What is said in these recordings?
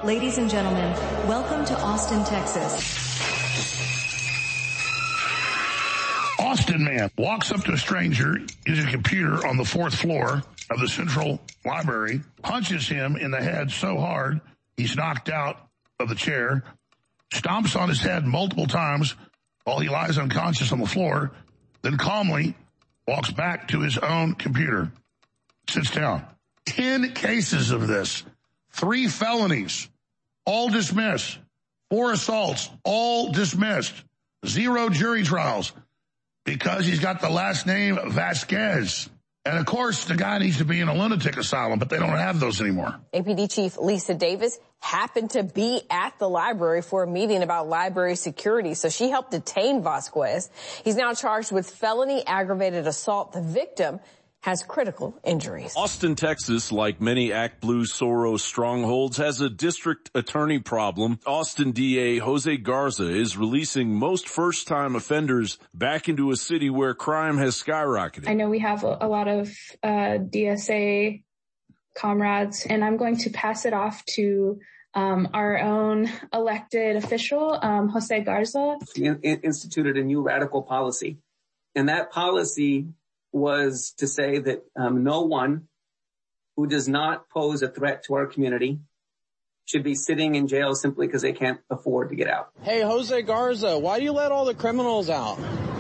Ladies and gentlemen, welcome to Austin, Texas. Austin man walks up to a stranger using a computer on the 4th floor of the Central Library, punches him in the head so hard he's knocked out of the chair, stomps on his head multiple times while he lies unconscious on the floor, then calmly walks back to his own computer, sits down. 10 cases of this, 3 felonies, all dismissed, 4 assaults, all dismissed, 0 jury trials, because he's got the last name Vasquez. And, of course, the guy needs to be in a lunatic asylum, but they don't have those anymore. APD Chief Lisa Davis happened to be at the library for a meeting about library security, so she helped detain Vasquez. He's now charged with felony aggravated assault. The victim has critical injuries. Austin, Texas, like many Act Blue Soros strongholds, has a district attorney problem. Austin DA Jose Garza is releasing most first-time offenders back into a city where crime has skyrocketed. I know we have a lot of DSA comrades, and I'm going to pass it off to our own elected official, Jose Garza. Instituted a new radical policy, and that policy was to say that no one who does not pose a threat to our community should be sitting in jail simply because they can't afford to get out. Hey, Jose Garza, why do you let all the criminals out?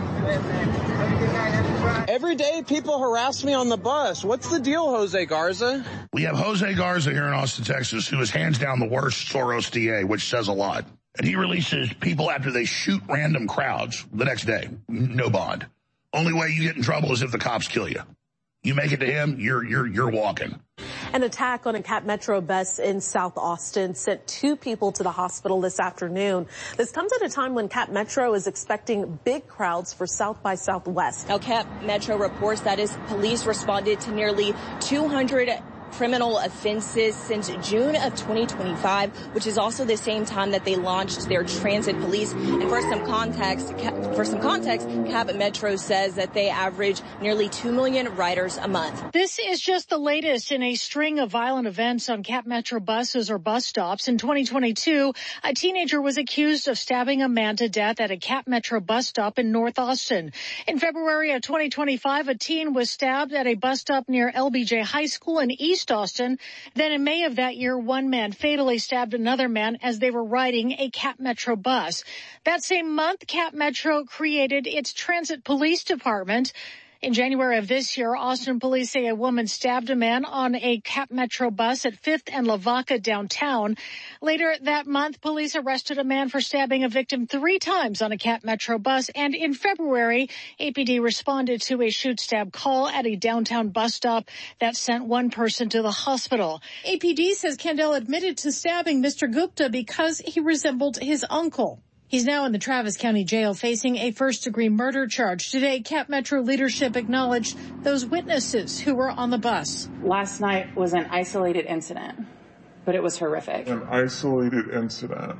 Every day people harass me on the bus. What's the deal, Jose Garza? We have Jose Garza here in Austin, Texas, who is hands down the worst Soros DA, which says a lot. And he releases people after they shoot random crowds the next day. No bond. Only way you get in trouble is if the cops kill you. You make it to him, you're walking. An attack on a Cap Metro bus in South Austin sent 2 people to the hospital this afternoon. This comes at a time when Cap Metro is expecting big crowds for South by Southwest. Now, Cap Metro reports that his police responded to nearly 200 criminal offenses since June of 2025, which is also the same time that they launched their transit police. And for some context, Cap Metro says that they average nearly 2 million riders a month. This is just the latest in a string of violent events on Cap Metro buses or bus stops. In 2022, a teenager was accused of stabbing a man to death at a Cap Metro bus stop in North Austin. In February of 2025, a teen was stabbed at a bus stop near LBJ High School in East Austin. Then in May of that year, one man fatally stabbed another man as they were riding a Cap Metro bus. That same month, Cap Metro created its transit police department. In January of this year, Austin police say a woman stabbed a man on a Cap Metro bus at 5th and Lavaca downtown. Later that month, police arrested a man for stabbing a victim 3 times on a Cap Metro bus. And in February, APD responded to a shoot-stab call at a downtown bus stop that sent 1 person to the hospital. APD says Kandel admitted to stabbing Mr. Gupta because he resembled his uncle. He's now in the Travis County Jail facing a first-degree murder charge. Today, Cap Metro leadership acknowledged those witnesses who were on the bus. Last night was an isolated incident, but it was horrific. An isolated incident.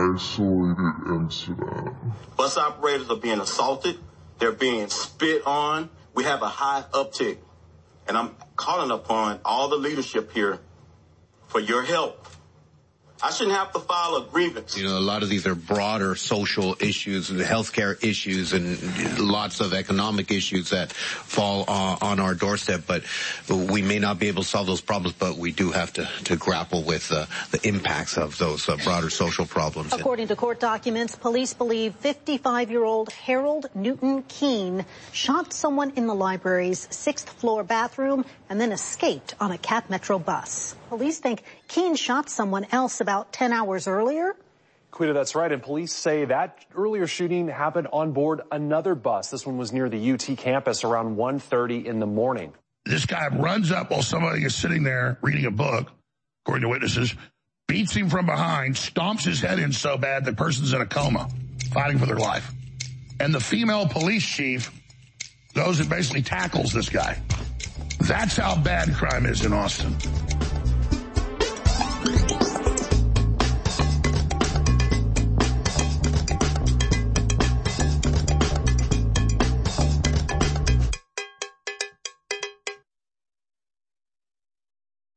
Bus operators are being assaulted. They're being spit on. We have a high uptick. And I'm calling upon all the leadership here for your help. I shouldn't have to file a grievance. You know, a lot of these are broader social issues and healthcare issues and lots of economic issues that fall on our doorstep. But we may not be able to solve those problems, but we do have to grapple with the impacts of those broader social problems. According to court documents, police believe 55-year-old Harold Newton Keene shot someone in the library's 6th floor bathroom and then escaped on a Cap Metro bus. Police think Keene shot someone else about 10 hours earlier. Quita, that's right. And police say that earlier shooting happened on board another bus. This one was near the UT campus around 1:30 in the morning. This guy runs up while somebody is sitting there reading a book, according to witnesses, beats him from behind, stomps his head in so bad the person's in a coma, fighting for their life. And the female police chief goes and basically tackles this guy. That's how bad crime is in Austin.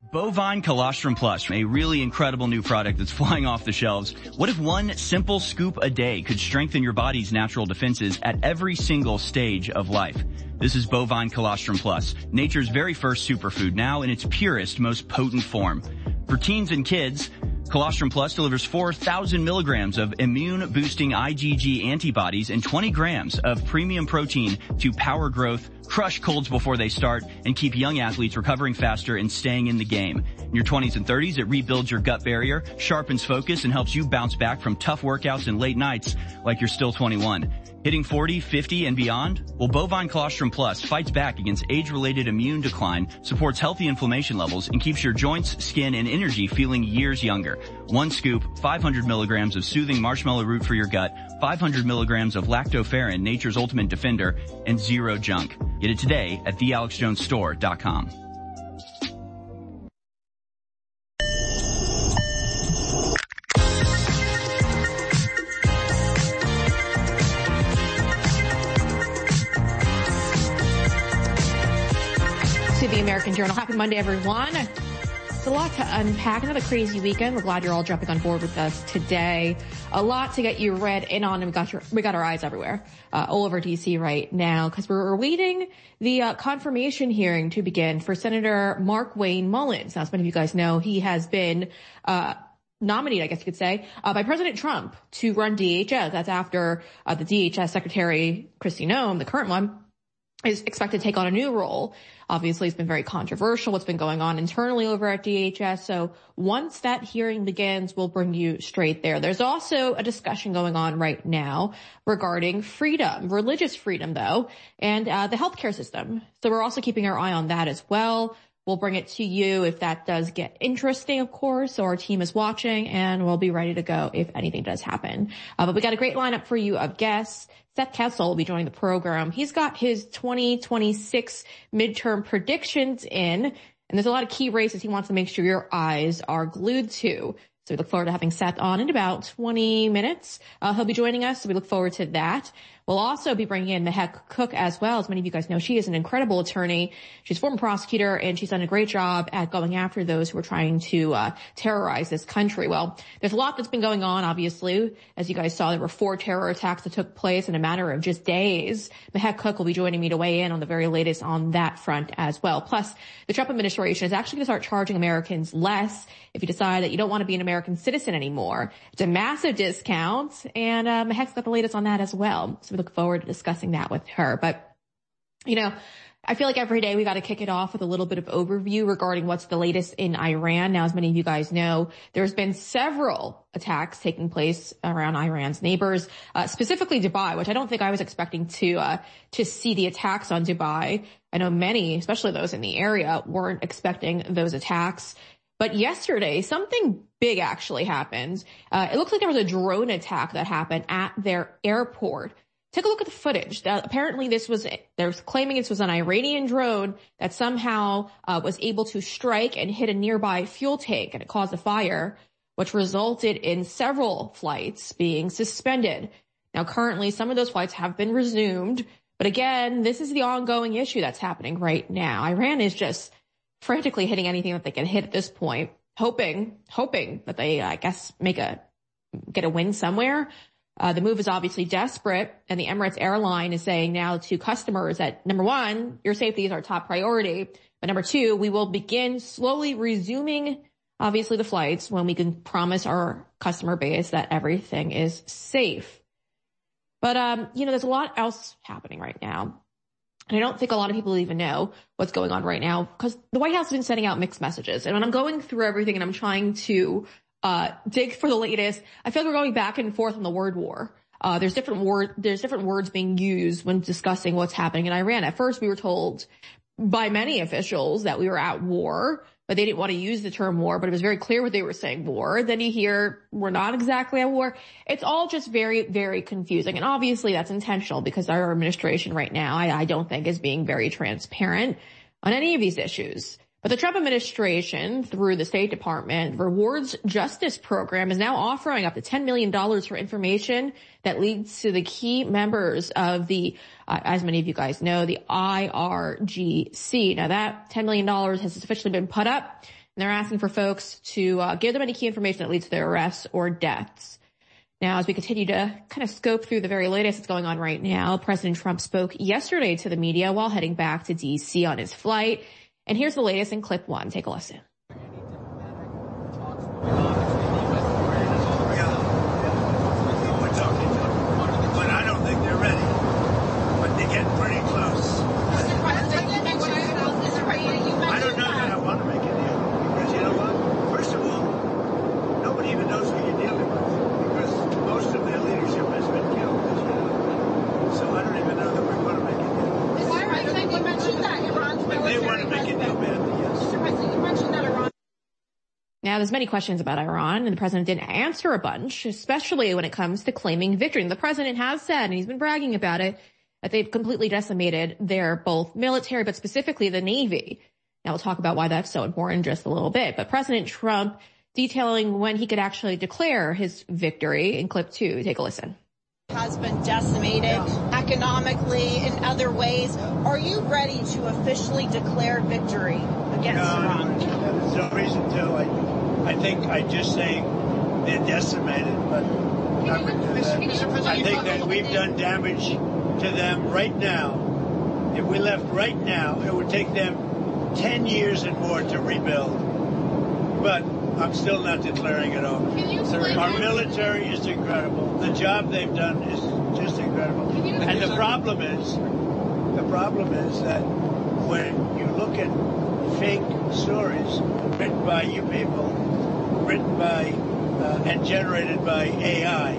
Bovine Colostrum Plus, a really incredible new product that's flying off the shelves. What if one simple scoop a day could strengthen your body's natural defenses at every single stage of life? This is Bovine Colostrum Plus, nature's very first superfood, now in its purest, most potent form. For teens and kids, Colostrum Plus delivers 4,000 milligrams of immune-boosting IgG antibodies and 20 grams of premium protein to power growth, crush colds before they start, and keep young athletes recovering faster and staying in the game. In your 20s and 30s, it rebuilds your gut barrier, sharpens focus, and helps you bounce back from tough workouts and late nights like you're still 21. Hitting 40, 50, and beyond? Well, Bovine Colostrum Plus fights back against age-related immune decline, supports healthy inflammation levels, and keeps your joints, skin, and energy feeling years younger. One scoop, 500 milligrams of soothing marshmallow root for your gut, 500 milligrams of lactoferrin, nature's ultimate defender, and zero junk. Get it today at thealexjonesstore.com. To the American Journal. Happy Monday, everyone. It's a lot to unpack. Another crazy weekend. We're glad you're all jumping on board with us today. A lot to get you read in on, and we got our eyes everywhere, all over DC right now, because we're awaiting the confirmation hearing to begin for Senator Markwayne Mullins. Now, as many of you guys know, he has been nominated, I guess you could say, by President Trump to run DHS. That's after the DHS Secretary Kristi Noem, the current one, is expected to take on a new role. Obviously, it's been very controversial what's been going on internally over at DHS. So once that hearing begins, we'll bring you straight there. There's also a discussion going on right now regarding freedom, religious freedom, though, and the healthcare system. So we're also keeping our eye on that as well. We'll bring it to you if that does get interesting, of course. So our team is watching, and we'll be ready to go if anything does happen. But we got a great lineup for you of guests. Seth Kessel will be joining the program. He's got his 2026 midterm predictions in, and there's a lot of key races he wants to make sure your eyes are glued to. So we look forward to having Seth on in about 20 minutes. He'll be joining us, so we look forward to that. We'll also be bringing in Mehek Cook as well. As many of you guys know, she is an incredible attorney. She's a former prosecutor, and she's done a great job at going after those who are trying to terrorize this country. Well, there's a lot that's been going on, obviously. As you guys saw, there were 4 terror attacks that took place in a matter of just days. Mehek Cook will be joining me to weigh in on the very latest on that front as well. Plus, the Trump administration is actually going to start charging Americans less if you decide that you don't want to be an American citizen anymore. It's a massive discount, and Mehek's got the latest on that as well. So we look forward to discussing that with her. But, you know, I feel like every day we got to kick it off with a little bit of overview regarding what's the latest in Iran. Now, as many of you guys know, there's been several attacks taking place around Iran's neighbors, specifically Dubai, which I don't think I was expecting to see the attacks on Dubai. I know many, especially those in the area, weren't expecting those attacks. But yesterday, something big actually happened. It looks like there was a drone attack that happened at their airport. Take a look at the footage. Apparently they're claiming this was an Iranian drone that somehow was able to strike and hit a nearby fuel tank, and it caused a fire, which resulted in several flights being suspended. Now, currently, some of those flights have been resumed. But again, this is the ongoing issue that's happening right now. Iran is just frantically hitting anything that they can hit at this point, hoping that they, I guess, get a win somewhere. The move is obviously desperate, and the Emirates airline is saying now to customers that, number one, your safety is our top priority, but number two, we will begin slowly resuming, obviously, the flights when we can promise our customer base that everything is safe. But, there's a lot else happening right now. And I don't think a lot of people even know what's going on right now, because the White House has been sending out mixed messages. And when I'm going through everything and I'm trying to dig for the latest, I feel like we're going back and forth on the word war. There's different words being used when discussing what's happening in Iran. At first, we were told by many officials that we were at war, but they didn't want to use the term war, but it was very clear what they were saying, war. Then you hear we're not exactly at war. It's all just very, very confusing. And obviously that's intentional, because our administration right now, I don't think, is being very transparent on any of these issues. But the Trump administration, through the State Department Rewards Justice Program, is now offering up to $10 million for information that leads to the key members of the, as many of you guys know, the IRGC. Now that $10 million has officially been put up. And they're asking for folks to give them any key information that leads to their arrests or deaths. Now, as we continue to kind of scope through the very latest that's going on right now, President Trump spoke yesterday to the media while heading back to D.C. on his flight. And here's the latest in clip 1. Take a listen. But I don't think they're ready. But they're getting pretty close. I don't know that I want to make a deal. Because you know what? First of all, nobody even knows who you're dealing with. Because most of their leadership has been killed. So I don't even know that we want to make a deal. Mr. President, you mentioned that Iran's military. But they want to make a deal, man. Yes. Mr. President, you mentioned that Iran. Now, there's many questions about Iran, and the president didn't answer a bunch, especially when it comes to claiming victory. And the president has said, and he's been bragging about it, that they've completely decimated their both military, but specifically the Navy. Now, we'll talk about why that's so important in just a little bit. But President Trump detailing when he could actually declare his victory in clip 2. Take a listen. Has been decimated economically in other ways. Are you ready to officially declare victory against Iran? There's no reason to. I think I just say they're decimated, but I would do that. I think that we've done damage to them right now. If we left right now, it would take them 10 years and more to rebuild. But I'm still not declaring it over. Our military is incredible. The job they've done is just incredible. And the problem is that when you look at fake stories written by you people, written by and generated by AI,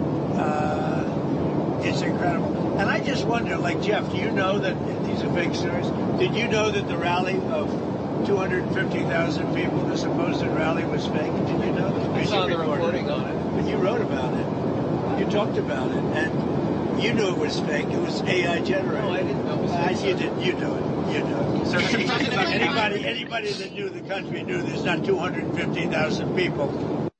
it's incredible. And I just wonder, like Jeff, do you know that these are fake stories? Did you know that the rally of 250,000 people, the supposed rally, was fake? Did you know that? I saw the reporting on it. But you wrote about it. You talked about it. And you knew it was fake. It was AI generated. No, I didn't know it was fake. You did. You knew it. You knew it. So anybody that knew the country knew there's not 250,000 people.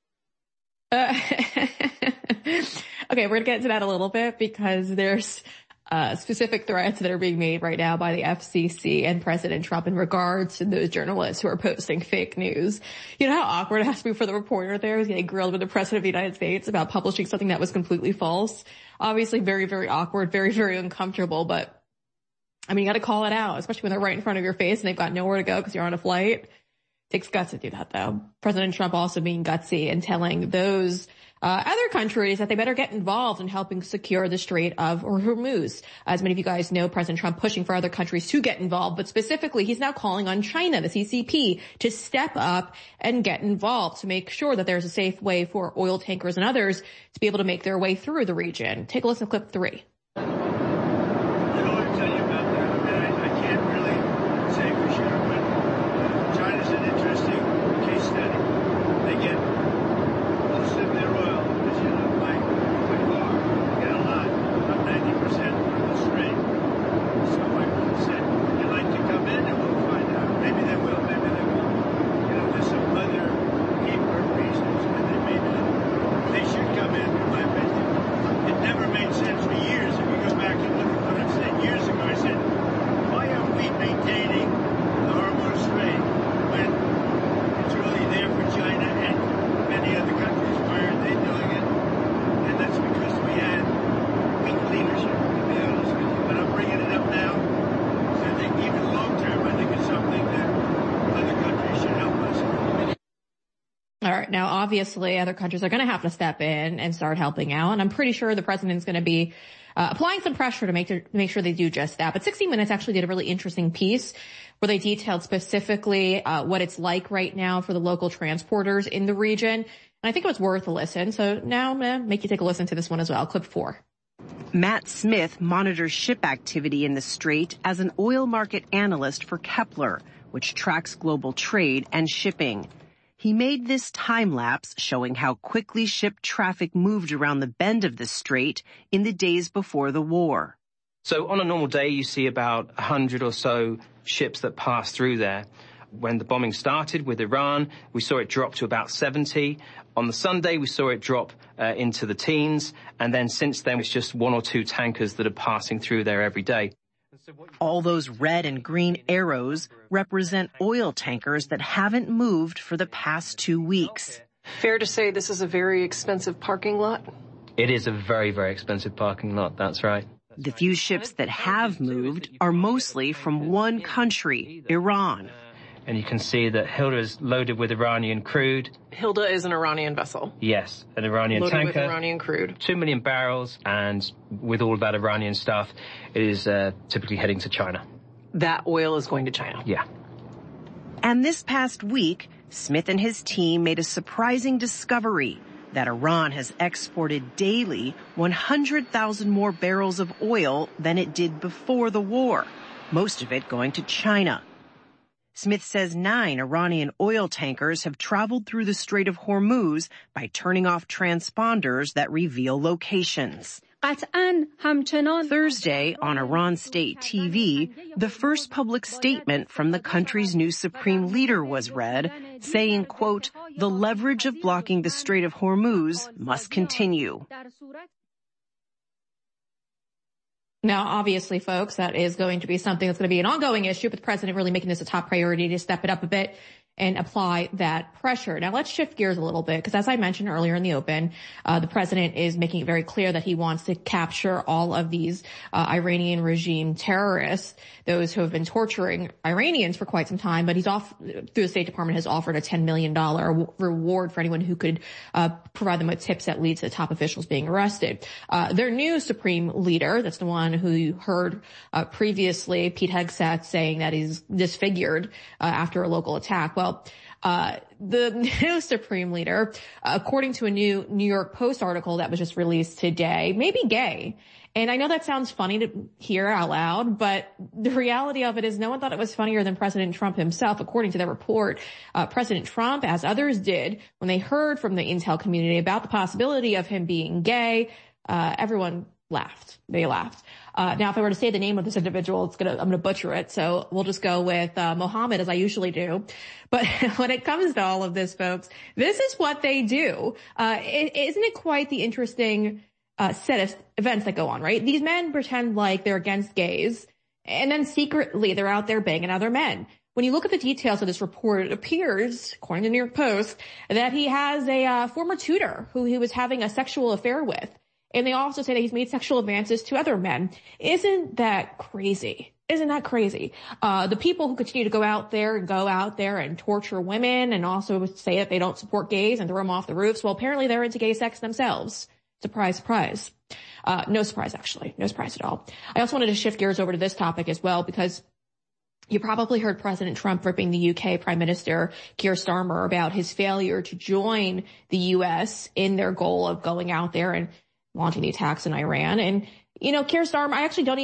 Okay, we're going to get into that a little bit because there's specific threats that are being made right now by the FCC and President Trump in regards to those journalists who are posting fake news. You know how awkward it has to be for the reporter there who's getting grilled with the President of the United States about publishing something that was completely false? Obviously very, very awkward, very, very uncomfortable, but I mean, you got to call it out, especially when they're right in front of your face and they've got nowhere to go because you're on a flight. It takes guts to do that, though. President Trump also being gutsy and telling those other countries that they better get involved in helping secure the Strait of Hormuz. As many of you guys know, President Trump pushing for other countries to get involved, but specifically he's now calling on China, the CCP, to step up and get involved to make sure that there's a safe way for oil tankers and others to be able to make their way through the region. Take a listen to clip 3. Now, obviously, other countries are going to have to step in and start helping out. And I'm pretty sure the president's going to be applying some pressure to make sure they do just that. But 60 Minutes actually did a really interesting piece where they detailed specifically what it's like right now for the local transporters in the region. And I think it was worth a listen. So now I'm going to make you take a listen to this one as well. Clip 4. Matt Smith monitors ship activity in the Strait as an oil market analyst for Kepler, which tracks global trade and shipping. He made this time lapse showing how quickly ship traffic moved around the bend of the strait in the days before the war. So on a normal day, you see about 100 or so ships that pass through there. When the bombing started with Iran, we saw it drop to about 70. On the Sunday, we saw it drop into the teens. And then since then, it's just 1 or 2 tankers that are passing through there every day. All those red and green arrows represent oil tankers that haven't moved for the past 2 weeks. Fair to say this is a very expensive parking lot? It is a very, very expensive parking lot, that's right. The few ships that have moved are mostly from one country, Iran. And you can see that Hilda is loaded with Iranian crude. Hilda is an Iranian vessel. Yes, an Iranian loaded tanker. With Iranian crude. 2 million barrels, and with all of that Iranian stuff, it is typically heading to China. That oil is going to China? Yeah. And this past week, Smith and his team made a surprising discovery that Iran has exported daily 100,000 more barrels of oil than it did before the war, most of it going to China. Smith says 9 Iranian oil tankers have traveled through the Strait of Hormuz by turning off transponders that reveal locations. Thursday, on Iran State TV, the first public statement from the country's new supreme leader was read, saying, quote, "The leverage of blocking the Strait of Hormuz must continue." Now, obviously, folks, that is going to be something that's going to be an ongoing issue, but the president really making this a top priority to step it up a bit and apply that pressure. Now, let's shift gears a little bit, because as I mentioned earlier in the open, the president is making it very clear that he wants to capture all of these Iranian regime terrorists, those who have been torturing Iranians for quite some time, but he's through the State Department has offered a $10 million reward for anyone who could provide them with tips that lead to the top officials being arrested. Their new supreme leader, that's the one who you heard previously, Pete Hegseth, saying that he's disfigured after a local attack. Well, the new supreme leader, according to a new New York Post article that was just released today, may be gay. And I know that sounds funny to hear out loud, but the reality of it is no one thought it was funnier than President Trump himself. According to the report, President Trump, as others did, when they heard from the intel community about the possibility of him being gay, everyone laughed. They laughed. Now, if I were to say the name of this individual, I'm going to butcher it. So we'll just go with Mohammed, as I usually do. But when it comes to all of this, folks, this is what they do. Isn't it quite the interesting set of events that go on, right? These men pretend like they're against gays, and then secretly they're out there banging other men. When you look at the details of this report, it appears, according to the New York Post, that he has a former tutor who he was having a sexual affair with. And they also say that he's made sexual advances to other men. Isn't that crazy? Isn't that crazy? The people who continue to go out there and torture women and also say that they don't support gays and throw them off the roofs, well, apparently they're into gay sex themselves. Surprise, surprise. No surprise, actually. No surprise at all. I also wanted to shift gears over to this topic as well, because you probably heard President Trump ripping the UK Prime Minister Keir Starmer about his failure to join the U.S. in their goal of going out there and launching the attacks in Iran. And, you know, Keir Starmer, I don't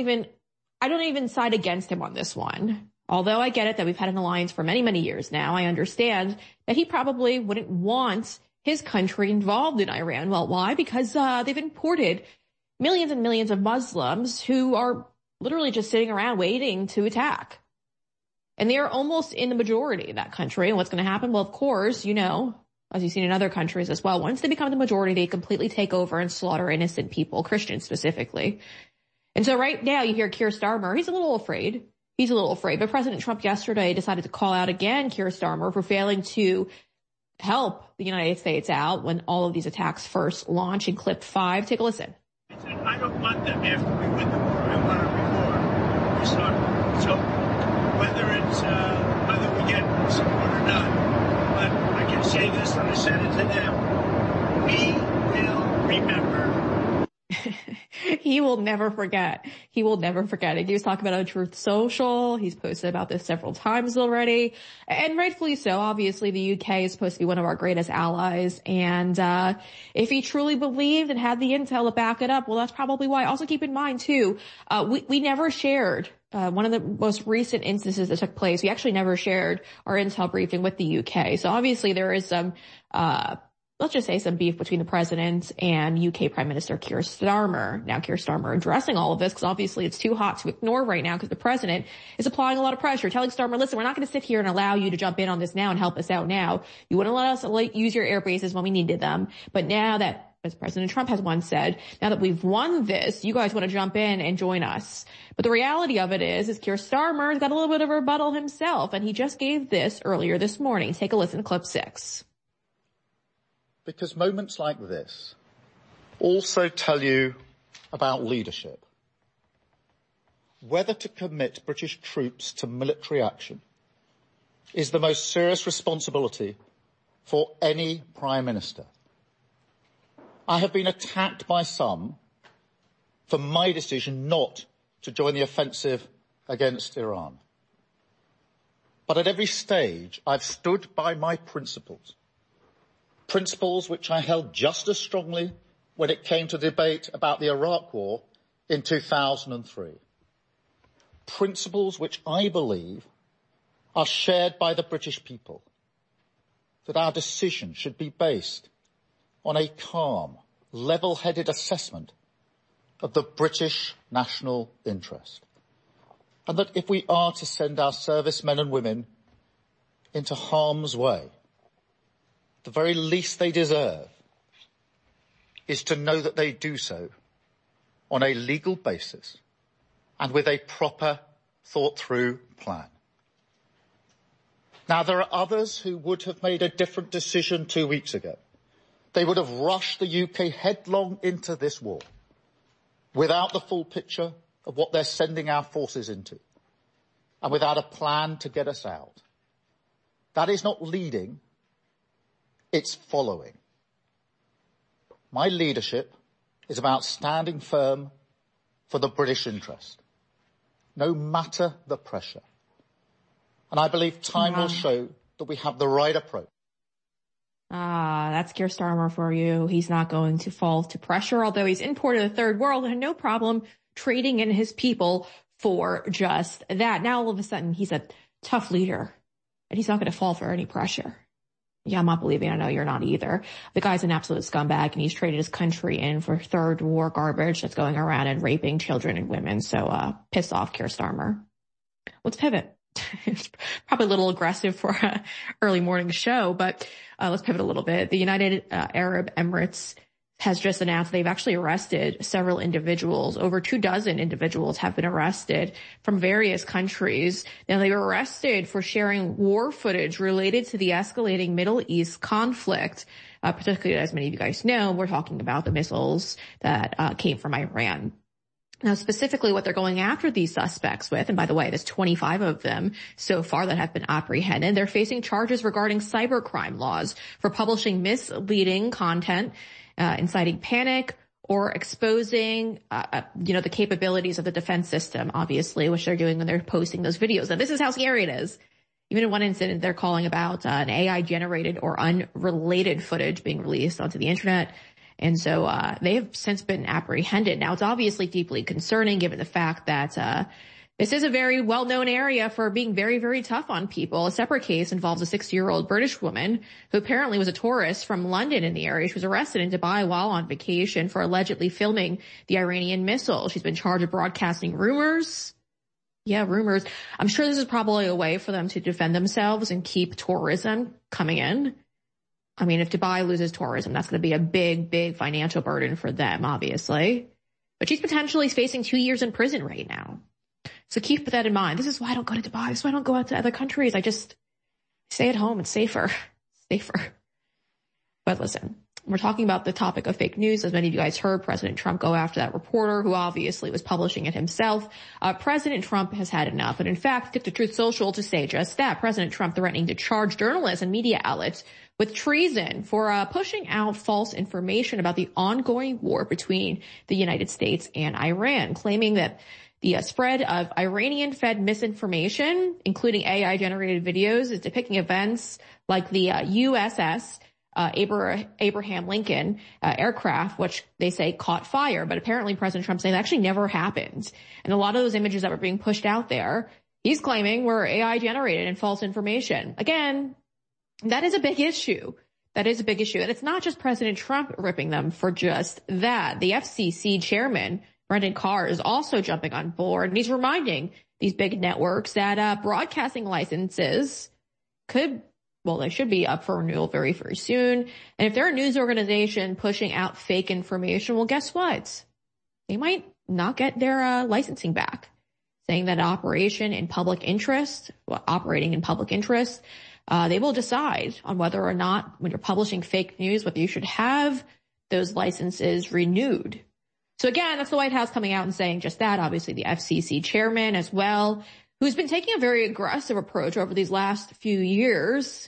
even side against him on this one. Although I get it that we've had an alliance for many, many years now, I understand that he probably wouldn't want his country involved in Iran. Well, why? Because they've imported millions and millions of Muslims who are literally just sitting around waiting to attack. And they are almost in the majority in that country. And what's going to happen? Well, of course, you know, as you've seen in other countries as well, once they become the majority, they completely take over and slaughter innocent people, Christians specifically. And so right now you hear Keir Starmer, he's a little afraid. But President Trump yesterday decided to call out again Keir Starmer for failing to help the United States out when all of these attacks first launched. In clip 5, take a listen. I don't want them after we win the war. I want them before we start. So whether we get support or not, but I can say this when I said it to them. We will remember. He will never forget. He will never forget it. He was talking about it on Truth Social. He's posted about this several times already. And rightfully so. Obviously, the UK is supposed to be one of our greatest allies. And if he truly believed and had the intel to back it up, well, that's probably why. Also keep in mind, too, we never shared one of the most recent instances that took place. We actually never shared our intel briefing with the UK. So obviously there is some let's just say, some beef between the president and UK Prime Minister Keir Starmer. Now, Keir Starmer addressing all of this because obviously it's too hot to ignore right now because the president is applying a lot of pressure, telling Starmer, listen, we're not going to sit here and allow you to jump in on this now and help us out now. You wouldn't let us use your air bases when we needed them. But now that, as President Trump has once said, now that we've won this, you guys want to jump in and join us. But the reality of it is Keir Starmer's got a little bit of a rebuttal himself, and he just gave this earlier this morning. Take a listen to clip 6. Because moments like this also tell you about leadership. Whether to commit British troops to military action is the most serious responsibility for any Prime Minister. I have been attacked by some for my decision not to join the offensive against Iran. But at every stage, I've stood by my principles. Principles which I held just as strongly when it came to debate about the Iraq War in 2003. Principles which I believe are shared by the British people. That our decision should be based on a calm, level-headed assessment of the British national interest. And that if we are to send our servicemen and women into harm's way, the very least they deserve is to know that they do so on a legal basis and with a proper, thought-through plan. Now, there are others who would have made a different decision 2 weeks ago. They would have rushed the UK headlong into this war without the full picture of what they're sending our forces into and without a plan to get us out. That is not leading, it's following. My leadership is about standing firm for the British interest, no matter the pressure. And I believe time will show that we have the right approach. That's Keir Starmer for you. He's not going to fall to pressure, although he's imported the third world and had no problem trading in his people for just that. Now, all of a sudden, he's a tough leader, and he's not going to fall for any pressure. Yeah, I'm not believing. I know you're not either. The guy's an absolute scumbag, and he's traded his country in for third war garbage that's going around and raping children and women. So, piss off, Keir Starmer. Let's pivot. It's probably a little aggressive for an early morning show, but let's pivot a little bit. The United Arab Emirates has just announced they've actually arrested several individuals. Over 24 individuals have been arrested from various countries. Now, they were arrested for sharing war footage related to the escalating Middle East conflict. Particularly, as many of you guys know, we're talking about the missiles that came from Iran. Now, specifically what they're going after these suspects with, and by the way, there's 25 of them so far that have been apprehended. They're facing charges regarding cybercrime laws for publishing misleading content, inciting panic, or exposing, the capabilities of the defense system, obviously, which they're doing when they're posting those videos. And this is how scary it is. Even in one incident, they're calling about an AI-generated or unrelated footage being released onto the internet. And so they have since been apprehended. Now, it's obviously deeply concerning given the fact that this is a very well-known area for being very, very tough on people. A separate case involves a 60-year-old British woman who apparently was a tourist from London in the area. She was arrested in Dubai while on vacation for allegedly filming the Iranian missile. She's been charged with broadcasting rumors. Yeah, rumors. I'm sure this is probably a way for them to defend themselves and keep tourism coming in. I mean, if Dubai loses tourism, that's going to be a big, big financial burden for them, obviously. But she's potentially facing 2 years in prison right now. So keep that in mind. This is why I don't go to Dubai. This is why I don't go out to other countries. I just stay at home. It's safer. But listen, we're talking about the topic of fake news. As many of you guys heard President Trump go after that reporter who obviously was publishing it himself. President Trump has had enough. And in fact, took to Truth Social to say just that. President Trump threatening to charge journalists and media outlets with treason for pushing out false information about the ongoing war between the United States and Iran, claiming that the spread of Iranian-fed misinformation, including AI-generated videos, is depicting events like the USS Abraham Lincoln aircraft, which they say caught fire. But apparently President Trump saying that actually never happened. And a lot of those images that were being pushed out there, he's claiming were AI-generated and false information. Again, that is a big issue. That is a big issue. And it's not just President Trump ripping them for just that. The FCC chairman, Brendan Carr, is also jumping on board, and he's reminding these big networks that broadcasting licenses they should be up for renewal very, very soon. And if they're a news organization pushing out fake information, well, guess what? They might not get their licensing back, saying that operating in public interest, they will decide on whether or not, when you're publishing fake news, whether you should have those licenses renewed. So again, that's the White House coming out and saying just that. Obviously, the FCC chairman as well, who's been taking a very aggressive approach over these last few years,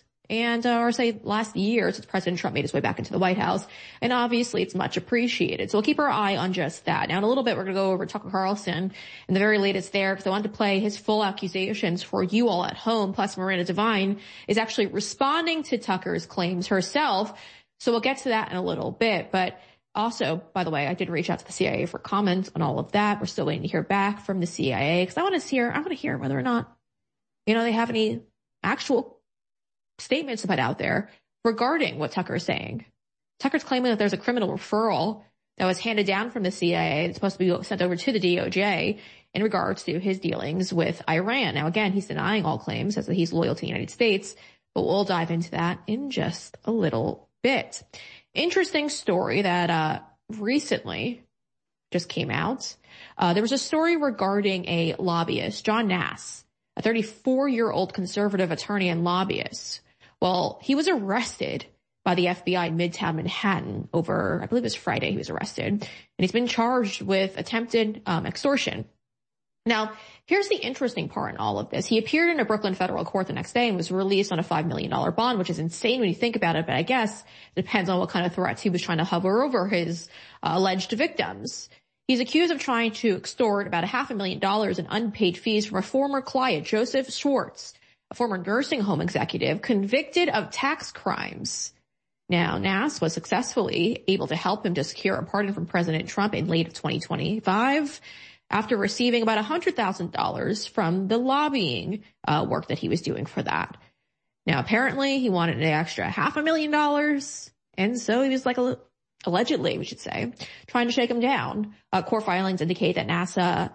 last year since President Trump made his way back into the White House. And obviously, it's much appreciated. So we'll keep our eye on just that. Now, in a little bit, we're going to go over Tucker Carlson and the very latest there, because I wanted to play his full accusations for you all at home. Plus, Miranda Devine is actually responding to Tucker's claims herself. So we'll get to that in a little bit. But also, by the way, I did reach out to the CIA for comments on all of that. We're still waiting to hear back from the CIA, because I want to hear whether or not, they have any actual statements to put out there regarding what Tucker is saying. Tucker's claiming that there's a criminal referral that was handed down from the CIA that's supposed to be sent over to the DOJ in regards to his dealings with Iran. Now, again, he's denying all claims, says that he's loyal to the United States, but we'll dive into that in just a little bit. Interesting story that recently just came out. There was a story regarding a lobbyist, John Nass, a 34-year-old conservative attorney and lobbyist. Well, he was arrested by the FBI in Midtown Manhattan over, I believe it was Friday he was arrested, and he's been charged with attempted extortion. Now, here's the interesting part in all of this. He appeared in a Brooklyn federal court the next day and was released on a $5 million bond, which is insane when you think about it, but I guess it depends on what kind of threats he was trying to hover over his alleged victims. He's accused of trying to extort about $500,000 in unpaid fees from a former client, Joseph Schwartz, a former nursing home executive convicted of tax crimes. Now, Nass was successfully able to help him to secure a pardon from President Trump in late of 2025 after receiving about $100,000 from the lobbying work that he was doing for that. Now, apparently, he wanted an extra $500,000, and so he was allegedly, we should say, trying to shake him down. Court filings indicate that Nass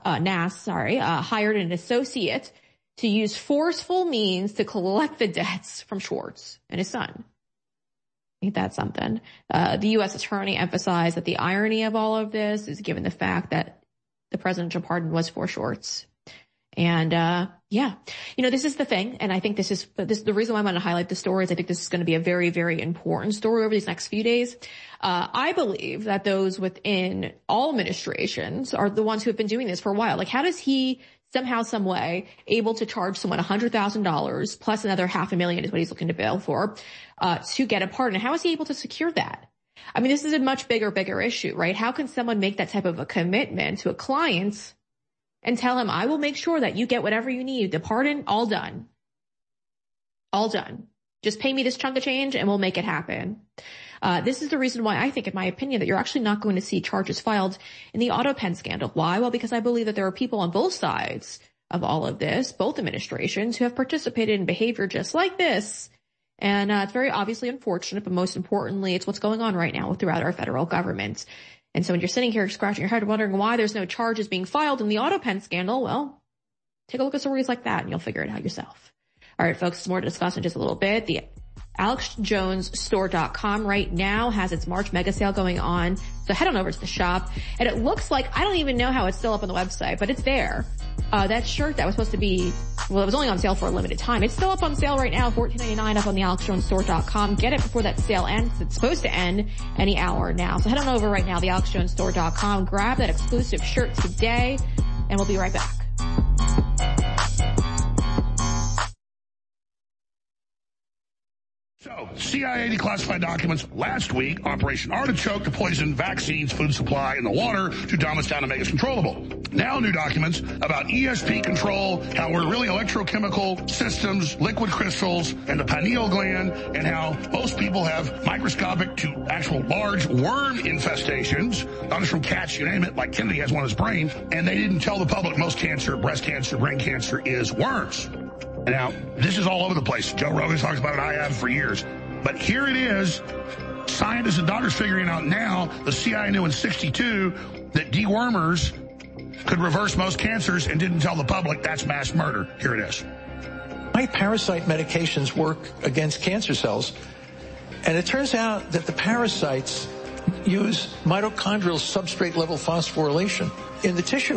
hired an associate to use forceful means to collect the debts from Schwartz and his son. Ain't that something? The U.S. attorney emphasized that the irony of all of this is given the fact that the presidential pardon was for Schwartz. And, this is the thing. And I think this is the reason why I'm going to highlight the story is I think this is going to be a very, very important story over these next few days. I believe that those within all administrations are the ones who have been doing this for a while. Like, how does he somehow, some way, able to charge someone $100,000 plus another $500,000 is what he's looking to bail for, to get a pardon? How is he able to secure that? I mean, this is a much bigger issue, right? How can someone make that type of a commitment to a client and tell him, I will make sure that you get whatever you need, the pardon, all done. All done. Just pay me this chunk of change and we'll make it happen. This is the reason why I think, in my opinion, that you're actually not going to see charges filed in the AutoPen scandal. Why? Well, because I believe that there are people on both sides of all of this, both administrations, who have participated in behavior just like this. And it's very obviously unfortunate, but most importantly, it's what's going on right now throughout our federal government. And so when you're sitting here scratching your head wondering why there's no charges being filed in the AutoPen scandal, well, take a look at stories like that and you'll figure it out yourself. All right, folks, more to discuss in just a little bit. The AlexJonesStore.com right now has its March mega sale going on. So head on over to the shop. And it looks like, I don't even know how it's still up on the website, but it's there. That shirt that was supposed to be, well, it was only on sale for a limited time. It's still up on sale right now, $14.99 up on the AlexJonesStore.com. Get it before that sale ends. It's supposed to end any hour now. So head on over right now, the AlexJonesStore.com. Grab that exclusive shirt today, and we'll be right back. So, CIA declassified documents last week, Operation Artichoke to poison vaccines, food supply, and the water to dumb us down and make us controllable. Now new documents about ESP control, how we're really electrochemical systems, liquid crystals, and the pineal gland, and how most people have microscopic to actual large worm infestations, not just from cats, you name it, like Kennedy has one in his brain, and they didn't tell the public most cancer, breast cancer, brain cancer is worms. Now, this is all over the place. Joe Rogan talks about it. I have for years. But here it is. Scientists and doctors figuring out now, the CIA knew in 62 that dewormers could reverse most cancers and didn't tell the public. That's mass murder. Here it is. Why parasite medications work against cancer cells. And it turns out that the parasites use mitochondrial substrate level phosphorylation in the tissue.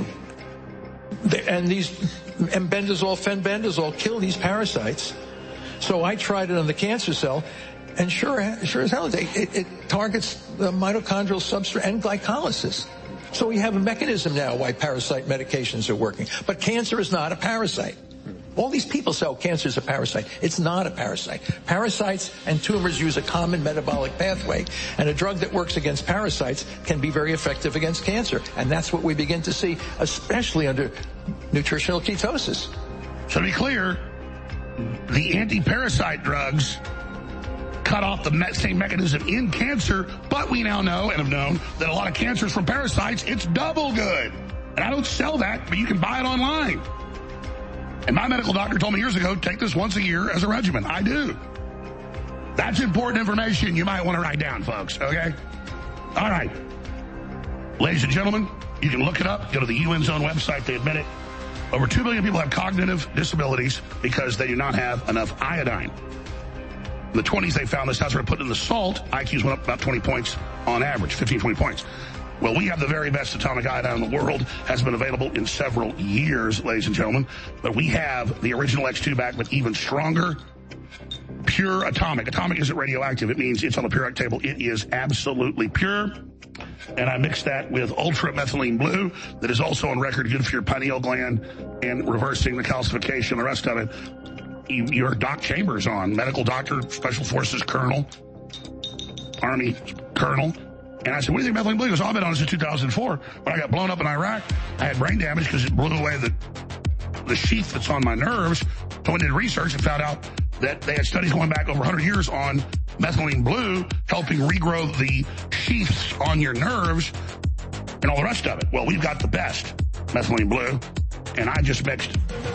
And these embendazole, fenbendazole kill these parasites. So I tried it on the cancer cell, and sure as hell, it targets the mitochondrial substrate and glycolysis. So we have a mechanism now why parasite medications are working. But cancer is not a parasite. All these people say, oh, cancer is a parasite. It's not a parasite. Parasites and tumors use a common metabolic pathway, and a drug that works against parasites can be very effective against cancer. And that's what we begin to see, especially under nutritional ketosis. So to be clear, the anti-parasite drugs cut off the same mechanism in cancer, but we now know and have known that a lot of cancers from parasites, it's double good. And I don't sell that, but you can buy it online. And my medical doctor told me years ago, take this once a year as a regimen. I do. That's important information you might want to write down, folks, okay? All right. Ladies and gentlemen, you can look it up. Go to the UN's own website. They admit it. Over 2 billion people have cognitive disabilities because they do not have enough iodine. In the 20s, they found this. That's where they put in the salt. IQs went up about 20 points on average, 15, 20 points. Well, we have the very best atomic iodine in the world. Has been available in several years, ladies and gentlemen. But we have the original X2 back with even stronger, pure atomic. Atomic isn't radioactive. It means it's on the periodic table. It is absolutely pure. And I mixed that with ultra methylene blue that is also on record good for your pineal gland and reversing the calcification, the rest of it. Your Doc Chambers on, medical doctor, special forces colonel, Army colonel. And I said, what do you think methylene blue? He goes, oh, I've been on this since 2004. When I got blown up in Iraq, I had brain damage because it blew away the sheath that's on my nerves. So I did research and found out that they had studies going back over 100 years on methylene blue, helping regrow the sheaths on your nerves and all the rest of it. Well, we've got the best methylene blue, and I just mixed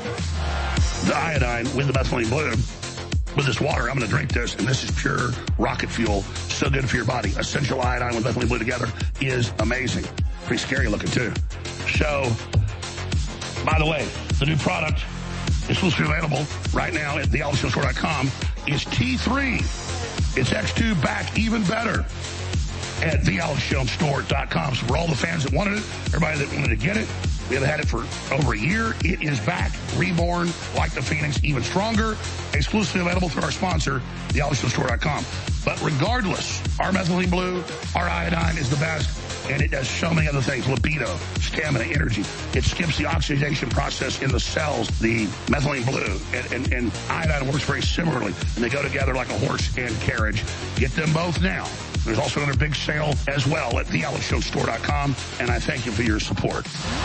the iodine with the methylene blue with this water. I'm going to drink this, and this is pure rocket fuel. So good for your body. Essential iodine with methylene blue together is amazing. Pretty scary looking, too. So, by the way, the new product exclusively available right now at thealexjonesstore.com is T3. It's X2 back even better at thealexjonesstore.com. So for all the fans that wanted it, everybody that wanted to get it, we have had it for over a year. It is back, reborn, like the Phoenix, even stronger, exclusively available through our sponsor, thealexjonesstore.com. But regardless, our methylene blue, our iodine is the best, and it does so many other things. Libido, stamina, energy. It skips the oxidation process in the cells, the methylene blue, and iodine works very similarly, and they go together like a horse and carriage. Get them both now. There's also another big sale as well at thealexjonesstore.com, and I thank you for your support.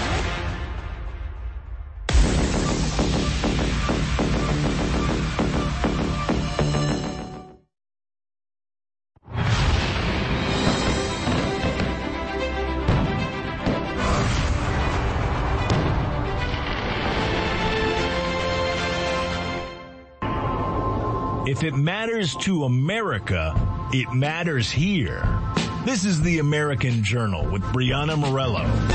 If it matters to America, it matters here. This is the American Journal with Brianna Morello. Welcome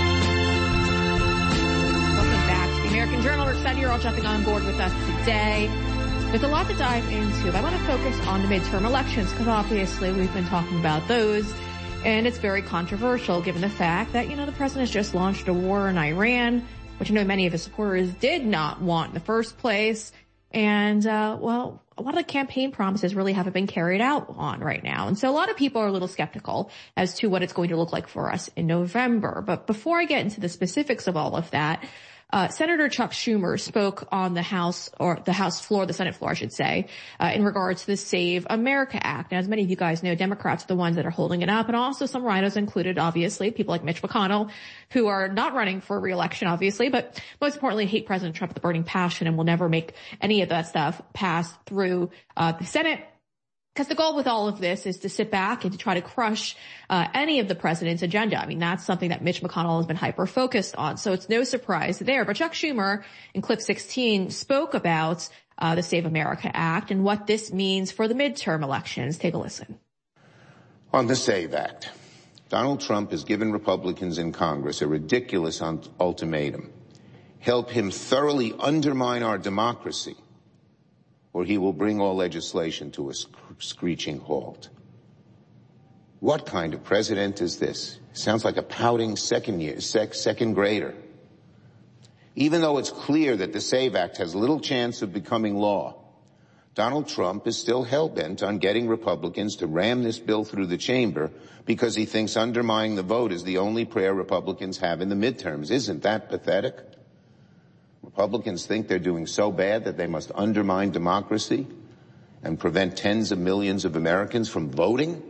back to the American Journal. We're excited you're all jumping on board with us today. There's a lot to dive into, but I want to focus on the midterm elections because obviously we've been talking about those, and it's very controversial given the fact that, the president has just launched a war in Iran, which I know many of his supporters did not want in the first place. And, a lot of the campaign promises really haven't been carried out on right now. And so a lot of people are a little skeptical as to what it's going to look like for us in November. But before I get into the specifics of all of that, Senator Chuck Schumer spoke on the House floor, the Senate floor, I should say, in regards to the Save America Act. Now, as many of you guys know, Democrats are the ones that are holding it up, and also some rhinos included, obviously, people like Mitch McConnell, who are not running for re-election, obviously, but most importantly, hate President Trump with a burning passion and will never make any of that stuff pass through the Senate. Because the goal with all of this is to sit back and to try to crush any of the president's agenda. I mean, that's something that Mitch McConnell has been hyper-focused on, so it's no surprise there. But Chuck Schumer in clip 16 spoke about the Save America Act and what this means for the midterm elections. Take a listen. On the SAVE Act, Donald Trump has given Republicans in Congress a ridiculous ultimatum. Help him thoroughly undermine our democracy, or he will bring all legislation to a screeching halt. What kind of president is this? Sounds like a pouting second grader. Even though it's clear that the SAVE Act has little chance of becoming law, Donald Trump is still hell-bent on getting Republicans to ram this bill through the chamber because he thinks undermining the vote is the only prayer Republicans have in the midterms. Isn't that pathetic? Republicans think they're doing so bad that they must undermine democracy and prevent tens of millions of Americans from voting?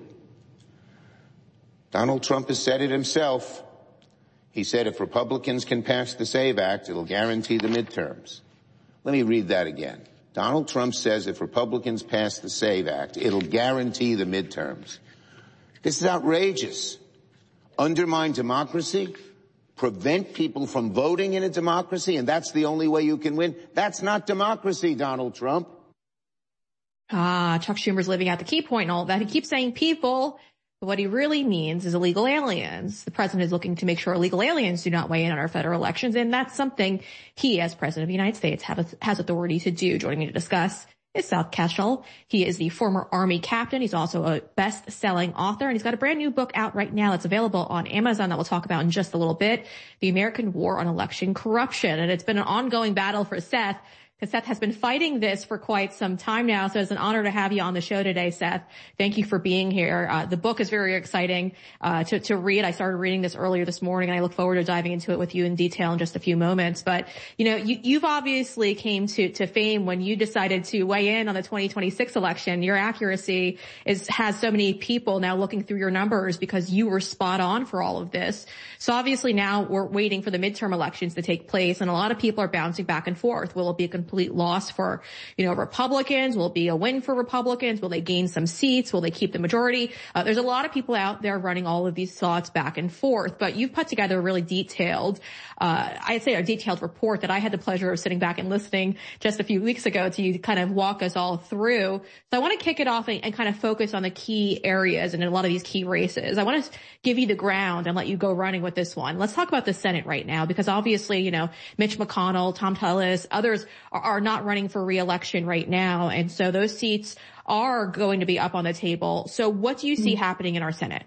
Donald Trump has said it himself. He said if Republicans can pass the SAVE Act, it'll guarantee the midterms. Let me read that again. Donald Trump says if Republicans pass the SAVE Act, it'll guarantee the midterms. This is outrageous. Undermine democracy? Prevent people from voting in a democracy, and that's the only way you can win? That's not democracy, Donald Trump. Chuck Schumer's living out the key point and all that. He keeps saying people, but what he really means is illegal aliens. The president is looking to make sure illegal aliens do not weigh in on our federal elections, and that's something he, as president of the United States, has authority to do. Joining me to discuss is Seth Keshel. He is the former Army captain. He's also a best-selling author, and he's got a brand new book out right now that's available on Amazon that we'll talk about in just a little bit, The American War on Election Corruption. And it's been an ongoing battle for Seth, because Seth has been fighting this for quite some time now. So it's an honor to have you on the show today, Seth. Thank you for being here. The book is very exciting to read. I started reading this earlier this morning, and I look forward to diving into it with you in detail in just a few moments. But, you know, you've obviously came to fame when you decided to weigh in on the 2026 election. Your accuracy has so many people now looking through your numbers because you were spot on for all of this. So obviously now we're waiting for the midterm elections to take place, and a lot of people are bouncing back and forth. Will it be a complete loss for, Republicans? Will it be a win for Republicans? Will they gain some seats? Will they keep the majority? There's a lot of people out there running all of these thoughts back and forth, but you've put together a really detailed, I'd say a detailed report that I had the pleasure of sitting back and listening just a few weeks ago to you kind of walk us all through. So I want to kick it off and kind of focus on the key areas and a lot of these key races. I want to give you the ground and let you go running with this one. Let's talk about the Senate right now, because obviously, Mitch McConnell, Tom Tillis, others are not running for re-election right now. And so those seats are going to be up on the table. So what do you see happening in our Senate?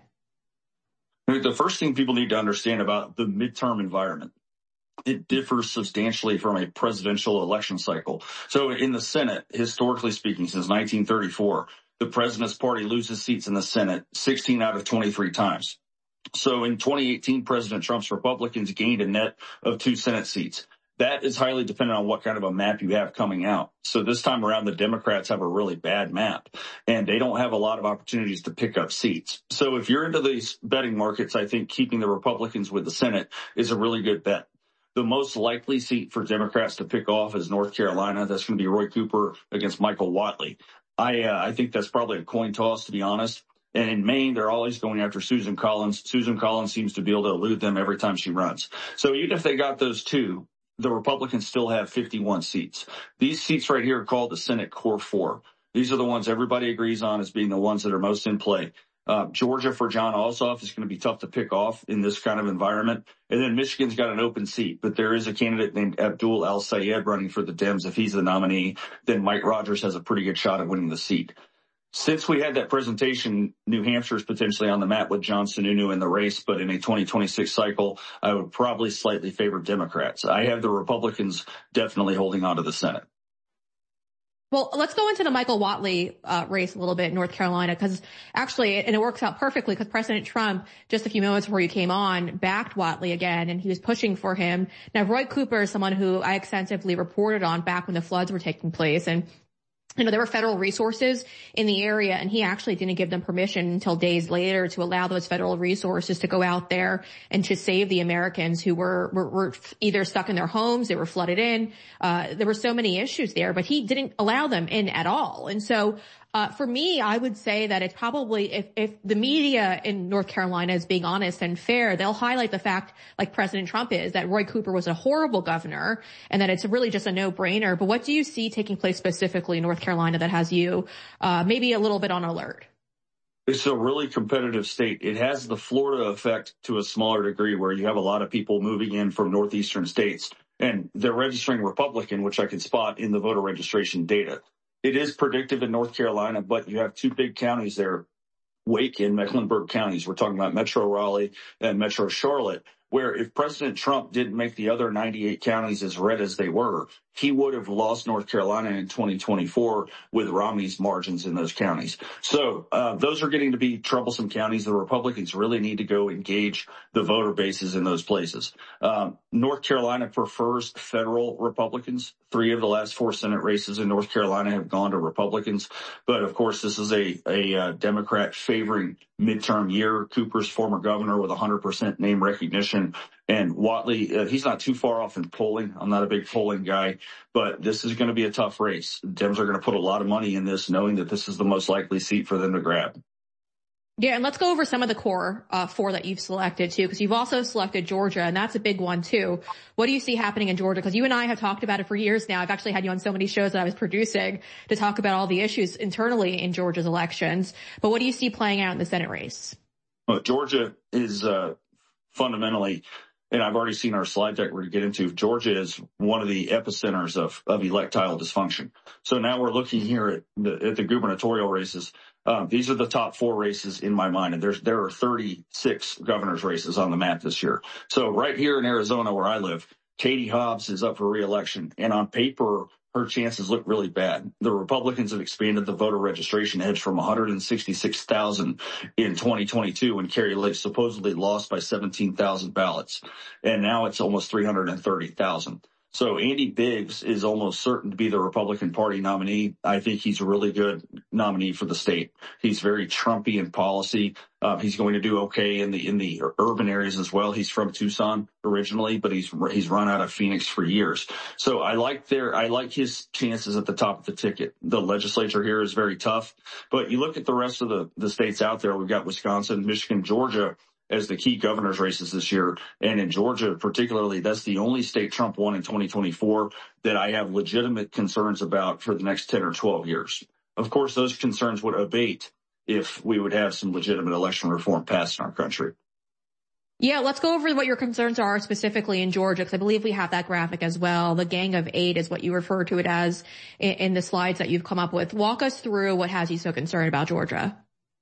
The first thing people need to understand about the midterm environment, it differs substantially from a presidential election cycle. So in the Senate, historically speaking, since 1934, the president's party loses seats in the Senate 16 out of 23 times. So in 2018, President Trump's Republicans gained a net of 2 Senate seats. That is highly dependent on what kind of a map you have coming out. So this time around, the Democrats have a really bad map, and they don't have a lot of opportunities to pick up seats. So if you're into these betting markets, I think keeping the Republicans with the Senate is a really good bet. The most likely seat for Democrats to pick off is North Carolina. That's going to be Roy Cooper against Michael Whatley. I think that's probably a coin toss, to be honest. And in Maine, they're always going after Susan Collins. Susan Collins seems to be able to elude them every time she runs. So even if they got those two, the Republicans still have 51 seats. These seats right here are called the Senate Core 4. These are the ones everybody agrees on as being the ones that are most in play. Georgia for John Ossoff is going to be tough to pick off in this kind of environment. And then Michigan's got an open seat, but there is a candidate named Abdul Al-Sayed running for the Dems. If he's the nominee, then Mike Rogers has a pretty good shot at winning the seat. Since we had that presentation, New Hampshire is potentially on the map with John Sununu in the race, but in a 2026 cycle, I would probably slightly favor Democrats. I have the Republicans definitely holding on to the Senate. Well, let's go into the Michael Whatley race a little bit in North Carolina, because actually, and it works out perfectly, because President Trump, just a few moments before you came on, backed Whatley again, and he was pushing for him. Now, Roy Cooper is someone who I extensively reported on back when the floods were taking place, and there were federal resources in the area, and he actually didn't give them permission until days later to allow those federal resources to go out there and to save the Americans who were either stuck in their homes, they were flooded in. There were so many issues there, but he didn't allow them in at all. And so For me, I would say that it's probably, if the media in North Carolina is being honest and fair, they'll highlight the fact, like President Trump is, that Roy Cooper was a horrible governor and that it's really just a no-brainer. But what do you see taking place specifically in North Carolina that has you maybe a little bit on alert? It's a really competitive state. It has the Florida effect to a smaller degree, where you have a lot of people moving in from northeastern states and they're registering Republican, which I can spot in the voter registration data. It is predictive in North Carolina, but you have two big counties there, Wake and Mecklenburg counties. We're talking about Metro Raleigh and Metro Charlotte, where if President Trump didn't make the other 98 counties as red as they were, he would have lost North Carolina in 2024 with Romney's margins in those counties. So those are getting to be troublesome counties. The Republicans really need to go engage the voter bases in those places. North Carolina prefers federal Republicans. 3 of the last 4 Senate races in North Carolina have gone to Republicans. But, of course, this is a Democrat favoring midterm year. Cooper's former governor with 100% name recognition. And Whatley, he's not too far off in polling. I'm not a big polling guy, but this is going to be a tough race. Dems are going to put a lot of money in this, knowing that this is the most likely seat for them to grab. Yeah, and let's go over some of the core 4 that you've selected, too, because you've also selected Georgia, and that's a big one, too. What do you see happening in Georgia? Because you and I have talked about it for years now. I've actually had you on so many shows that I was producing to talk about all the issues internally in Georgia's elections. But what do you see playing out in the Senate race? Well, Georgia is fundamentally, and I've already seen our slide deck we're going to get into, Georgia is one of the epicenters of electoral dysfunction. So now we're looking here at the gubernatorial races. These are the top 4 races in my mind, and there are 36 governor's races on the map this year. So right here in Arizona, where I live, Katie Hobbs is up for re-election, and on paper, her chances look really bad. The Republicans have expanded the voter registration edge from 166,000 in 2022 when Kari Lake supposedly lost by 17,000 ballots, and now it's almost 330,000. So Andy Biggs is almost certain to be the Republican Party nominee. I think he's a really good nominee for the state. He's very Trumpy in policy. He's going to do okay in the urban areas as well. He's from Tucson originally, but he's run out of Phoenix for years. So I like his chances at the top of the ticket. The legislature here is very tough, but you look at the rest of the states out there. We've got Wisconsin, Michigan, Georgia as the key governor's races this year. And in Georgia, particularly, that's the only state Trump won in 2024 that I have legitimate concerns about for the next 10 or 12 years. Of course, those concerns would abate if we would have some legitimate election reform passed in our country. Yeah, let's go over what your concerns are specifically in Georgia, because I believe we have that graphic as well. The Gang of 8 is what you refer to it as in the slides that you've come up with. Walk us through what has you so concerned about Georgia.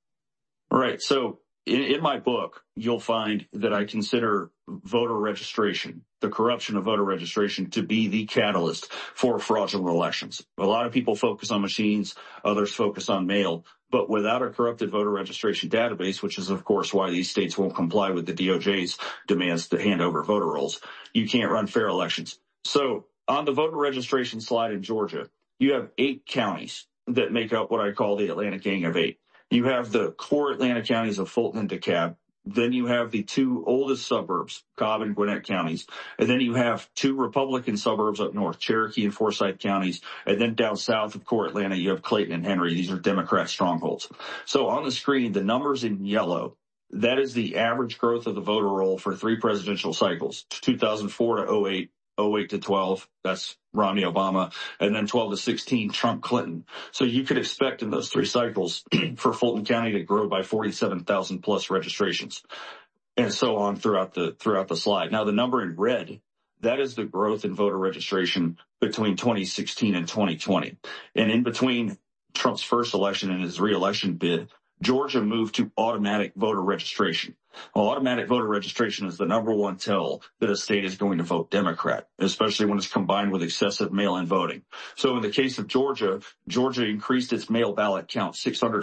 All right. So in my book, you'll find that I consider voter registration, the corruption of voter registration, to be the catalyst for fraudulent elections. A lot of people focus on machines, others focus on mail, but without a corrupted voter registration database, which is, of course, why these states won't comply with the DOJ's demands to hand over voter rolls, you can't run fair elections. So on the voter registration slide in Georgia, you have 8 counties that make up what I call the Atlanta Gang of 8. You have the core Atlanta counties of Fulton and DeKalb. Then you have the 2 oldest suburbs, Cobb and Gwinnett counties. And then you have 2 Republican suburbs up north, Cherokee and Forsyth counties. And then down south of core Atlanta, you have Clayton and Henry. These are Democrat strongholds. So on the screen, the numbers in yellow, that is the average growth of the voter roll for 3 presidential cycles, 2004 to 08. 08 to 12, that's Romney, Obama, and then 12 to 16, Trump, Clinton. So you could expect in those 3 cycles for Fulton County to grow by 47,000 plus registrations, and so on throughout the slide. Now the number in red, that is the growth in voter registration between 2016 and 2020, and in between Trump's first election and his re-election bid, Georgia moved to automatic voter registration. Well, automatic voter registration is the number one tell that a state is going to vote Democrat, especially when it's combined with excessive mail-in voting. So in the case of Georgia, Georgia increased its mail ballot count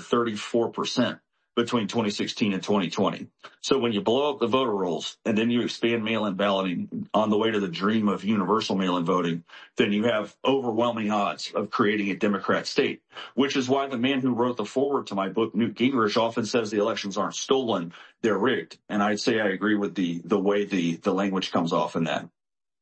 634% between 2016 and 2020. So when you blow up the voter rolls and then you expand mail-in balloting on the way to the dream of universal mail-in voting, then you have overwhelming odds of creating a Democrat state, which is why the man who wrote the foreword to my book, Newt Gingrich, often says the elections aren't stolen, they're rigged. And I'd say I agree with the way the language comes off in that.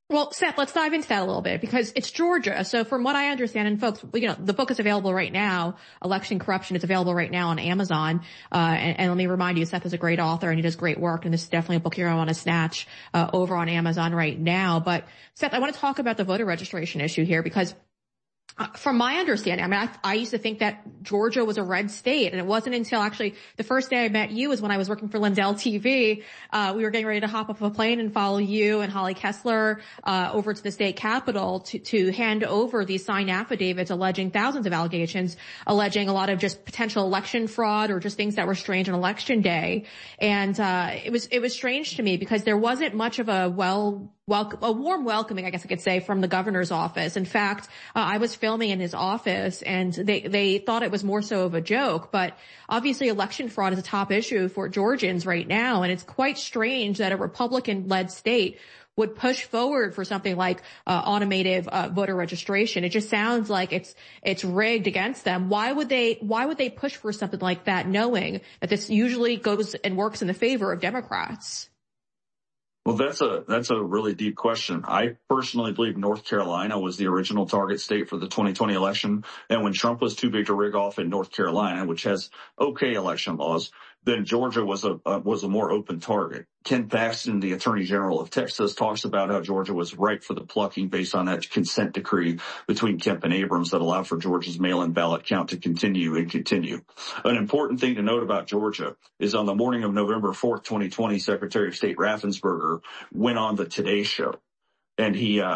Well, Seth, let's dive into that a little bit because it's Georgia. So from what I understand, and folks, the book is available right now, Election Corruption. It's available right now on Amazon. And let me remind you, Seth is a great author and he does great work. And this is definitely a book you're going to want to snatch, over on Amazon right now. But Seth, I want to talk about the voter registration issue here because from my understanding, I mean, I used to think that Georgia was a red state, and it wasn't until actually the first day I met you was when I was working for Lindell TV. We were getting ready to hop off a plane and follow you and Holly Kessler over to the state capitol to hand over these signed affidavits alleging thousands of allegations, alleging a lot of just potential election fraud or just things that were strange on election day. And it was strange to me because there wasn't much of a warm welcoming, I guess I could say, from the governor's office. In fact, I was filming in his office and they thought it was more so of a joke, but obviously election fraud is a top issue for Georgians right now. And it's quite strange that a Republican-led state would push forward for something like automated voter registration. It just sounds like it's rigged against them. Why would they push for something like that, knowing that this usually goes and works in the favor of Democrats? Well, that's a really deep question. I personally believe North Carolina was the original target state for the 2020 election. And when Trump was too big to rig off in North Carolina, which has okay election laws, then Georgia was a more open target. Ken Paxton, the Attorney General of Texas, talks about how Georgia was ripe for the plucking based on that consent decree between Kemp and Abrams that allowed for Georgia's mail-in ballot count to continue. An important thing to note about Georgia is on the morning of November 4th, 2020, Secretary of State Raffensperger went on the Today Show, and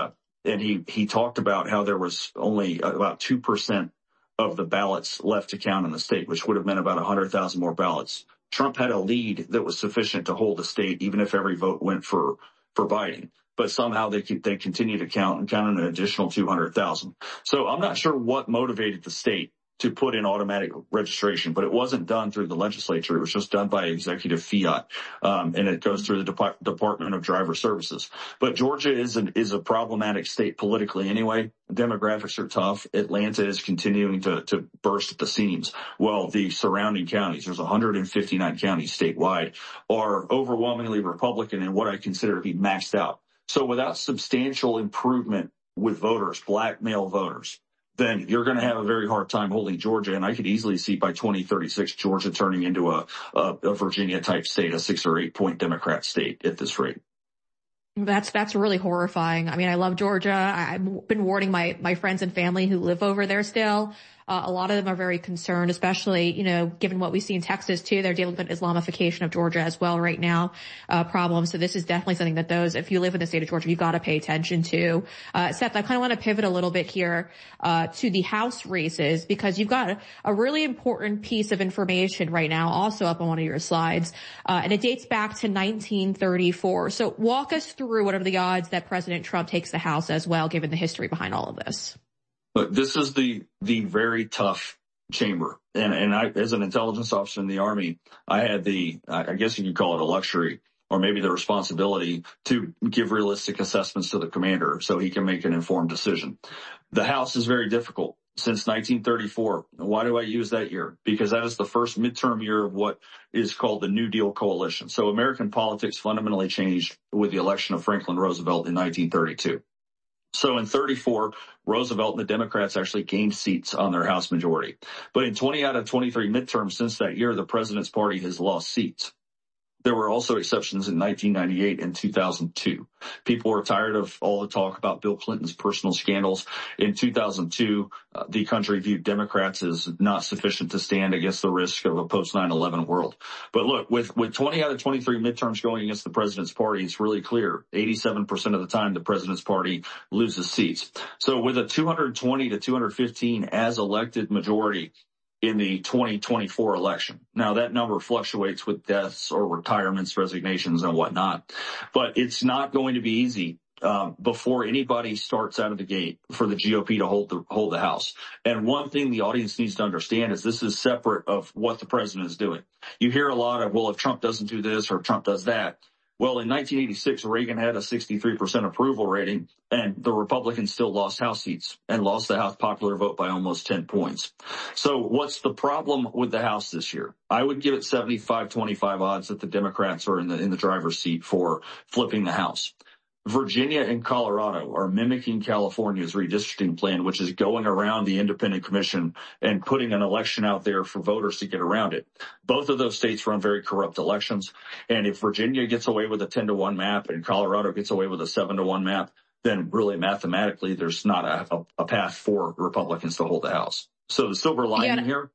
he talked about how there was only about 2% of the ballots left to count in the state, which would have meant about 100,000 more ballots. Trump had a lead that was sufficient to hold the state, even if every vote went for Biden. But somehow they continue to count and count an additional 200,000. So I'm not sure what motivated the state to put in automatic registration, but it wasn't done through the legislature. It was just done by executive fiat, and it goes through the Department of Driver Services. But Georgia is a problematic state politically anyway. Demographics are tough. Atlanta is continuing to burst at the seams. Well, the surrounding counties, there's 159 counties statewide, are overwhelmingly Republican and what I consider to be maxed out. So without substantial improvement with voters, black male voters, then you're going to have a very hard time holding Georgia. And I could easily see by 2036, Georgia turning into a Virginia type state, a 6 or 8 point Democrat state at this rate. That's really horrifying. I mean, I love Georgia. I've been warning my friends and family who live over there still. A lot of them are very concerned, especially, given what we see in Texas too. They're dealing with Islamification of Georgia as well right now, problems. So this is definitely something that if you live in the state of Georgia, you've got to pay attention to. Seth, I kind of want to pivot a little bit here, to the House races because you've got a really important piece of information right now also up on one of your slides. And it dates back to 1934. So walk us through what are the odds that President Trump takes the House as well, given the history behind all of this. Look, this is the very tough chamber. And I, as an intelligence officer in the Army, I had I guess you could call it a luxury or maybe the responsibility to give realistic assessments to the commander so he can make an informed decision. The House is very difficult. Since 1934. Why do I use that year? Because that is the first midterm year of what is called the New Deal coalition. So American politics fundamentally changed with the election of Franklin Roosevelt in 1932. So in 34, Roosevelt and the Democrats actually gained seats on their House majority. But in 20 out of 23 midterms since that year, the president's party has lost seats. There were also exceptions in 1998 and 2002. People were tired of all the talk about Bill Clinton's personal scandals. In 2002, the country viewed Democrats as not sufficient to stand against the risk of a post 9/11 world. But look, with 20 out of 23 midterms going against the president's party, it's really clear. 87% of the time, the president's party loses seats. So with a 220 to 215 as elected majority in the 2024 election. Now that number fluctuates with deaths or retirements, resignations and whatnot, but it's not going to be easy before anybody starts out of the gate for the GOP to hold the House. And one thing the audience needs to understand is this is separate of what the president is doing. You hear a lot of, well, if Trump doesn't do this or Trump does that. Well, in 1986, Reagan had a 63% approval rating, and the Republicans still lost House seats and lost the House popular vote by almost 10 points. So what's the problem with the House this year? I would give it 75-25 odds that the Democrats are in the driver's seat for flipping the House. Virginia and Colorado are mimicking California's redistricting plan, which is going around the independent commission and putting an election out there for voters to get around it. Both of those states run very corrupt elections. And if Virginia gets away with a 10-1 map and Colorado gets away with a 7-1 map, then really mathematically there's not a path for Republicans to hold the House. So the silver lining here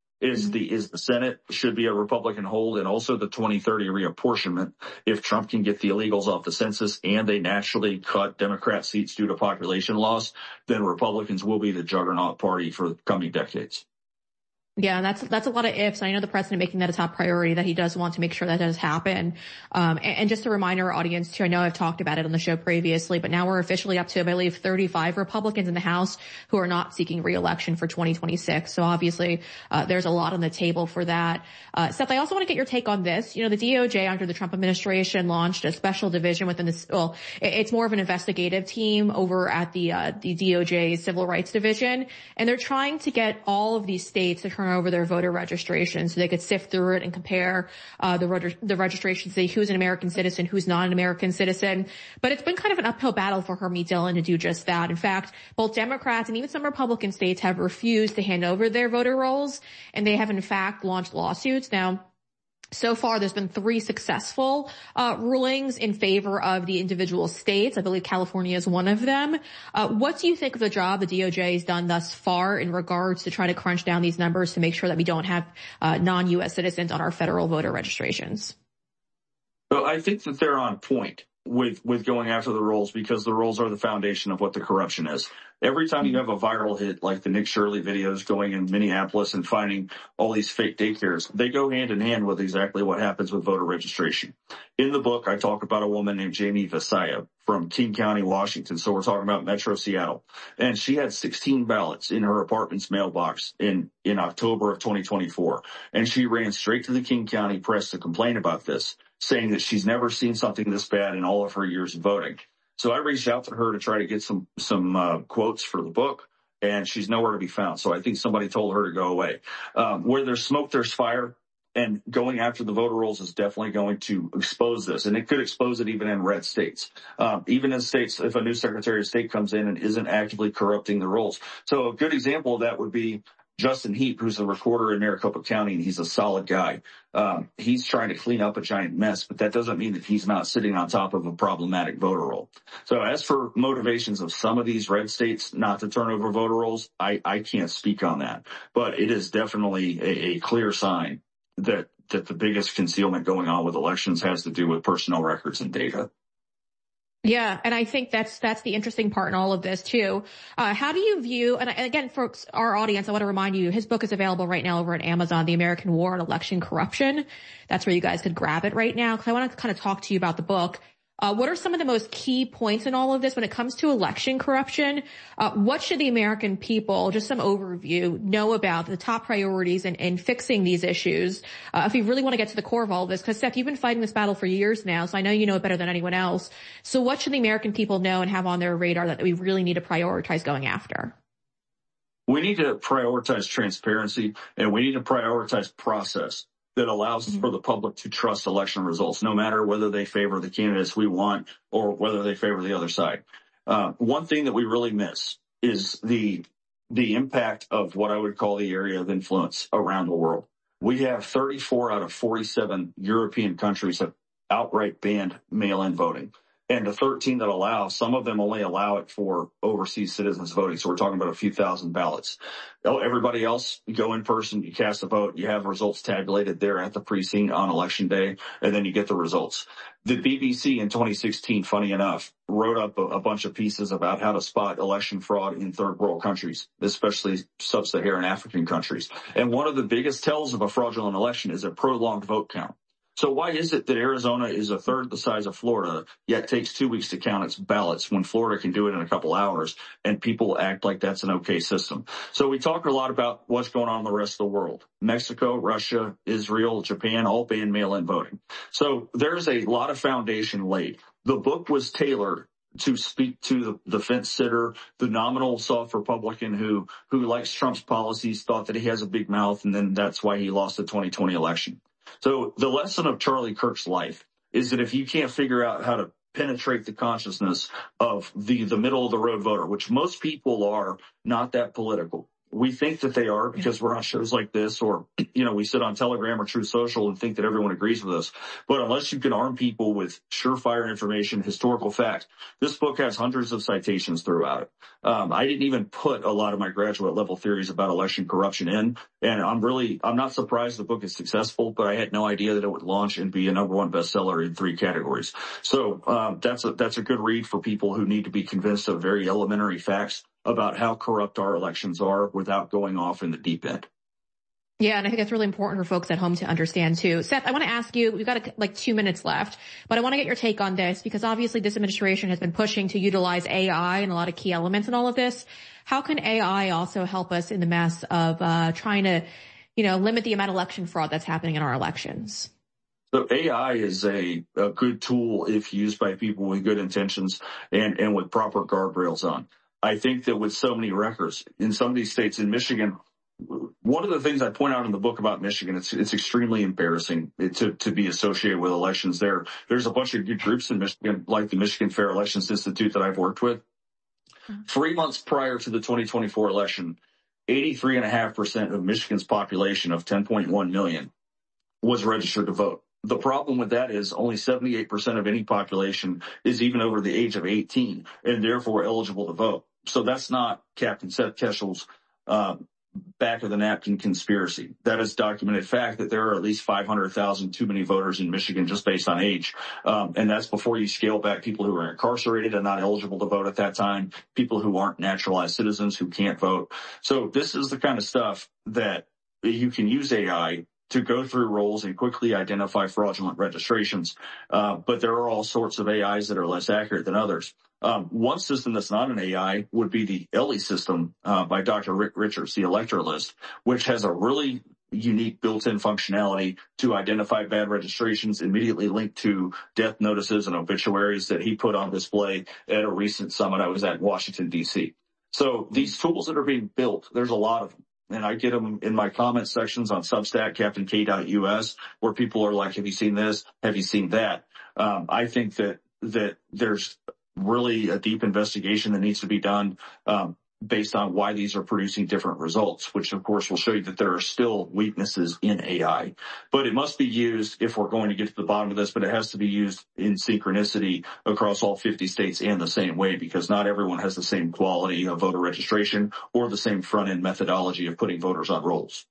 is the Senate should be a Republican hold, and also the 2030 reapportionment. If Trump can get the illegals off the census and they naturally cut Democrat seats due to population loss, then Republicans will be the juggernaut party for the coming decades. Yeah, that's a lot of ifs. I know the president making that a top priority, that he does want to make sure that does happen. And just to remind our audience too, I know I've talked about it on the show previously, but now we're officially up to, I believe, 35 Republicans in the House who are not seeking re-election for 2026. So obviously, there's a lot on the table for that. Seth, I also want to get your take on this. You know, the DOJ under the Trump administration launched a special division within this, well, it's more of an investigative team over at the DOJ Civil Rights Division. And they're trying to get all of these states to turn over their voter registration so they could sift through it and compare the registration, say who's an American citizen, who's not an American citizen. But it's been kind of an uphill battle for Hermie Dillon to do just that. In fact, both Democrats and even some Republican states have refused to hand over their voter rolls, and they have in fact launched lawsuits. Now, so far, there's been 3 successful rulings in favor of the individual states. I believe California is one of them. What do you think of the job the DOJ has done thus far in regards to trying to crunch down these numbers to make sure that we don't have non-U.S. citizens on our federal voter registrations? Well, I think that they're on point with going after the rolls, because the rolls are the foundation of what the corruption is. Every time you have a viral hit like the Nick Shirley videos going in Minneapolis and finding all these fake daycares, they go hand in hand with exactly what happens with voter registration. In the book, I talk about a woman named Jamie Visaya from King County, Washington. So we're talking about Metro Seattle. And she had 16 ballots in her apartment's mailbox in October of 2024. And she ran straight to the King County press to complain about this, saying that she's never seen something this bad in all of her years of voting. So I reached out to her to try to get some quotes for the book, and she's nowhere to be found. So I think somebody told her to go away. Where there's smoke, there's fire, and going after the voter rolls is definitely going to expose this, and it could expose it even in red states. Even in states, if a new Secretary of State comes in and isn't actively corrupting the rolls. So a good example of that would be Justin Heap, who's a recorder in Maricopa County, and he's a solid guy. He's trying to clean up a giant mess, but that doesn't mean that he's not sitting on top of a problematic voter roll. So as for motivations of some of these red states not to turn over voter rolls, I can't speak on that. But it is definitely a clear sign that the biggest concealment going on with elections has to do with personnel records and data. Yeah, and I think that's the interesting part in all of this too. How do you view, and again, for our audience, I want to remind you, his book is available right now over at Amazon, The American War on Election Corruption. That's where you guys could grab it right now, because I want to kind of talk to you about the book. What are some of the most key points in all of this when it comes to election corruption? What should the American people, just some overview, know about the top priorities in fixing these issues? If you really want to get to the core of all of this, because Seth, you've been fighting this battle for years now, so I know you know it better than anyone else. So what should the American people know and have on their radar that we really need to prioritize going after? We need to prioritize transparency, and we need to prioritize process that allows for the public to trust election results, no matter whether they favor the candidates we want or whether they favor the other side. One thing that we really miss is the impact of what I would call the area of influence around the world. We have 34 out of 47 European countries have outright banned mail-in voting. And the 13 that allow, some of them only allow it for overseas citizens voting. So we're talking about a few thousand ballots. Everybody else, you go in person, you cast a vote, you have results tabulated there at the precinct on election day, and then you get the results. The BBC in 2016, funny enough, wrote up a bunch of pieces about how to spot election fraud in third world countries, especially sub-Saharan African countries. And one of the biggest tells of a fraudulent election is a prolonged vote count. So why is it that Arizona is a third the size of Florida, yet takes 2 weeks to count its ballots when Florida can do it in a couple hours, and people act like that's an okay system? So we talk a lot about what's going on in the rest of the world. Mexico, Russia, Israel, Japan, all ban mail-in voting. So there's a lot of foundation laid. The book was tailored to speak to the fence sitter, the nominal soft Republican who likes Trump's policies, thought that he has a big mouth, and then that's why he lost the 2020 election. So the lesson of Charlie Kirk's life is that if you can't figure out how to penetrate the consciousness of the middle of the road voter, which most people are not that political. We think that they are because we're on shows like this, or, we sit on Telegram or Truth Social and think that everyone agrees with us. But unless you can arm people with surefire information, historical fact, this book has hundreds of citations throughout it. I didn't even put a lot of my graduate level theories about election corruption in, and I'm not surprised the book is successful, but I had no idea that it would launch and be a #1 bestseller in 3 categories. So, that's a good read for people who need to be convinced of very elementary facts about how corrupt our elections are without going off in the deep end. Yeah, and I think that's really important for folks at home to understand too. Seth, I want to ask you, we've got like 2 minutes left, but I want to get your take on this because obviously this administration has been pushing to utilize AI and a lot of key elements in all of this. How can AI also help us in the mess of trying to, limit the amount of election fraud that's happening in our elections? So AI is a good tool if used by people with good intentions and with proper guardrails on. I think that with so many records in some of these states, in Michigan, one of the things I point out in the book about Michigan, it's extremely embarrassing to be associated with elections there. There's a bunch of good groups in Michigan, like the Michigan Fair Elections Institute that I've worked with. 3 months prior to the 2024 election, 83.5% of Michigan's population of 10.1 million was registered to vote. The problem with that is only 78% of any population is even over the age of 18 and therefore eligible to vote. So that's not Captain Seth Keshel's back of the napkin conspiracy. That is documented fact that there are at least 500,000 too many voters in Michigan just based on age. And that's before you scale back people who are incarcerated and not eligible to vote at that time, people who aren't naturalized citizens who can't vote. So this is the kind of stuff that you can use AI to go through rolls and quickly identify fraudulent registrations. But there are all sorts of AIs that are less accurate than others. One system that's not an AI would be the ELLI system by Dr. Rick Richards, the elector list, which has a really unique built-in functionality to identify bad registrations immediately linked to death notices and obituaries that he put on display at a recent summit I was at in Washington, D.C. So these tools that are being built, there's a lot of them. And I get them in my comment sections on Substack, CaptainK.us, where people are like, have you seen this? Have you seen that? I think that there's really a deep investigation that needs to be done based on why these are producing different results, which of course will show you that there are still weaknesses in AI. But it must be used if we're going to get to the bottom of this, but it has to be used in synchronicity across all 50 states and the same way, because not everyone has the same quality of voter registration or the same front-end methodology of putting voters on rolls.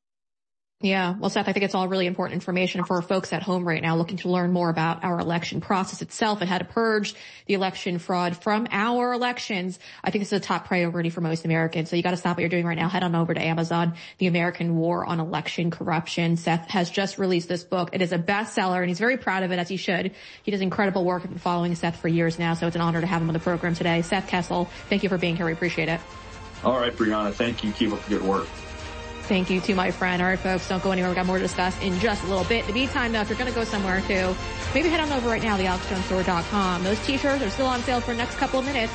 Yeah. Well, Seth, I think it's all really important information for folks at home right now looking to learn more about our election process itself and how to purge the election fraud from our elections. I think this is a top priority for most Americans. So you got to stop what you're doing right now. Head on over to Amazon, The American War on Election Corruption. Seth has just released this book. It is a bestseller and he's very proud of it, as he should. He does incredible work. I've been following Seth for years now, so it's an honor to have him on the program today. Seth Kessel, thank you for being here. We appreciate it. All right, Brianna. Thank you. Keep up the good work. Thank you to my friend. All right, folks, don't go anywhere. We've got more to discuss in just a little bit. In the meantime, though, if you're going to go somewhere too, maybe head on over right now to thealexjonestore.com. Those t-shirts are still on sale for the next couple of minutes.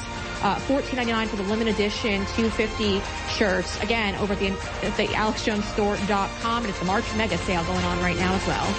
$14.99 for the limited edition 250 shirts. Again, over at the alexjonestore.com. And it's the March mega sale going on right now as well.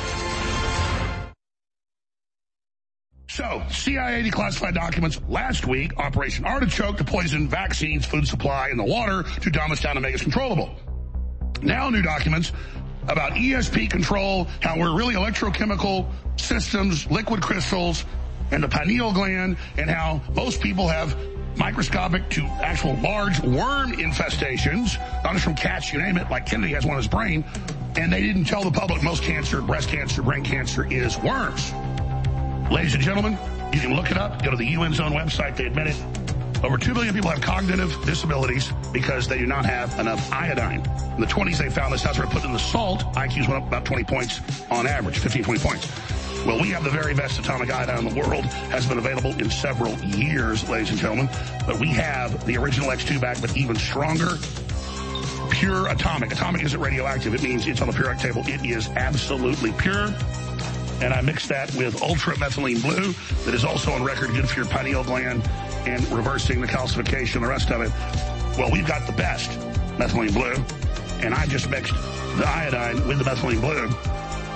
So, CIA declassified documents last week, Operation Artichoke to poison vaccines, food supply, and the water to dumb us down and make us controllable. Now new documents about ESP control, how we're really electrochemical systems, liquid crystals, and the pineal gland, and how most people have microscopic to actual large worm infestations, not just from cats, you name it, like Kennedy has one in his brain, and they didn't tell the public most cancer, breast cancer, brain cancer is worms. Ladies and gentlemen, you can look it up, go to the UN's own website, they admit it. Over 2 billion people have cognitive disabilities because they do not have enough iodine. In the 20s, they found this. That's where it put in the salt. IQs went up about 20 points on average, 15, 20 points. Well, we have the very best atomic iodine in the world. Has been available in several years, ladies and gentlemen. But we have the original X2 back, but even stronger. Pure atomic. Atomic isn't radioactive. It means it's on the periodic table. It is absolutely pure. And I mixed that with ultra methylene blue that is also on record good for your pineal gland and reversing the calcification, the rest of it. Well, we've got the best methylene blue, and I just mixed the iodine with the methylene blue,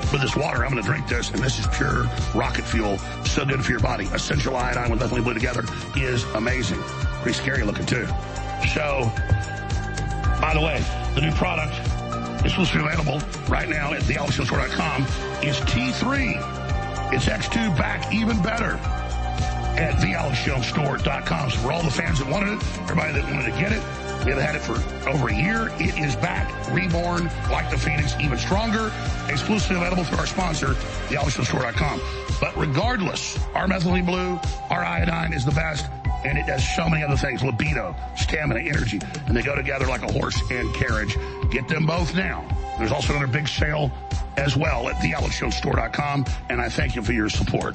with this water. I'm going to drink this, and this is pure rocket fuel. So good for your body. Essential iodine with methylene blue together is amazing. Pretty scary looking, too. So, by the way, the new product is supposed to be available right now at thealexjonesstore.com is T3. It's X2 back even better at thealexjonesstore.com. So for all the fans that wanted it, everybody that wanted to get it, we have had it for over a year. It is back, reborn, like the Phoenix, even stronger, exclusively available through our sponsor, thealexjonesstore.com. But regardless, our methylene blue, our iodine is the best, and it does so many other things, libido, stamina, energy, and they go together like a horse and carriage. Get them both now. There's also another big sale as well at thealexjonesstore.com, and I thank you for your support.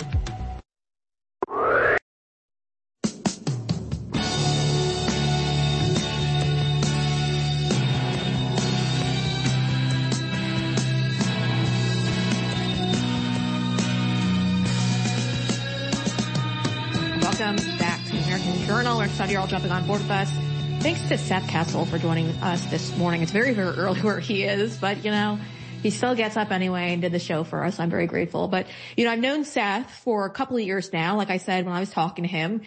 Welcome back to the American Journal. We're excited you're all jumping on board with us. Thanks to Seth Kessel for joining us this morning. It's very, very early where he is, but, he still gets up anyway and did the show for us. I'm very grateful. But, I've known Seth for a couple of years now. Like I said, when I was talking to him,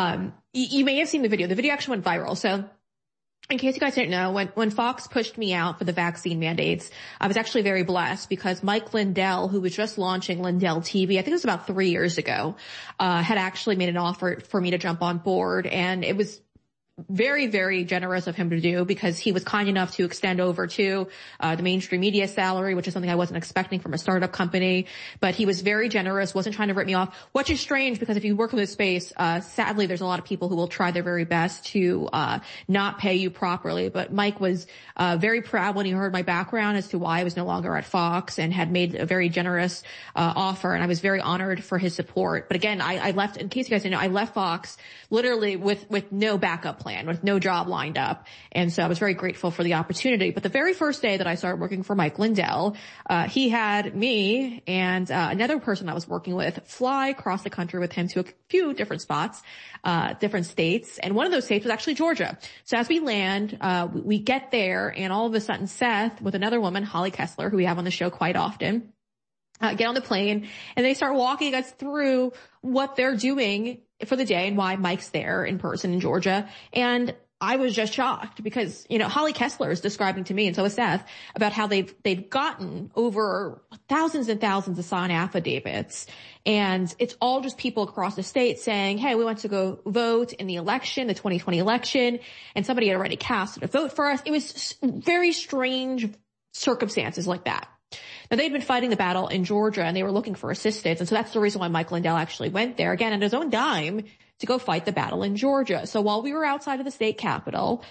you may have seen the video. The video actually went viral. So in case you guys didn't know, when Fox pushed me out for the vaccine mandates, I was actually very blessed because Mike Lindell, who was just launching Lindell TV, I think it was about 3 years ago, had actually made an offer for me to jump on board. And it was very, very generous of him to do because he was kind enough to extend over to the mainstream media salary, which is something I wasn't expecting from a startup company. But he was very generous, wasn't trying to rip me off, which is strange because if you work in this space, sadly, there's a lot of people who will try their very best to not pay you properly. But Mike was very proud when he heard my background as to why I was no longer at Fox and had made a very generous offer. And I was very honored for his support. But again, I left, in case you guys didn't know, I left Fox literally with no backup plan, with no job lined up. And so I was very grateful for the opportunity. But the very first day that I started working for Mike Lindell, he had me and another person I was working with fly across the country with him to a few different spots, different states. And one of those states was actually Georgia. So as we land, we get there and all of a sudden Seth with another woman, Holly Kessler, who we have on the show quite often, get on the plane and they start walking us through what they're doing for the day and why Mike's there in person in Georgia. And I was just shocked because, Holly Kessler is describing to me, and so is Seth, about how they've gotten over thousands and thousands of signed affidavits. And it's all just people across the state saying, hey, we want to go vote in the election, the 2020 election. And somebody had already casted a vote for us. It was very strange circumstances like that. Now, they'd been fighting the battle in Georgia and they were looking for assistance. And so that's the reason why Mike Lindell actually went there, again, on his own dime to go fight the battle in Georgia. So while we were outside of the state capitol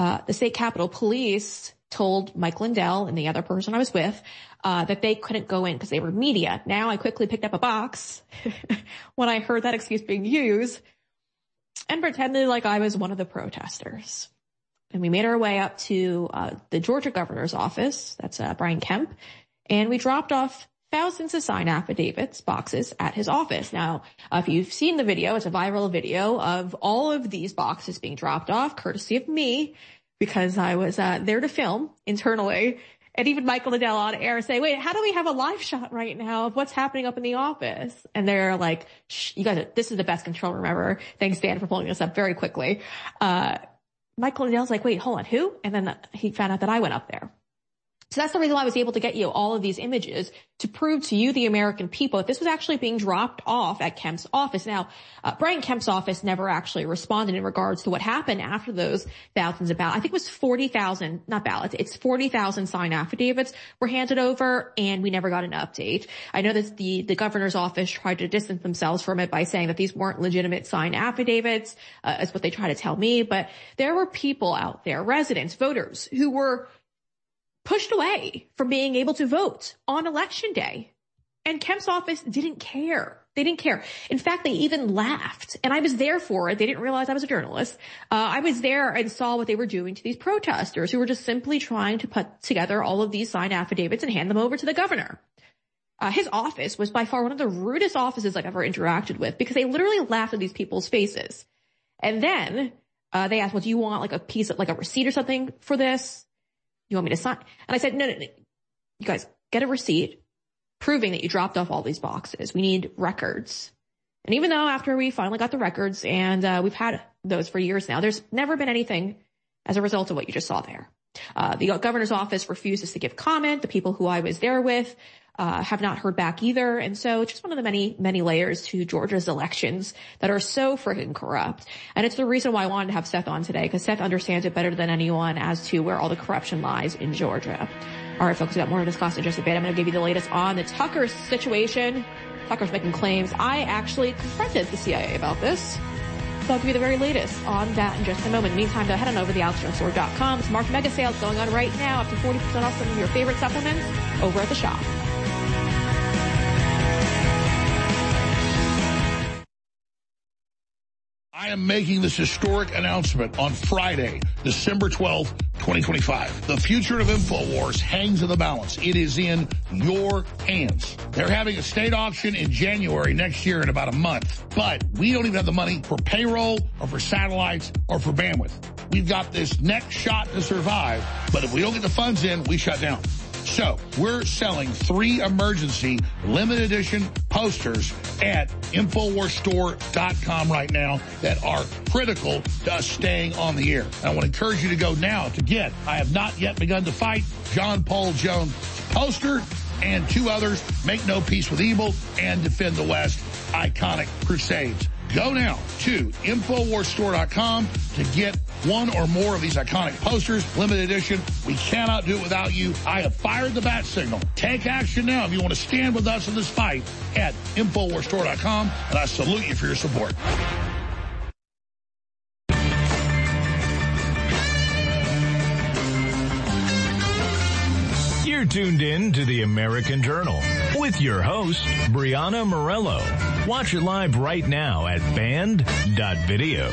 police told Mike Lindell and the other person I was with that they couldn't go in because they were media. Now I quickly picked up a box when I heard that excuse being used and pretended like I was one of the protesters. And we made our way up to the Georgia governor's office. That's Brian Kemp. And we dropped off thousands of signed affidavits, boxes, at his office. Now, if you've seen the video, it's a viral video of all of these boxes being dropped off, courtesy of me, because I was there to film internally. And even Michael Lindell on air say, wait, how do we have a live shot right now of what's happening up in the office? And they're like, shh, you guys, this is the best control room ever. Thanks, Dan, for pulling this up very quickly. Michael Lindell's like, wait, hold on, who? And then he found out that I went up there. So that's the reason why I was able to get you all of these images to prove to you, the American people, that this was actually being dropped off at Kemp's office. Now, Brian Kemp's office never actually responded in regards to what happened after those thousands of ballots. I think it was 40,000, not ballots, it's 40,000 signed affidavits were handed over, and we never got an update. I know that the governor's office tried to distance themselves from it by saying that these weren't legitimate signed affidavits, is what they try to tell me. But there were people out there, residents, voters, who were pushed away from being able to vote on election day. And Kemp's office didn't care. They didn't care. In fact, they even laughed. And I was there for it. They didn't realize I was a journalist. I was there and saw what they were doing to these protesters who were just simply trying to put together all of these signed affidavits and hand them over to the governor. His office was by far one of the rudest offices I've ever interacted with because they literally laughed at these people's faces. And then they asked, well, do you want like a piece of like a receipt or something for this? You want me to sign? And I said, no. You guys, get a receipt, proving that you dropped off all these boxes. We need records. And even though after we finally got the records, and we've had those for years now, there's never been anything as a result of what you just saw there. The governor's office refuses to give comment. The people who I was there with have not heard back either. And so it's just one of the many, many layers to Georgia's elections that are so freaking corrupt. And it's the reason why I wanted to have Seth on today, because Seth understands it better than anyone as to where all the corruption lies in Georgia. All right, folks, we got more to discuss in just a bit. I'm going to give you the latest on the Tucker situation. Tucker's making claims. I actually confronted the CIA about this. So I'll give you the very latest on that in just a moment. In the meantime, head on over to thealexjonesstore.com. It's March mega sales going on right now, up to 40% off some of your favorite supplements over at the shop. I am making this historic announcement on Friday, December 12th, 2025. The future of InfoWars hangs in the balance. It is in your hands. They're having a state auction in January next year in about a month, but we don't even have the money for payroll or for satellites or for bandwidth. We've got this next shot to survive, but if we don't get the funds in, we shut down. So we're selling 3 emergency limited edition posters at InfoWarsStore.com right now that are critical to us staying on the air. And I want to encourage you to go now to get I Have Not Yet Begun to Fight, John Paul Jones poster, and 2 others, Make No Peace with Evil and Defend the West, Iconic Crusades. Go now to InfoWarsStore.com to get 1 or more of these iconic posters, limited edition. We cannot do it without you. I have fired the bat signal. Take action now if you want to stand with us in this fight at InfoWarsStore.com, and I salute you for your support. You're tuned in to the American Journal with your host, Brianna Morello. Watch it live right now at band.video.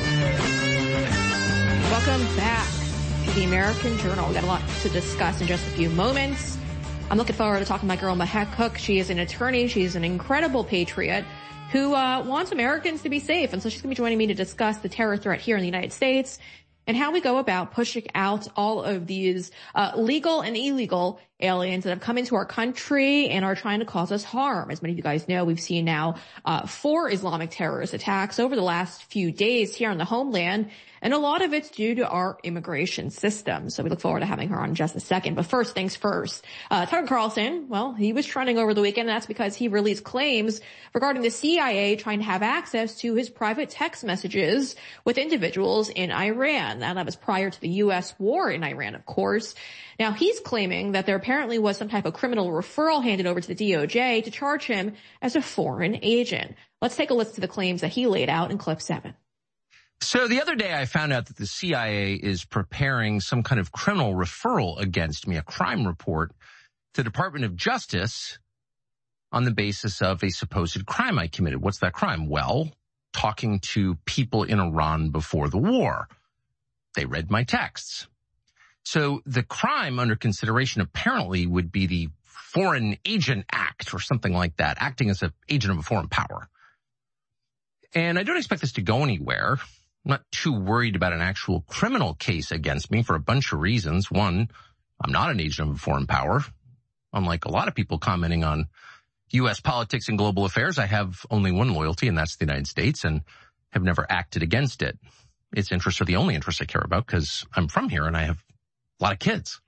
Welcome back to the American Journal. We've got a lot to discuss in just a few moments. I'm looking forward to talking to my girl, Mahek Cook. She is an attorney. She's an incredible patriot who wants Americans to be safe. And so she's going to be joining me to discuss the terror threat here in the United States and how we go about pushing out all of these legal and illegal aliens that have come into our country and are trying to cause us harm. As many of you guys know, we've seen now 4 Islamic terrorist attacks over the last few days here in the homeland, and a lot of it's due to our immigration system. So we look forward to having her on in just a second. But first things first, Tucker Carlson, well, he was trending over the weekend, and that's because he released claims regarding the CIA trying to have access to his private text messages with individuals in Iran. Now, that was prior to the U.S. war in Iran, of course. Now, he's claiming that there apparently was some type of criminal referral handed over to the DOJ to charge him as a foreign agent. Let's take a listen to the claims that he laid out in clip 7. So the other day I found out that the CIA is preparing some kind of criminal referral against me, a crime report, to the Department of Justice on the basis of a supposed crime I committed. What's that crime? Well, talking to people in Iran before the war. They read my texts. So the crime under consideration apparently would be the Foreign Agent Act or something like that, acting as an agent of a foreign power. And I don't expect this to go anywhere. I'm not too worried about an actual criminal case against me for a bunch of reasons. One, I'm not an agent of a foreign power. Unlike a lot of people commenting on U.S. politics and global affairs, I have only one loyalty, and that's the United States, and have never acted against it. Its interests are the only interests I care about because I'm from here and I have a lot of kids.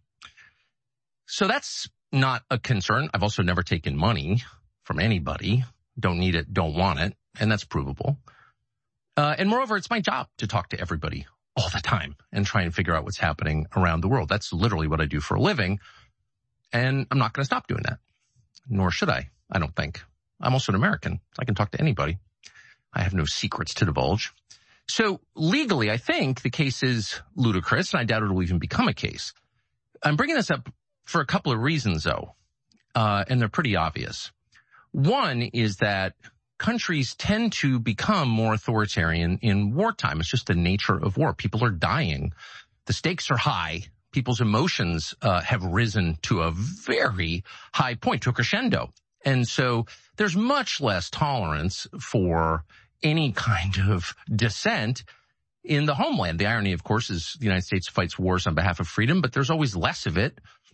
So that's not a concern. I've also never taken money from anybody. Don't need it, don't want it, and that's provable. And moreover, it's my job to talk to everybody all the time and try and figure out what's happening around the world. That's literally what I do for a living, and I'm not going to stop doing that, nor should I don't think. I'm also an American. I can talk to anybody. I have no secrets to divulge. So legally, I think the case is ludicrous, and I doubt it will even become a case. I'm bringing this up for a couple of reasons, though, and they're pretty obvious. One is that countries tend to become more authoritarian in wartime. It's just the nature of war. People are dying. The stakes are high. People's emotions have risen to a very high point, to a crescendo. And so there's much less tolerance for any kind of dissent in the homeland. The irony, of course, is the United States fights wars on behalf of freedom, but there's always less of it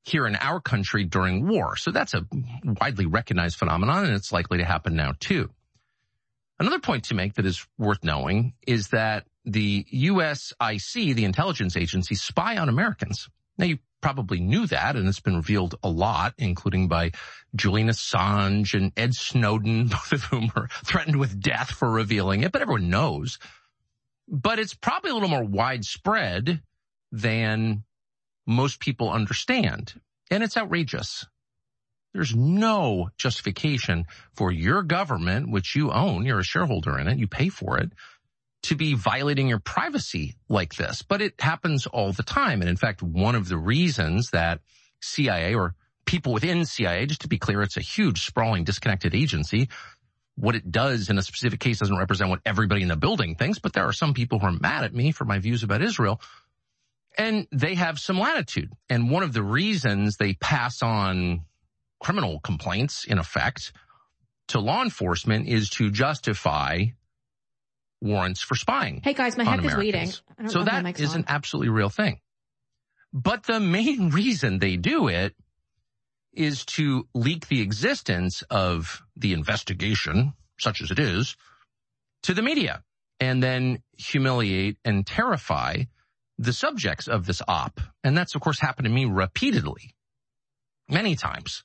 here in our country during war. So that's a widely recognized phenomenon, and it's likely to happen now too. Another point to make that is worth knowing is that the USIC, the intelligence agency, spy on Americans. Now, you probably knew that, and it's been revealed a lot, including by Julian Assange and Ed Snowden, both of whom are threatened with death for revealing it, but everyone knows. But it's probably a little more widespread than most people understand, and it's outrageous. There's no justification for your government, which you own, you're a shareholder in it, you pay for it, to be violating your privacy like this. But it happens all the time. And in fact, one of the reasons that CIA or people within CIA, just to be clear, it's a huge, sprawling, disconnected agency. What it does in a specific case doesn't represent what everybody in the building thinks, but there are some people who are mad at me for my views about Israel. And they have some latitude. And one of the reasons they pass on criminal complaints, in effect, to law enforcement is to justify warrants for spying. Hey guys, my heck is waiting. So that is an absolutely real thing. But the main reason they do it is to leak the existence of the investigation, such as it is, to the media, and then humiliate and terrify the subjects of this op. And that's, of course, happened to me repeatedly, many times,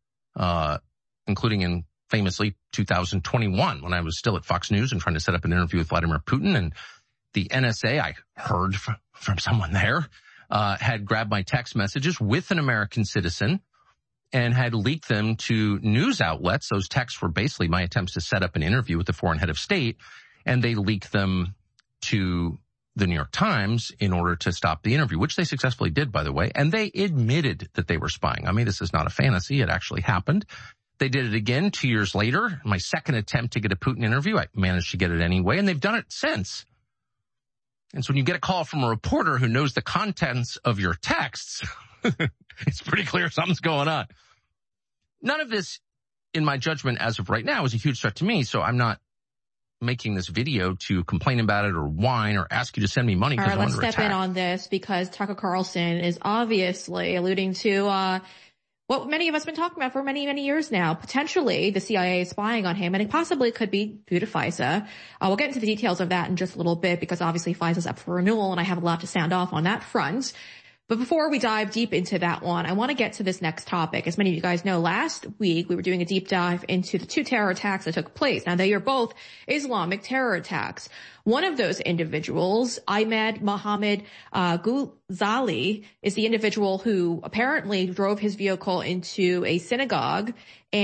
including in famously 2021 when I was still at Fox News and trying to set up an interview with Vladimir Putin. And the NSA, I heard from someone there, had grabbed my text messages with an American citizen and had leaked them to news outlets. Those texts were basically my attempts to set up an interview with the foreign head of state, and they leaked them to the New York Times in order to stop the interview, which they successfully did, by the way. And they admitted that they were spying. I mean, this is not a fantasy. It actually happened. They did it again 2 years later. My second attempt to get a Putin interview, I managed to get it anyway, and they've done it since. And so when you get a call from a reporter who knows the contents of your texts, it's pretty clear something's going on. None of this, in my judgment, as of right now, is a huge threat to me, so I'm not making this video to complain about it or whine or ask you to send me money. All right, let's step in on this because Tucker Carlson is obviously alluding to what many of us have been talking about for many, many years now. Potentially, the CIA is spying on him, and it possibly could be due to FISA. We'll get into the details of that in just a little bit because obviously FISA is up for renewal, and I have a lot to sound off on that front. But before we dive deep into that one, I want to get to this next topic. As many of you guys know, last week we were doing a deep dive into the 2 terror attacks that took place. Now, they are both Islamic terror attacks. One of those individuals, Ahmed Mohammed Ghazali, is the individual who apparently drove his vehicle into a synagogue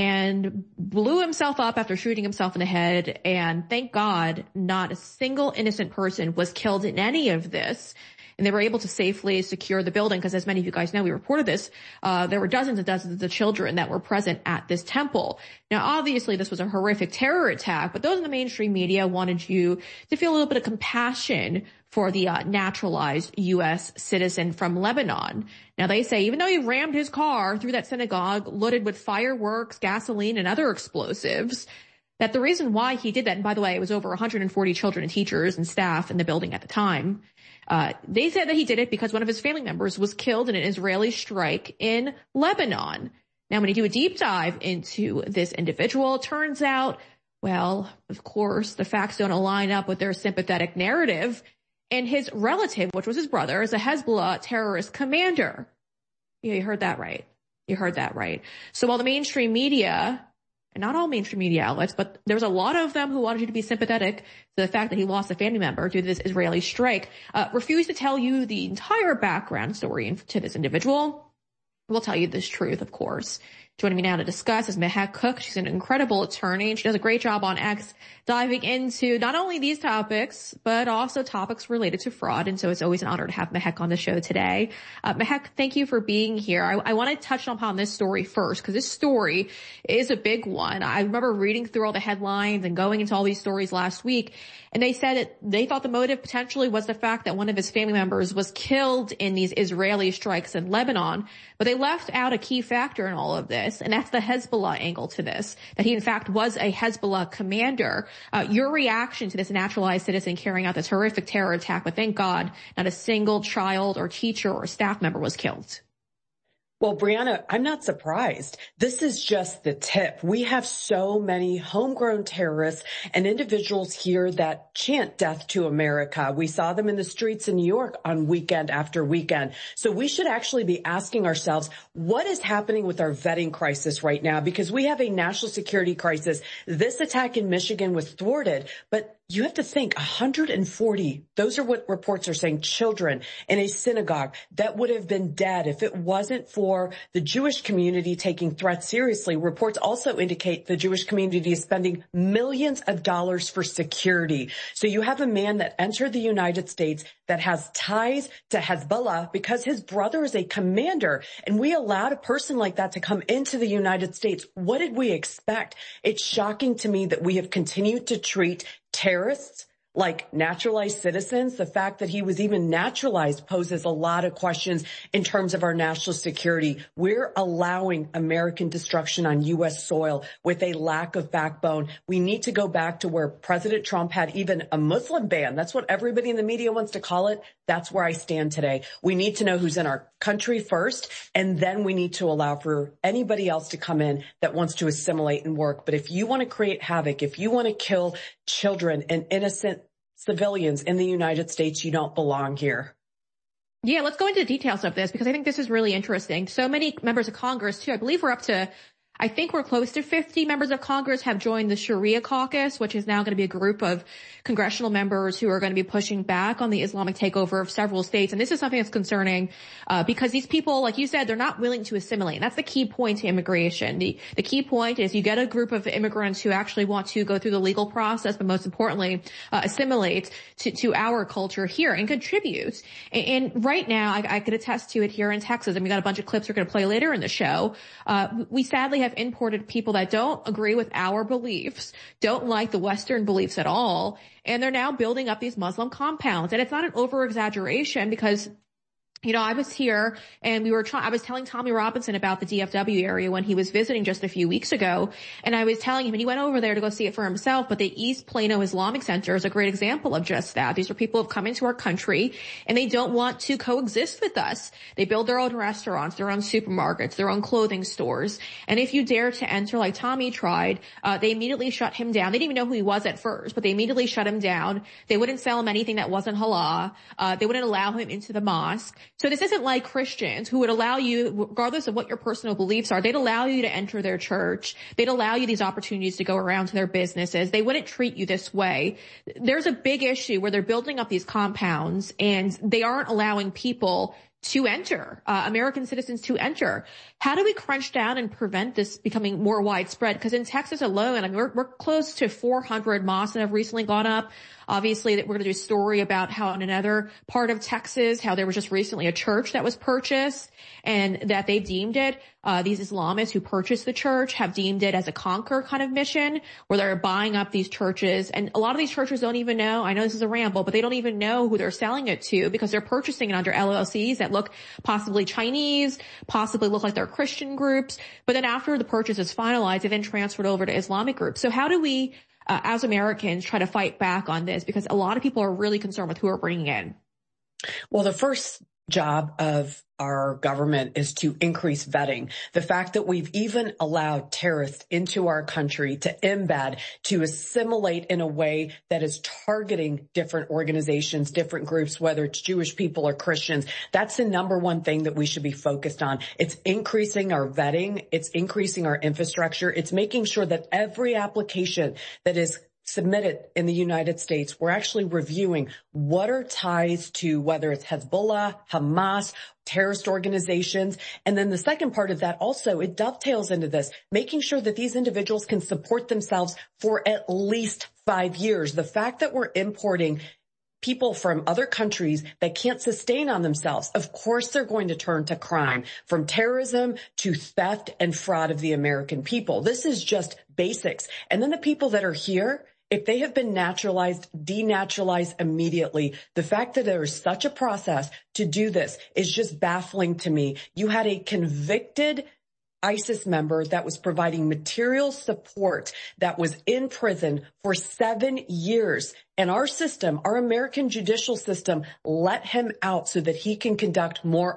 and blew himself up after shooting himself in the head. And thank God, not a single innocent person was killed in any of this. And they were able to safely secure the building because, as many of you guys know, we reported this, there were dozens and dozens of children that were present at this temple. Now, obviously, this was a horrific terror attack, but those in the mainstream media wanted you to feel a little bit of compassion for the naturalized U.S. citizen from Lebanon. Now, they say even though he rammed his car through that synagogue loaded with fireworks, gasoline, and other explosives, that the reason why he did that, and by the way, it was over 140 children and teachers and staff in the building at the time, they said that he did it because one of his family members was killed in an Israeli strike in Lebanon. Now, when you do a deep dive into this individual, it turns out, well, of course, the facts don't align up with their sympathetic narrative. And his relative, which was his brother, is a Hezbollah terrorist commander. Yeah, you heard that right. You heard that right. So while the mainstream media, and not all mainstream media outlets, but there's a lot of them who wanted you to be sympathetic to the fact that he lost a family member due to this Israeli strike, refused to tell you the entire background story to this individual. We'll tell you this truth, of course. Joining me now to discuss is Mehek Cook. She's an incredible attorney, and she does a great job on X diving into not only these topics, but also topics related to fraud. And so it's always an honor to have Mehek on the show today. Mehek, thank you for being here. I want to touch upon this story first, because this story is a big one. I remember reading through all the headlines and going into all these stories last week, and they said they thought the motive potentially was the fact that one of his family members was killed in these Israeli strikes in Lebanon, but they left out a key factor in all of this, and that's the Hezbollah angle to this, that he in fact was a Hezbollah commander. Your reaction to this naturalized citizen carrying out this horrific terror attack, but thank God not a single child or teacher or staff member was killed. Well, Brianna, I'm not surprised. This is just the tip. We have so many homegrown terrorists and individuals here that chant death to America. We saw them in the streets in New York on weekend after weekend. So we should actually be asking ourselves, what is happening with our vetting crisis right now? Because we have a national security crisis. This attack in Michigan was thwarted, but you have to think 140, those are what reports are saying, children in a synagogue that would have been dead if it wasn't for the Jewish community taking threats seriously. Reports also indicate the Jewish community is spending millions of dollars for security. So you have a man that entered the United States that has ties to Hezbollah because his brother is a commander, and we allowed a person like that to come into the United States. What did we expect? It's shocking to me that we have continued to treat terrorists like naturalized citizens. The fact that he was even naturalized poses a lot of questions in terms of our national security. We're allowing American destruction on U.S. soil with a lack of backbone. We need to go back to where President Trump had even a Muslim ban. That's what everybody in the media wants to call it. That's where I stand today. We need to know who's in our country first, and then we need to allow for anybody else to come in that wants to assimilate and work. But if you want to create havoc, if you want to kill children and innocent civilians in the United States, you don't belong here. Yeah, let's go into the details of this because I think this is really interesting. So many members of Congress, too. I believe we're up to, I think we're close to 50 members of Congress have joined the Sharia caucus, which is now going to be a group of congressional members who are going to be pushing back on the Islamic takeover of several states. And this is something that's concerning because these people, like you said, they're not willing to assimilate. And that's the key point to immigration. The key point is you get a group of immigrants who actually want to go through the legal process, but most importantly, assimilate to our culture here and contribute. And right now, I could attest to it here in Texas, and we got a bunch of clips we're going to play later in the show. We sadly have imported people that don't agree with our beliefs, don't like the Western beliefs at all, and they're now building up these Muslim compounds. And it's not an over-exaggeration because, you know, I was here and I was telling Tommy Robinson about the DFW area when he was visiting just a few weeks ago. And I was telling him, and he went over there to go see it for himself, but the East Plano Islamic Center is a great example of just that. These are people who have come into our country and they don't want to coexist with us. They build their own restaurants, their own supermarkets, their own clothing stores. And if you dare to enter like Tommy tried, they immediately shut him down. They didn't even know who he was at first, but they immediately shut him down. They wouldn't sell him anything that wasn't halal. They wouldn't allow him into the mosque. So this isn't like Christians who would allow you, regardless of what your personal beliefs are, they'd allow you to enter their church. They'd allow you these opportunities to go around to their businesses. They wouldn't treat you this way. There's a big issue where they're building up these compounds and they aren't allowing people to enter, American citizens to enter. How do we crunch down and prevent this becoming more widespread? Because in Texas alone, I mean, we're close to 400 mosques that have recently gone up. Obviously, that we're going to do a story about how in another part of Texas, how there was just recently a church that was purchased and that they deemed it, these Islamists who purchased the church have deemed it as a conquer kind of mission where they're buying up these churches. And a lot of these churches don't even know, I know this is a ramble, but they don't even know who they're selling it to because they're purchasing it under LLCs that look possibly Chinese, possibly look like they're Christian groups. But then after the purchase is finalized, they then transferred over to Islamic groups. So how do we, as Americans, try to fight back on this? Because a lot of people are really concerned with who we're bringing in. Well, the first job of our government is to increase vetting. The fact that we've even allowed terrorists into our country to embed, to assimilate in a way that is targeting different organizations, different groups, whether it's Jewish people or Christians, that's the number one thing that we should be focused on. It's increasing our vetting. It's increasing our infrastructure. It's making sure that every application that is submitted in the United States, we're actually reviewing what are ties to whether it's Hezbollah, Hamas, terrorist organizations. And then the second part of that also, it dovetails into this, making sure that these individuals can support themselves for at least 5 years. The fact that we're importing people from other countries that can't sustain on themselves, of course they're going to turn to crime, from terrorism to theft and fraud of the American people. This is just basics. And then the people that are here, if they have been naturalized, denaturalized immediately. The fact that there is such a process to do this is just baffling to me. You had a convicted ISIS member that was providing material support that was in prison for 7 years. And our system, our American judicial system, let him out so that he can conduct more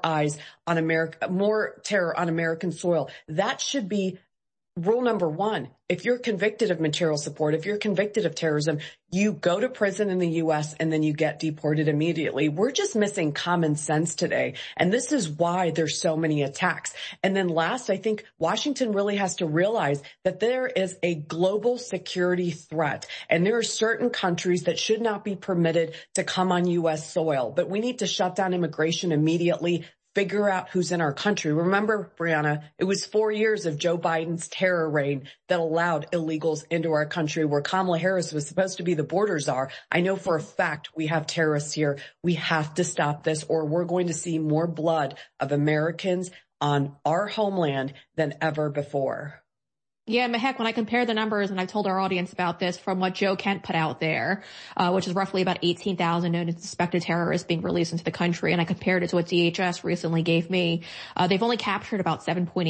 terror on American soil. That should be rule number one. If you're convicted of material support, if you're convicted of terrorism, you go to prison in the U.S. and then you get deported immediately. We're just missing common sense today. And this is why there's so many attacks. And then last, I think Washington really has to realize that there is a global security threat. And there are certain countries that should not be permitted to come on U.S. soil. But we need to shut down immigration immediately. Figure out who's in our country. Remember, Brianna, it was 4 years of Joe Biden's terror reign that allowed illegals into our country, where Kamala Harris was supposed to be the border czar. I know for a fact we have terrorists here. We have to stop this, or we're going to see more blood of Americans on our homeland than ever before. Yeah, Mahek, when I compare the numbers, and I've told our audience about this, from what Joe Kent put out there, which is roughly about 18,000 known and suspected terrorists being released into the country, and I compared it to what DHS recently gave me, they've only captured about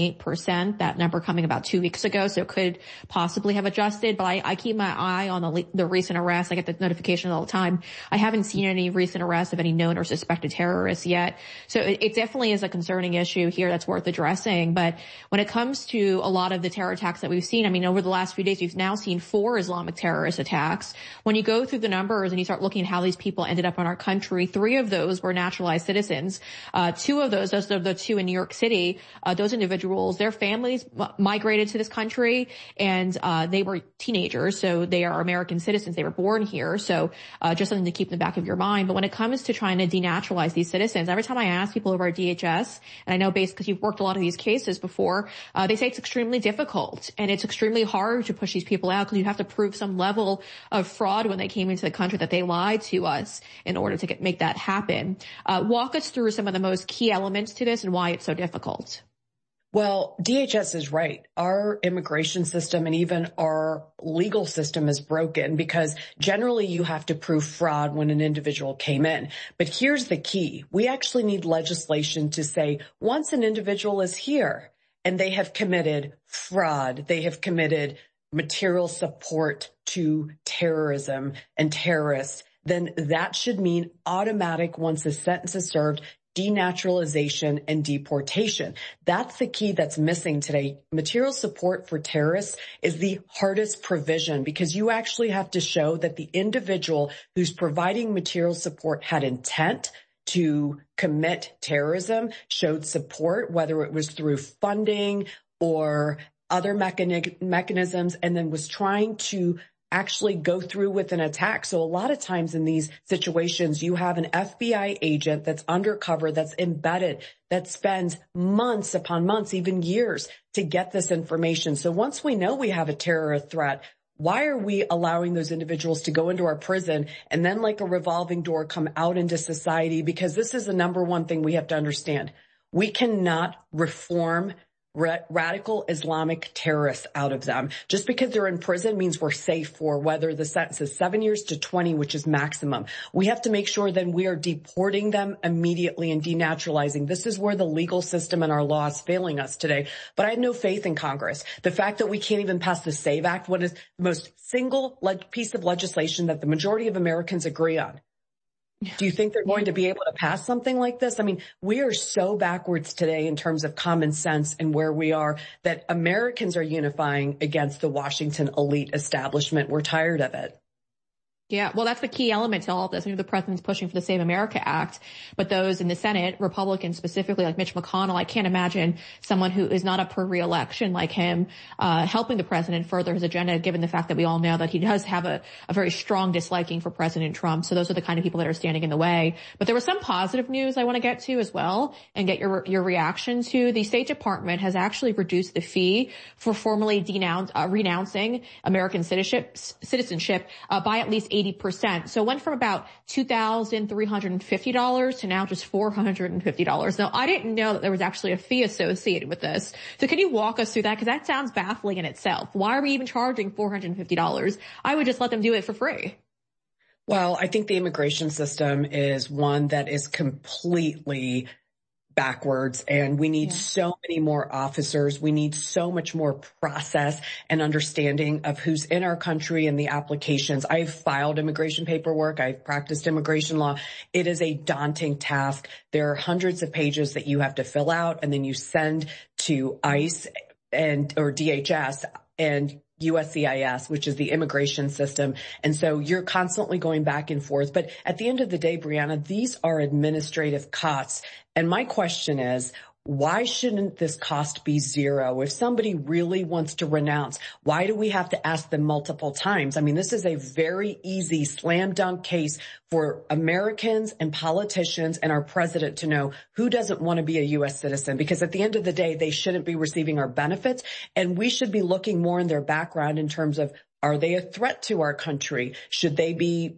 7.8%, that number coming about 2 weeks ago, so it could possibly have adjusted, but I keep my eye on the recent arrests. I get the notifications all the time. I haven't seen any recent arrests of any known or suspected terrorists yet, so it definitely is a concerning issue here that's worth addressing. But when it comes to a lot of the terror attacks that we've seen, I mean, over the last few days, we've now seen 4 Islamic terrorist attacks. When you go through the numbers and you start looking at how these people ended up in our country, 3 of those were naturalized citizens. 2 of those are the 2 in New York City. Those individuals, their families migrated to this country, and they were teenagers, so they are American citizens. They were born here, so just something to keep in the back of your mind. But when it comes to trying to denaturalize these citizens, every time I ask people over at DHS, and I know based because you've worked a lot of these cases before, they say it's extremely difficult. And it's extremely hard to push these people out because you have to prove some level of fraud when they came into the country, that they lied to us in order to make that happen. Walk us through some of the most key elements to this and why it's so difficult. Well, DHS is right. Our immigration system and even our legal system is broken because generally you have to prove fraud when an individual came in. But here's the key. We actually need legislation to say once an individual is here and they have committed fraud, they have committed material support to terrorism and terrorists, then that should mean automatic, once the sentence is served, denaturalization and deportation. That's the key that's missing today. Material support for terrorists is the hardest provision because you actually have to show that the individual who's providing material support had intent to commit terrorism, showed support, whether it was through funding or other mechanisms, and then was trying to actually go through with an attack. So a lot of times in these situations, you have an FBI agent that's undercover, that's embedded, that spends months upon months, even years to get this information. So once we know we have a terror threat, why are we allowing those individuals to go into our prison and then like a revolving door come out into society? Because this is the number one thing we have to understand. We cannot reform radical Islamic terrorists out of them. Just because they're in prison means we're safe for whether the sentence is 7 years to 20, which is maximum. We have to make sure that we are deporting them immediately and denaturalizing. This is where the legal system and our law is failing us today. But I have no faith in Congress. The fact that we can't even pass the SAVE Act, what is the most single piece of legislation that the majority of Americans agree on. Do you think they're going to be able to pass something like this? I mean, we are so backwards today in terms of common sense and where we are that Americans are unifying against the Washington elite establishment. We're tired of it. Yeah, well, that's the key element to all of this. I mean, the president's pushing for the Save America Act, but those in the Senate, Republicans specifically, like Mitch McConnell, I can't imagine someone who is not up for re-election like him helping the president further his agenda, given the fact that we all know that he does have a very strong disliking for President Trump. So those are the kind of people that are standing in the way. But there was some positive news I want to get to as well and get your reaction to. The State Department has actually reduced the fee for formally renouncing American citizenship by at least 80%. So it went from about $2,350 to now just $450. Now, I didn't know that there was actually a fee associated with this. So can you walk us through that? Because that sounds baffling in itself. Why are we even charging $450? I would just let them do it for free. Well, I think the immigration system is one that is completely backwards, and we need so many more officers. We need so much more process and understanding of who's in our country and the applications. I've filed immigration paperwork. I've practiced immigration law. It is a daunting task. There are hundreds of pages that you have to fill out, and then you send to ICE or DHS and USCIS, which is the immigration system. And so you're constantly going back and forth. But at the end of the day, Brianna, these are administrative costs. And my question is, why shouldn't this cost be zero? If somebody really wants to renounce, why do we have to ask them multiple times? I mean, this is a very easy slam dunk case for Americans and politicians and our president to know who doesn't want to be a U.S. citizen, because at the end of the day, they shouldn't be receiving our benefits, and we should be looking more in their background in terms of, are they a threat to our country? Should they be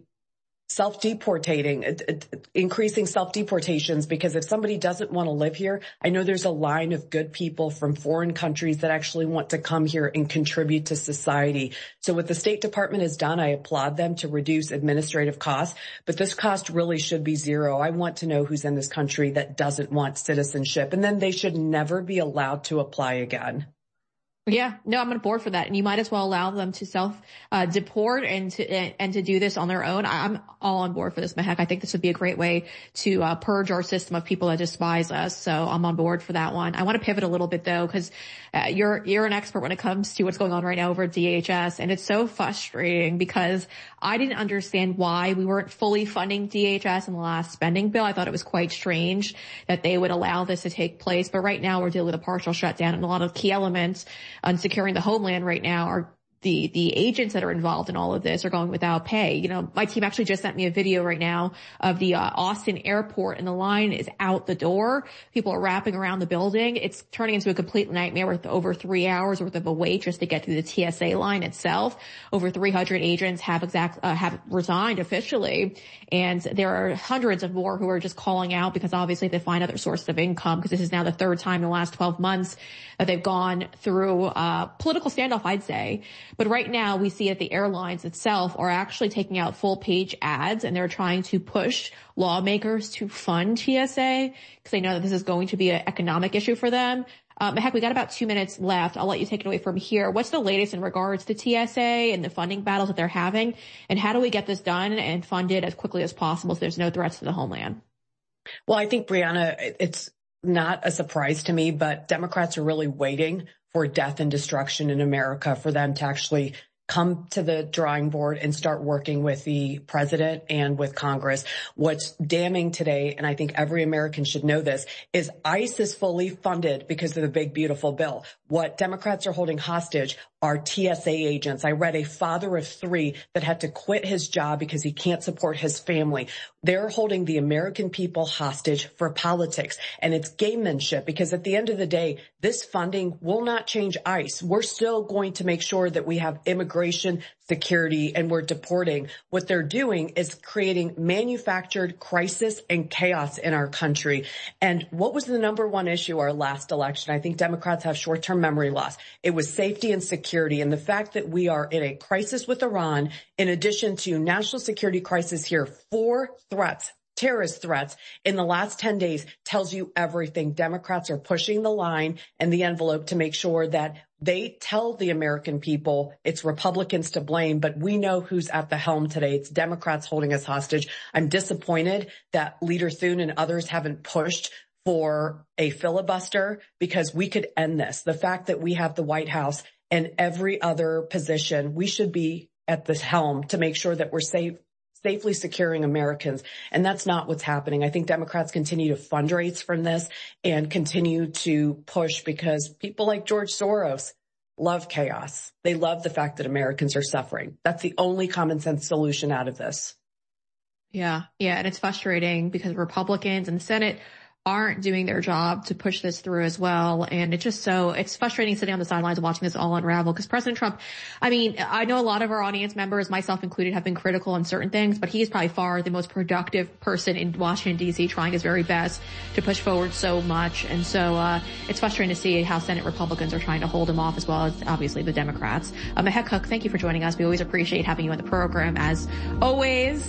self-deportating, increasing self-deportations? Because if somebody doesn't want to live here, I know there's a line of good people from foreign countries that actually want to come here and contribute to society. So what the State Department has done, I applaud them to reduce administrative costs, but this cost really should be zero. I want to know who's in this country that doesn't want citizenship, and then they should never be allowed to apply again. Yeah, no, I'm on board for that. And you might as well allow them to self-deport and to do this on their own. I'm all on board for this, Mehek. I think this would be a great way to purge our system of people that despise us. So I'm on board for that one. I want to pivot a little bit though, because you're an expert when it comes to what's going on right now over at DHS. And it's so frustrating because I didn't understand why we weren't fully funding DHS in the last spending bill. I thought it was quite strange that they would allow this to take place. But right now we're dealing with a partial shutdown, and a lot of key elements on securing the homeland right now are the agents that are involved in all of this are going without pay. You know, my team actually just sent me a video right now of the Austin airport, and the line is out the door. People are wrapping around the building. It's turning into a complete nightmare with over 3 hours worth of a wait just to get through the TSA line itself. Over 300 agents have resigned officially, and there are hundreds of more who are just calling out because obviously they find other sources of income, because this is now the third time in the last 12 months that they've gone through political standoff, I'd say. But right now we see that the airlines itself are actually taking out full page ads, and they're trying to push lawmakers to fund TSA because they know that this is going to be an economic issue for them. Heck, we got about 2 minutes left. I'll let you take it away from here. What's the latest in regards to TSA and the funding battles that they're having, and how do we get this done and funded as quickly as possible so there's no threats to the homeland? Well, I think, Brianna, it's not a surprise to me, but Democrats are really waiting for death and destruction in America for them to actually come to the drawing board and start working with the president and with Congress. What's damning today, and I think every American should know this, is ICE is fully funded because of the big, beautiful bill. What Democrats are holding hostage are TSA agents. I read a father of 3 that had to quit his job because he can't support his family. They're holding the American people hostage for politics, and it's gamemanship, because at the end of the day, this funding will not change ICE. We're still going to make sure that we have immigration security and we're deporting. What they're doing is creating manufactured crisis and chaos in our country. And what was the number one issue our last election? I think Democrats have short-term memory loss. It was safety and security, and the fact that we are in a crisis with Iran, in addition to national security crisis here, 4 threats, terrorist threats in the last 10 days, tells you everything. Democrats are pushing the line and the envelope to make sure that they tell the American people it's Republicans to blame, but we know who's at the helm today. It's Democrats holding us hostage. I'm disappointed that Leader Thune and others haven't pushed for a filibuster, because we could end this. The fact that we have the White House and every other position, we should be at the helm to make sure that we're safely securing Americans. And that's not what's happening. I think Democrats continue to fundraise from this and continue to push, because people like George Soros love chaos. They love the fact that Americans are suffering. That's the only common sense solution out of this. Yeah. And it's frustrating because Republicans in the Senate aren't doing their job to push this through as well. And it's frustrating sitting on the sidelines and watching this all unravel, because President Trump, I mean, I know a lot of our audience members, myself included, have been critical on certain things, but he's probably far the most productive person in Washington, D.C., trying his very best to push forward so much. And so it's frustrating to see how Senate Republicans are trying to hold him off, as well as obviously the Democrats. Mehek Hook, thank you for joining us. We always appreciate having you on the program, as always.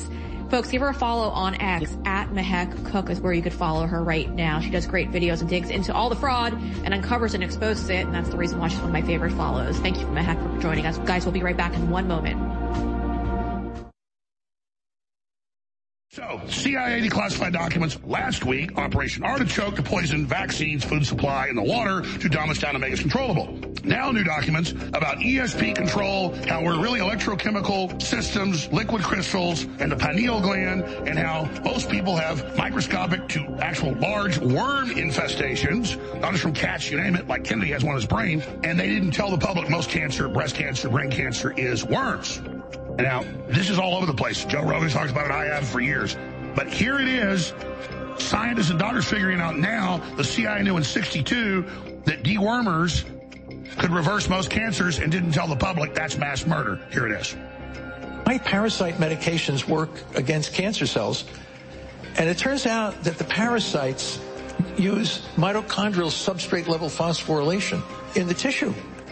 Folks, give her a follow on X. At Mehek Cook is where you could follow her right now. She does great videos and digs into all the fraud and uncovers and exposes it, and that's the reason why she's one of my favorite follows. Thank you, Mehek, for joining us. Guys, we'll be right back in one moment. So, CIA declassified documents last week, Operation Artichoke to poison vaccines, food supply, and the water to dumb us down and make us controllable. Now new documents about ESP control, how we're really electrochemical systems, liquid crystals, and the pineal gland, and how most people have microscopic to actual large worm infestations, not just from cats, you name it, like Kennedy has one in his brain, and they didn't tell the public most cancer, breast cancer, brain cancer is worms. And now, this is all over the place. Joe Rogan talks about it, I have for years. But here it is, scientists and doctors figuring out now, the CIA knew in 1962 that dewormers could reverse most cancers and didn't tell the public. That's mass murder. Here it is. Why parasite medications work against cancer cells. And it turns out that the parasites use mitochondrial substrate level phosphorylation in the tissue.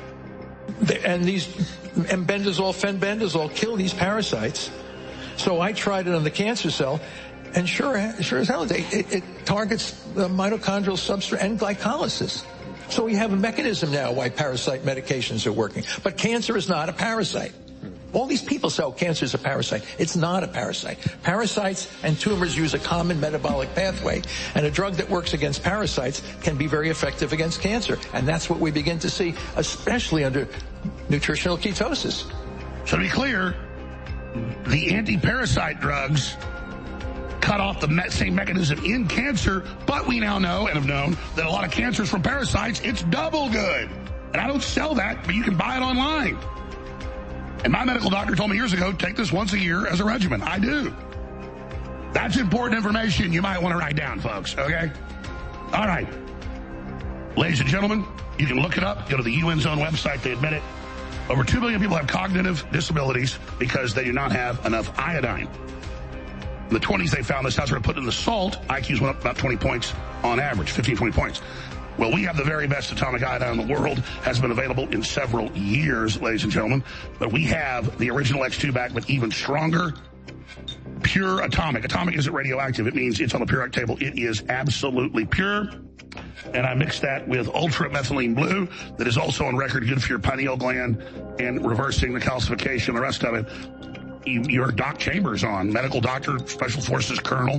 And these embendazole, fenbendazole kill these parasites. So I tried it on the cancer cell, and sure as hell, it targets the mitochondrial substrate and glycolysis. So we have a mechanism now why parasite medications are working. But cancer is not a parasite. All these people say, oh, cancer is a parasite. It's not a parasite. Parasites and tumors use a common metabolic pathway, and a drug that works against parasites can be very effective against cancer. And that's what we begin to see, especially under nutritional ketosis. So to be clear, the anti-parasite drugs cut off the same mechanism in cancer, but we now know and have known that a lot of cancers from parasites, it's double good. And I don't sell that, but you can buy it online. And my medical doctor told me years ago, take this once a year as a regimen. I do. That's important information you might want to write down, folks, okay? All right. Ladies and gentlemen, you can look it up. Go to the UN's own website. They admit it. Over 2 billion people have cognitive disabilities because they do not have enough iodine. In the 1920s, they found this out. So they put in the salt. IQs went up about 20 points on average, 15, 20 points. Well, we have the very best atomic iodine in the world, has been available in several years, ladies and gentlemen. But we have the original X2 back, but even stronger, pure atomic. Atomic isn't radioactive. It means it's on the periodic table. It is absolutely pure. And I mixed that with ultra methylene blue that is also on record good for your pineal gland and reversing the calcification, the rest of it. Your Doc Chambers on, medical doctor, special forces colonel,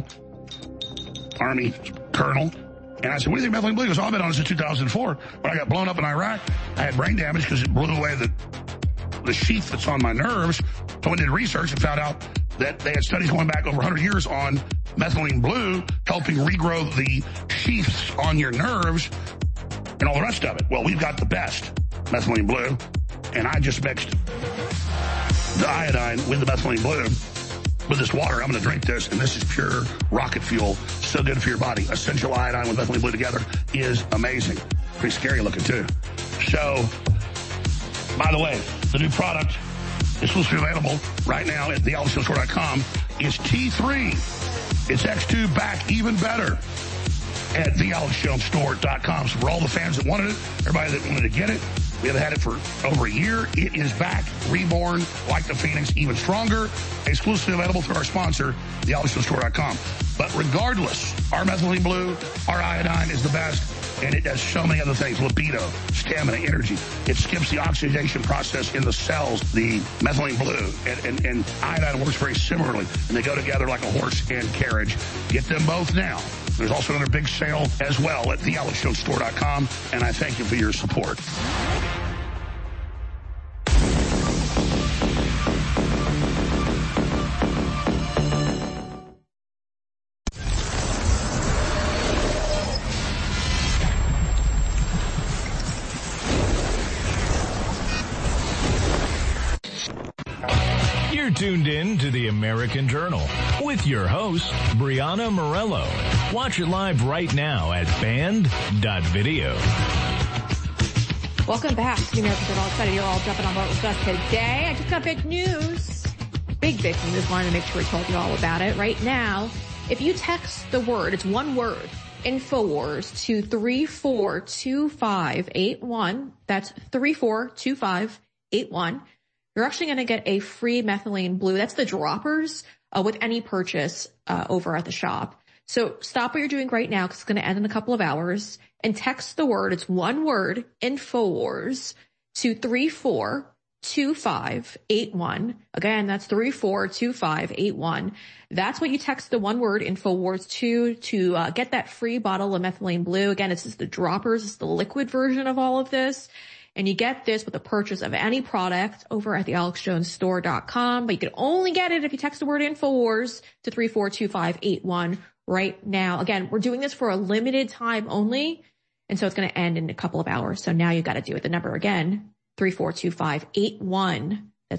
Army colonel. And I said, what do you think methylene blue? He goes, oh, I've been on this in 2004. When I got blown up in Iraq, I had brain damage because it blew away the sheath that's on my nerves. So I did research and found out that they had studies going back over 100 years on methylene blue, helping regrow the sheaths on your nerves and all the rest of it. Well, we've got the best methylene blue, and I just mixed the iodine with the methylene blue with this water. I'm going to drink this, and this is pure rocket fuel. So good for your body. Essential iodine with methylene blue together is amazing. Pretty scary looking, too. So, by the way, the new product is supposed to be available right now at thealexjonesstore.com is T3. It's X2 back even better at thealexjonesstore.com. So for all the fans that wanted it, everybody that wanted to get it, we have had it for over a year. It is back, reborn, like the Phoenix, even stronger, exclusively available through our sponsor, thealexjonesstore.com. But regardless, our methylene blue, our iodine is the best, and it does so many other things. Libido, stamina, energy. It skips the oxidation process in the cells, the methylene blue, and iodine works very similarly, and they go together like a horse and carriage. Get them both now. There's also another big sale as well at thealexjonesstore.com, and I thank you for your support. You're tuned in to the American Journal with your host, Brianna Morello. Watch it live right now at band.video. Welcome back to the American Journal. Excited you're all jumping on board with us today. I just got big news. Big news. Wanted to make sure we told you all about it. Right now, if you text the word, it's one word, InfoWars, to 342581. That's 342581. you're actually going to get a free methylene blue. That's the droppers with any purchase over at the shop. So stop what you're doing right now because it's going to end in a couple of hours and text the word. It's one word, InfoWars, to 342581. Again, that's 342581. That's what you text the one word InfoWars to get that free bottle of methylene blue. Again, it's just the droppers. It's the liquid version of all of this. And you get this with the purchase of any product over at the AlexJonesStore.com. But you can only get it if you text the word InfoWars to 342581 right now. Again, we're doing this for a limited time only. And so it's going to end in a couple of hours. So now you got to do it. The number again, 342581. That's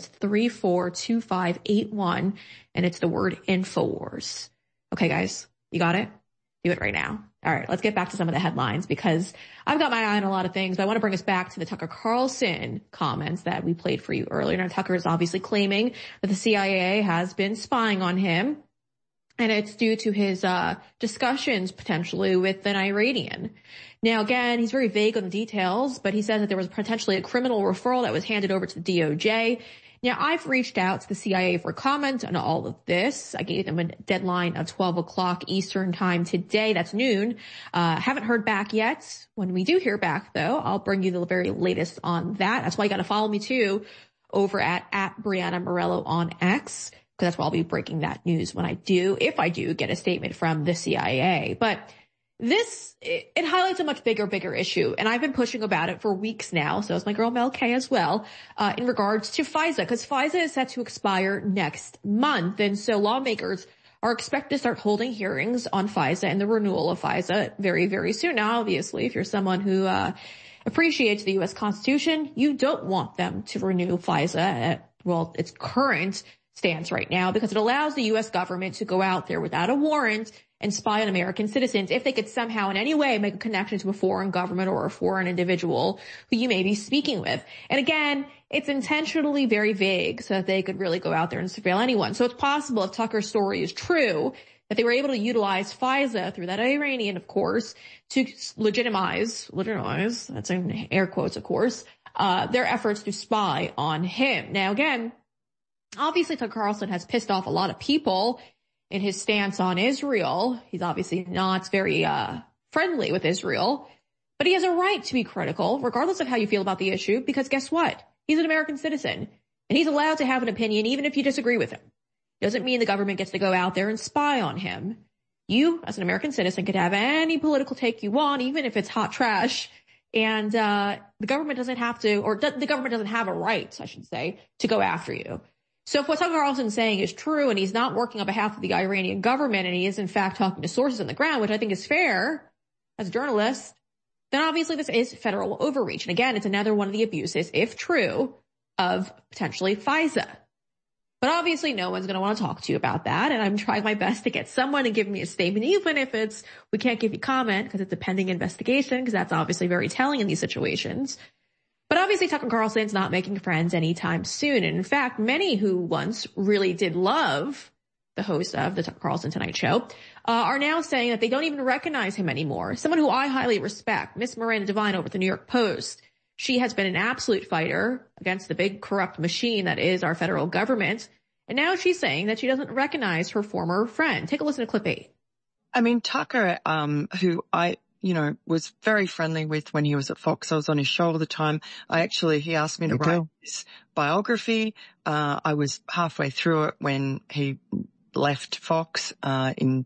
342581. And it's the word InfoWars. Okay, guys, you got it? Do it right now. All right, let's get back to some of the headlines because I've got my eye on a lot of things, but I want to bring us back to the Tucker Carlson comments that we played for you earlier. Now, Tucker is obviously claiming that the CIA has been spying on him, and it's due to his discussions potentially with an Iranian. Now, again, he's very vague on the details, but he says that there was potentially a criminal referral that was handed over to the DOJ. Now, I've reached out to the CIA for comment on all of this. I gave them a deadline of 12 o'clock Eastern time today. That's noon. Haven't heard back yet. When we do hear back, though, I'll bring you the very latest on that. That's why you got to follow me, too, over at Brianna Morello on X, because that's where I'll be breaking that news when I do, if I do get a statement from the CIA. But this, it highlights a much bigger issue, and I've been pushing about it for weeks now, so is my girl Mel K as well, in regards to FISA, because FISA is set to expire next month, and so lawmakers are expected to start holding hearings on FISA and the renewal of FISA very, very soon. Now, obviously, if you're someone who appreciates the U.S. Constitution, you don't want them to renew FISA at, well, its current stance right now, because it allows the U.S. government to go out there without a warrant and spy on American citizens if they could somehow in any way make a connection to a foreign government or a foreign individual who you may be speaking with. And again, it's intentionally very vague so that they could really go out there and surveil anyone. So it's possible, if Tucker's story is true, that they were able to utilize FISA through that Iranian, of course, to legitimize, that's in air quotes, of course, their efforts to spy on him. Now, again, obviously Tucker Carlson has pissed off a lot of people in his stance on Israel. He's obviously not very friendly with Israel, but he has a right to be critical, regardless of how you feel about the issue, because guess what? He's an American citizen, and he's allowed to have an opinion even if you disagree with him. Doesn't mean the government gets to go out there and spy on him. You, as an American citizen, could have any political take you want, even if it's hot trash, and the government doesn't have to, or the government doesn't have a right, I should say, to go after you. So if what Tucker Carlson's saying is true and he's not working on behalf of the Iranian government and he is in fact talking to sources on the ground, which I think is fair as a journalist, then obviously this is federal overreach. And again, it's another one of the abuses, if true, of potentially FISA. But obviously no one's going to want to talk to you about that. And I'm trying my best to get someone to give me a statement, even if it's, we can't give you comment because it's a pending investigation, because that's obviously very telling in these situations. But obviously Tucker Carlson's not making friends anytime soon. And in fact, many who once really did love the host of the Tucker Carlson Tonight Show are now saying that they don't even recognize him anymore. Someone who I highly respect, Miss Miranda Devine over at the New York Post. She has been an absolute fighter against the big corrupt machine that is our federal government. And now she's saying that she doesn't recognize her former friend. Take a listen to clip 8. I mean, Tucker, who I was very friendly with when he was at Fox. I was on his show all the time. He asked me to write his biography. I was halfway through it when he left Fox, in,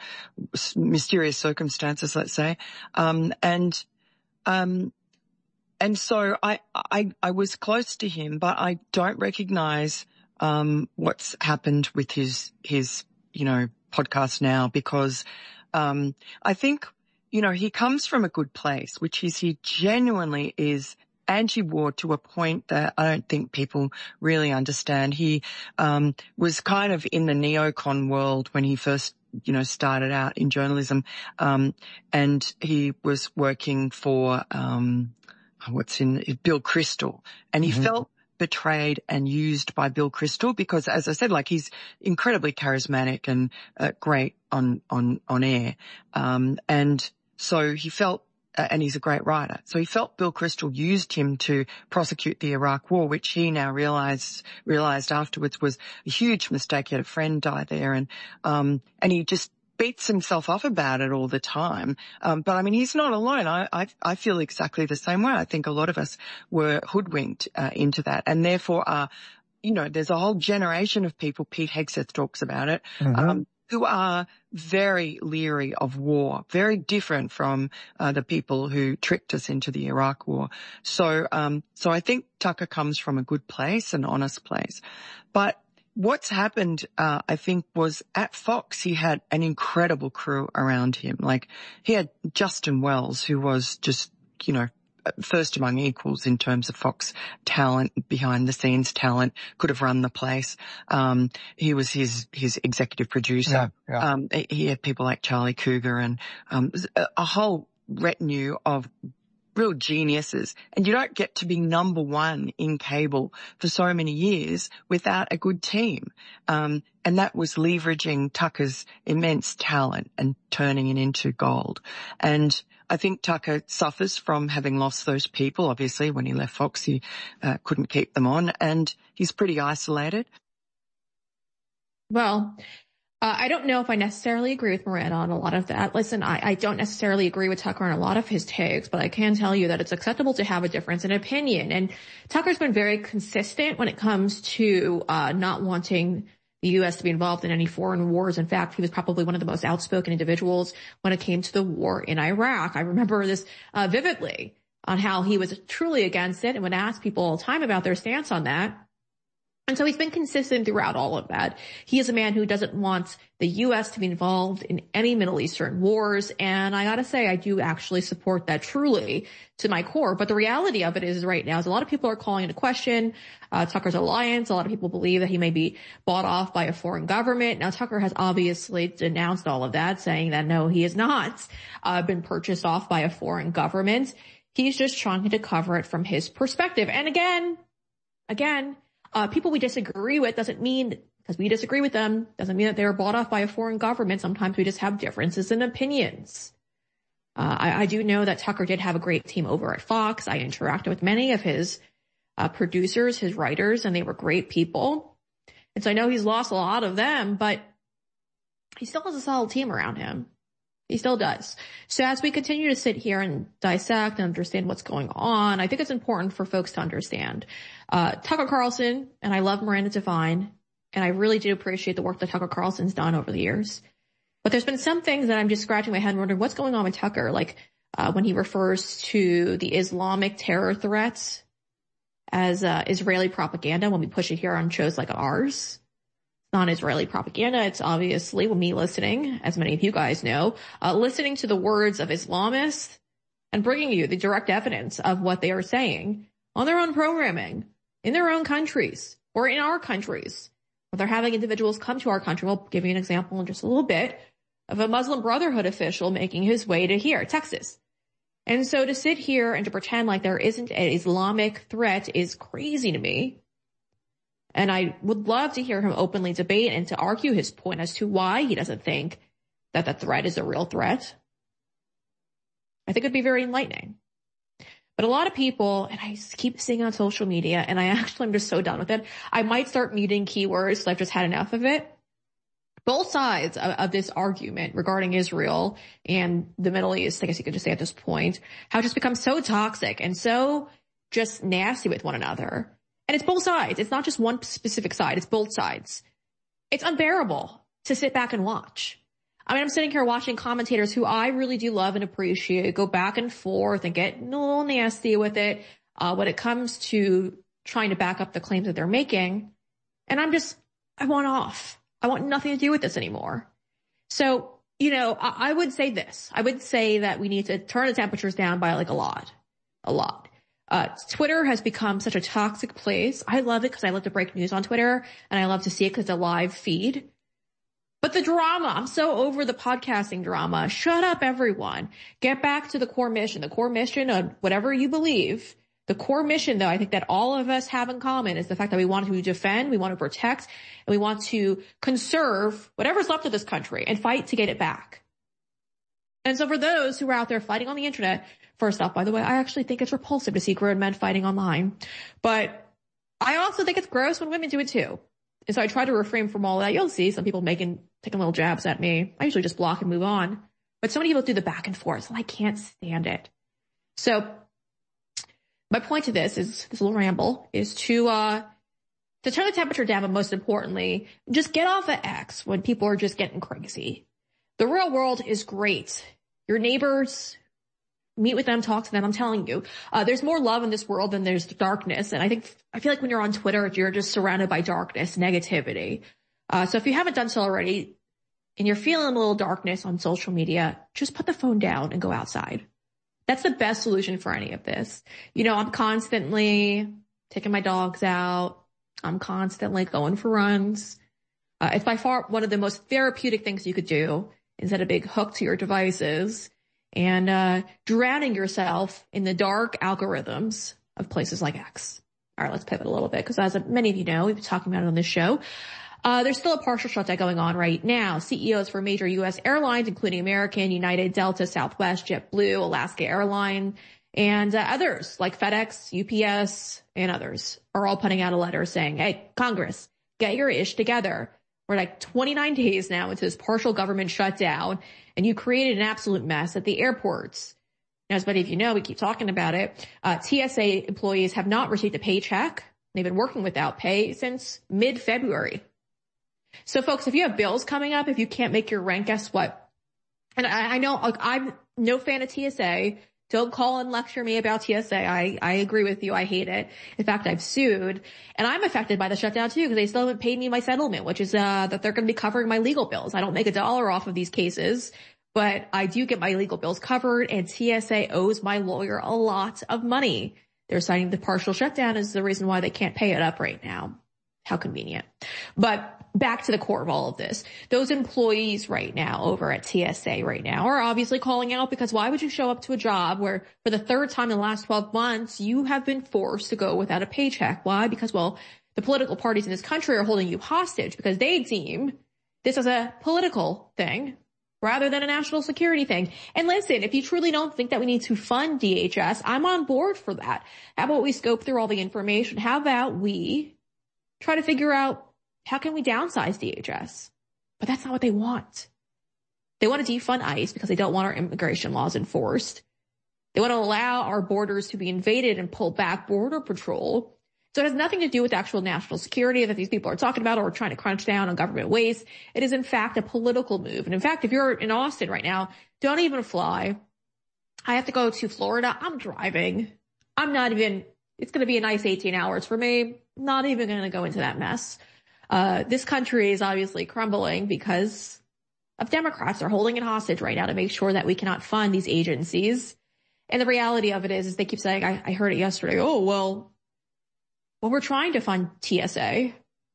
mysterious circumstances, let's say. And so I was close to him, but I don't recognize, what's happened with his, podcast now, because, I think, he comes from a good place, which is he genuinely is anti-war to a point that I don't think people really understand. He was kind of in the neocon world when he first, started out in journalism, and he was working for Bill Kristol, and he felt betrayed and used by Bill Kristol because, as I said, he's incredibly charismatic and great on air, and so he felt and he's a great writer. So he felt Bill Kristol used him to prosecute the Iraq War, which he now realized afterwards was a huge mistake. He had a friend die there, and he just beats himself up about it all the time. But I mean, he's not alone. I feel exactly the same way. I think a lot of us were hoodwinked into that, and therefore there's a whole generation of people, Pete Hegseth talks about it, who are very leery of war, very different from the people who tricked us into the Iraq War. So I think Tucker comes from a good place, an honest place. But what's happened, I think, was at Fox, he had an incredible crew around him. Like, he had Justin Wells, who was just, first among equals in terms of Fox talent, behind the scenes talent, could have run the place. He was his executive producer. Yeah. He had people like Charlie Cougar and a whole retinue of real geniuses. And you don't get to be number one in cable for so many years without a good team. And that was leveraging Tucker's immense talent and turning it into gold. And I think Tucker suffers from having lost those people. Obviously, when he left Fox, he couldn't keep them on, and he's pretty isolated. Well, I don't know if I necessarily agree with Miranda on a lot of that. Listen, I don't necessarily agree with Tucker on a lot of his takes, but I can tell you that it's acceptable to have a difference in opinion. And Tucker's been very consistent when it comes to not wanting the U.S. to be involved in any foreign wars. In fact, he was probably one of the most outspoken individuals when it came to the war in Iraq. I remember this vividly on how he was truly against it and would ask people all the time about their stance on that. And so he's been consistent throughout all of that. He is a man who doesn't want the U.S. to be involved in any Middle Eastern wars. And I gotta say, I do actually support that truly to my core. But the reality of it is right now is a lot of people are calling into question Tucker's alliance. A lot of people believe that he may be bought off by a foreign government. Now, Tucker has obviously denounced all of that, saying that no, he has not been purchased off by a foreign government. He's just trying to cover it from his perspective. And again, people we disagree with doesn't mean, because we disagree with them, doesn't mean that they were bought off by a foreign government. Sometimes we just have differences in opinions. I do know that Tucker did have a great team over at Fox. I interacted with many of his producers, his writers, and they were great people. And so I know he's lost a lot of them, but he still has a solid team around him. He still does. So as we continue to sit here and dissect and understand what's going on, I think it's important for folks to understand. Tucker Carlson, and I love Miranda Devine, and I really do appreciate the work that Tucker Carlson's done over the years. But there's been some things that I'm just scratching my head and wondering what's going on with Tucker, like when he refers to the Islamic terror threats as Israeli propaganda when we push it here on shows like ours. Non-Israeli propaganda. It's obviously me listening, as many of you guys know, listening to the words of Islamists and bringing you the direct evidence of what they are saying on their own programming, in their own countries, or in our countries. Or they're having individuals come to our country. We'll give you an example in just a little bit of a Muslim Brotherhood official making his way to here, Texas. And so to sit here and to pretend like there isn't an Islamic threat is crazy to me. And I would love to hear him openly debate and to argue his point as to why he doesn't think that the threat is a real threat. I think it'd be very enlightening. But a lot of people, and I keep seeing on social media, and I'm just so done with it. I might start muting keywords, so I've just had enough of it. Both sides of this argument regarding Israel and the Middle East, I guess you could just say at this point, have just become so toxic and so just nasty with one another. And it's both sides. It's not just one specific side. It's both sides. It's unbearable to sit back and watch. I mean, I'm sitting here watching commentators who I really do love and appreciate go back and forth and get a little nasty with it when it comes to trying to back up the claims that they're making. And I want off. I want nothing to do with this anymore. So, I would say this. I would say that we need to turn the temperatures down by like a lot. Twitter has become such a toxic place. I love it because I love to break news on Twitter and I love to see it because it's a live feed. But the drama, I'm so over the podcasting drama. Shut up, everyone. Get back to the core mission. The core mission of whatever you believe. The core mission, though, I think that all of us have in common is the fact that we want to defend, we want to protect, and we want to conserve whatever's left of this country and fight to get it back. And so for those who are out there fighting on the internet First off, by the way, I actually think it's repulsive to see grown men fighting online. But I also think it's gross when women do it too. And so I try to refrain from all that. You'll see some people taking little jabs at me. I usually just block and move on. But so many people do the back and forth, and I can't stand it. So my point to this little ramble is to turn the temperature down, but most importantly, just get off of X when people are just getting crazy. The real world is great. Your neighbors, meet with them, talk to them. I'm telling you, there's more love in this world than there's darkness. And I feel like when you're on Twitter, you're just surrounded by darkness, negativity. So if you haven't done so already and you're feeling a little darkness on social media, just put the phone down and go outside. That's the best solution for any of this. You know, I'm constantly taking my dogs out. I'm constantly going for runs. It's by far one of the most therapeutic things you could do instead of being hooked to your devices and drowning yourself in the dark algorithms of places like X. All right, let's pivot a little bit because as many of you know, we've been talking about it on this show. There's still a partial shutdown going on right now. CEOs for major U.S. airlines, including American, United, Delta, Southwest, JetBlue, Alaska Airlines, and others like FedEx, UPS, and others are all putting out a letter saying, hey, Congress, get your ish together. We're like 29 days now into this partial government shutdown, and you created an absolute mess at the airports. Now, as many of you know, we keep talking about it. TSA employees have not received a paycheck. They've been working without pay since mid-February. So, folks, if you have bills coming up, if you can't make your rent, guess what? And I know I'm no fan of TSA. Don't call and lecture me about TSA. I agree with you. I hate it. In fact, I've sued, and I'm affected by the shutdown too because they still haven't paid me my settlement, which is that they're going to be covering my legal bills. I don't make $1 off of these cases, but I do get my legal bills covered, and TSA owes my lawyer a lot of money. They're citing the partial shutdown as the reason why they can't pay it up right now. How convenient. But back to the core of all of this. Those employees right now over at TSA right now are obviously calling out because why would you show up to a job where for the third time in the last 12 months, you have been forced to go without a paycheck? Why? Because, well, the political parties in this country are holding you hostage because they deem this as a political thing rather than a national security thing. And listen, if you truly don't think that we need to fund DHS, I'm on board for that. How about we scope through all the information? How about we try to figure out how can we downsize DHS? But that's not what they want. They want to defund ICE because they don't want our immigration laws enforced. They want to allow our borders to be invaded and pull back Border Patrol. So it has nothing to do with actual national security that these people are talking about or trying to crunch down on government waste. It is, in fact, a political move. And in fact, if you're in Austin right now, don't even fly. I have to go to Florida. I'm driving. It's going to be a nice 18 hours for me. Not even going to go into that mess. This country is obviously crumbling because of Democrats. They're holding it hostage right now to make sure that we cannot fund these agencies. And the reality of it is they keep saying, I heard it yesterday, well, we're trying to fund TSA,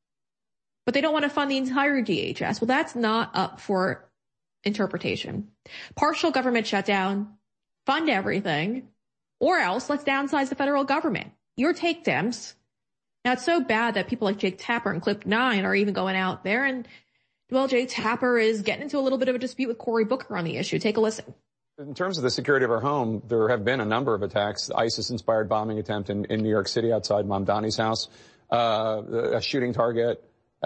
but they don't want to fund the entire DHS. Well, that's not up for interpretation. Partial government shutdown, fund everything, or else let's downsize the federal government. Your take, Dems. Now, it's so bad that people like Jake Tapper and Clip 9 are even going out there. And, well, Jake Tapper is getting into a little bit of a dispute with Cory Booker on the issue. Take a listen. In terms of the security of our home, there have been a number of attacks. ISIS-inspired bombing attempt in New York City outside Mamdani's house, a shooting target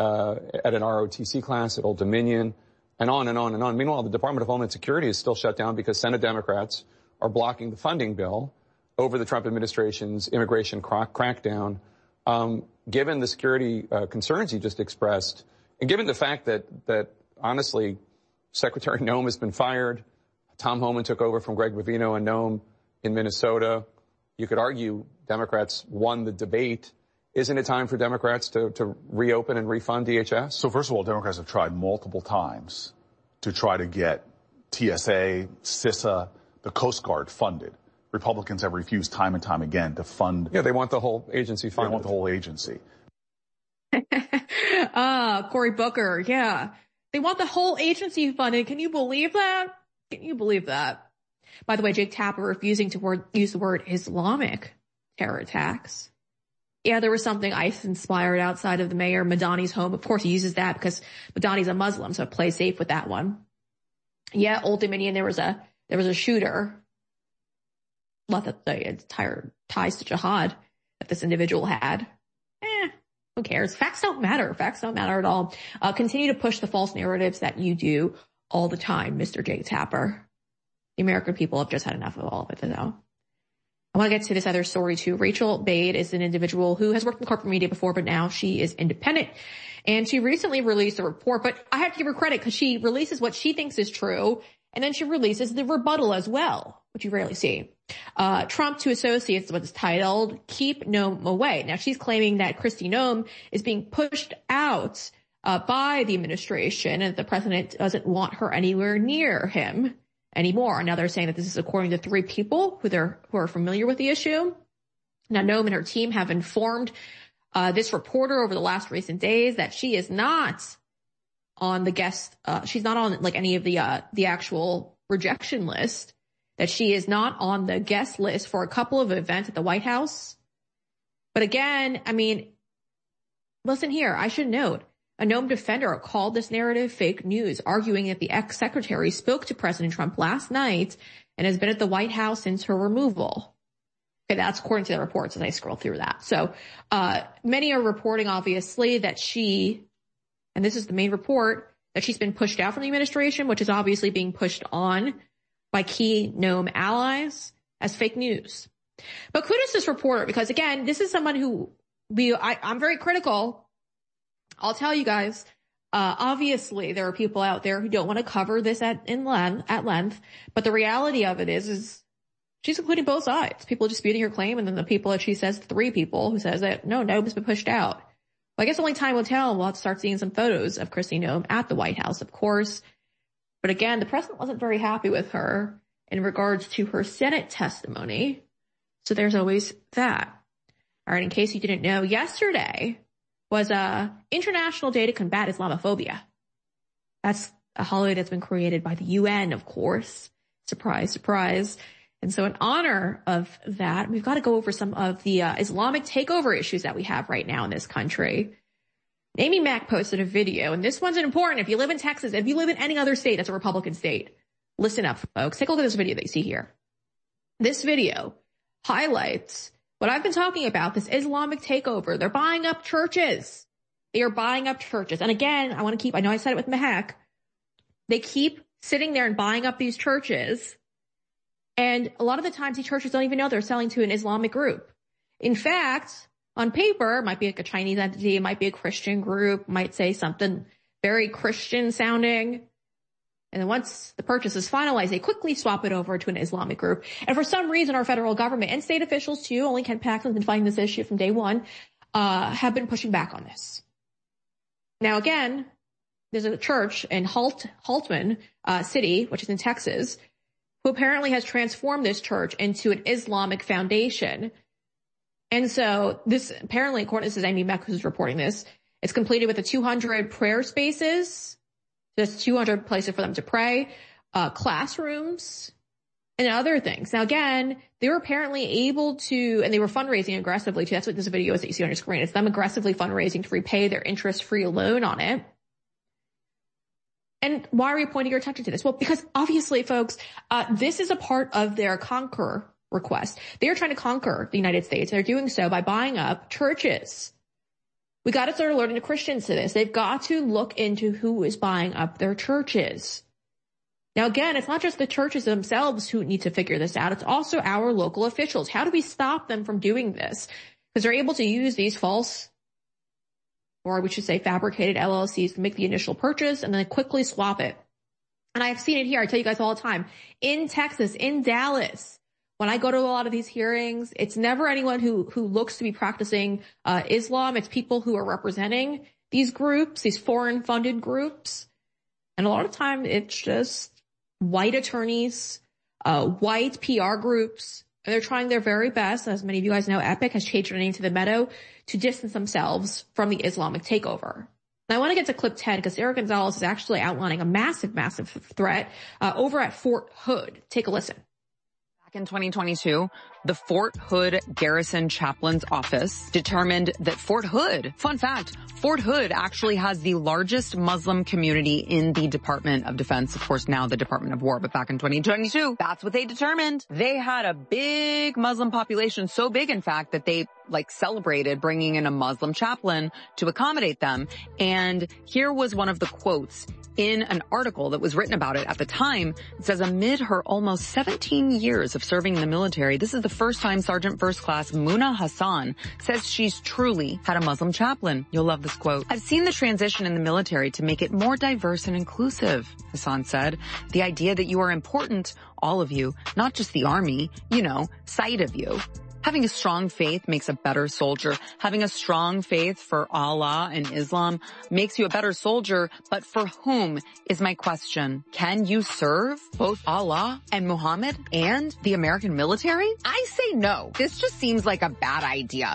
at an ROTC class at Old Dominion, and on and on and on. Meanwhile, the Department of Homeland Security is still shut down because Senate Democrats are blocking the funding bill over the Trump administration's immigration crackdown. Given the security concerns you just expressed, and given the fact that honestly, Secretary Noem has been fired, Tom Homan took over from Greg Bovino and Noem in Minnesota, you could argue Democrats won the debate. Isn't it time for Democrats to reopen and refund DHS? So first of all, Democrats have tried multiple times to try to get TSA, CISA, the Coast Guard funded. Republicans have refused time and time again to fund. Yeah, they want the whole agency funded. They want the whole agency. Cory Booker, yeah. They want the whole agency funded. Can you believe that? Can you believe that? By the way, Jake Tapper refusing to use the word Islamic terror attacks. Yeah, there was something ICE-inspired outside of the mayor Madani's home. Of course, he uses that because Madani's a Muslim, so play safe with that one. Yeah, Old Dominion, there was a shooter. not that the entire ties to jihad that this individual had. Who cares? Facts don't matter. Facts don't matter at all. Continue to push the false narratives that you do all the time, Mr. Jake Tapper. The American people have just had enough of all of it, though. I want to get to this other story, too. Rachel Bade is an individual who has worked in corporate media before, but now she is independent. And she recently released a report, but I have to give her credit because she releases what she thinks is true, and then she releases the rebuttal as well, which you rarely see. Trump to associates what's titled, Keep Noam Away. Now, she's claiming that Kristi Noem is being pushed out by the administration and the president doesn't want her anywhere near him anymore. Now, they're saying that this is according to 3 people who are familiar with the issue. Now, Noem and her team have informed this reporter over the last recent days that she is not on the guest, she's not on like any of the actual rejection list, that she is not on the guest list for a couple of events at the White House. But again, I mean, listen here, I should note, a Noem defender called this narrative fake news, arguing that the ex-secretary spoke to President Trump last night and has been at the White House since her removal. Okay, that's according to the reports as I scroll through that. So many are reporting, obviously, that she, and this is the main report, that she's been pushed out from the administration, which is obviously being pushed on by key Noem allies as fake news. But kudos to this reporter, because again, this is someone who I'm very critical. I'll tell you guys, obviously there are people out there who don't want to cover this at length, but the reality of it is she's including both sides. People disputing her claim, and then the people that she says, 3 people who says that no, Noem's been pushed out. Well, I guess only time will tell. We'll have to start seeing some photos of Kristi Noem at the White House, of course. But again, the president wasn't very happy with her in regards to her Senate testimony. So there's always that. All right, in case you didn't know, yesterday was International Day to Combat Islamophobia. That's a holiday that's been created by the UN, of course. Surprise, surprise. And so in honor of that, we've got to go over some of the Islamic takeover issues that we have right now in this country. Amy Mack posted a video, and this one's important. If you live in Texas, if you live in any other state that's a Republican state, listen up, folks. Take a look at this video that you see here. This video highlights what I've been talking about, this Islamic takeover. They're buying up churches. They are buying up churches. And again, I know I said it with Mahak. They keep sitting there and buying up these churches. And a lot of the times these churches don't even know they're selling to an Islamic group. In fact, on paper, it might be like a Chinese entity, it might be a Christian group, might say something very Christian sounding. And then once the purchase is finalized, they quickly swap it over to an Islamic group. And for some reason, our federal government and state officials too, only Ken Paxton's been fighting this issue from day one, have been pushing back on this. Now again, there's a church in Haltman City, which is in Texas, who apparently has transformed this church into an Islamic foundation. And so this apparently, according to Amy Mack, who's reporting this, it's completed with 200 prayer spaces. There's 200 places for them to pray, classrooms, and other things. Now, again, they were apparently able to, and they were fundraising aggressively too. That's what this video is that you see on your screen. It's them aggressively fundraising to repay their interest-free loan on it. And why are we pointing your attention to this? Well, because obviously, folks, this is a part of their conquer request. They are trying to conquer the United States. They're doing so by buying up churches. We got to start alerting the Christians to this. They've got to look into who is buying up their churches. Now, again, it's not just the churches themselves who need to figure this out. It's also our local officials. How do we stop them from doing this? Because they're able to use these false, or we should say fabricated LLCs to make the initial purchase and then quickly swap it. And I've seen it here. I tell you guys all the time. In Texas, in Dallas, when I go to a lot of these hearings, it's never anyone who looks to be practicing Islam. It's people who are representing these groups, these foreign funded groups. And a lot of time it's just white attorneys, white PR groups. And they're trying their very best. As many of you guys know, Epic has changed their name to the Meadow to distance themselves from the Islamic takeover. Now, I want to get to clip 10 because Sarah Gonzalez is actually outlining a massive, massive threat over at Fort Hood. Take a listen. In 2022, the Fort Hood Garrison Chaplain's Office determined that Fort Hood, fun fact, Fort Hood actually has the largest Muslim community in the Department of Defense. Of course, now the Department of War, but back in 2022, that's what they determined. They had a big Muslim population, so big, in fact, that they celebrated bringing in a Muslim chaplain to accommodate them. And here was one of the quotes in an article that was written about it at the time. It says, amid her almost 17 years of serving in the military, this is the first time Sergeant First Class Muna Hassan says she's truly had a Muslim chaplain. You'll love this quote. I've seen the transition in the military to make it more diverse and inclusive, Hassan said. The idea that you are important, all of you, not just the army, sight of you. Having a strong faith makes a better soldier. Having a strong faith for Allah and Islam makes you a better soldier, but for whom is my question? Can you serve both Allah and Muhammad and the American military? I say no. This just seems like a bad idea.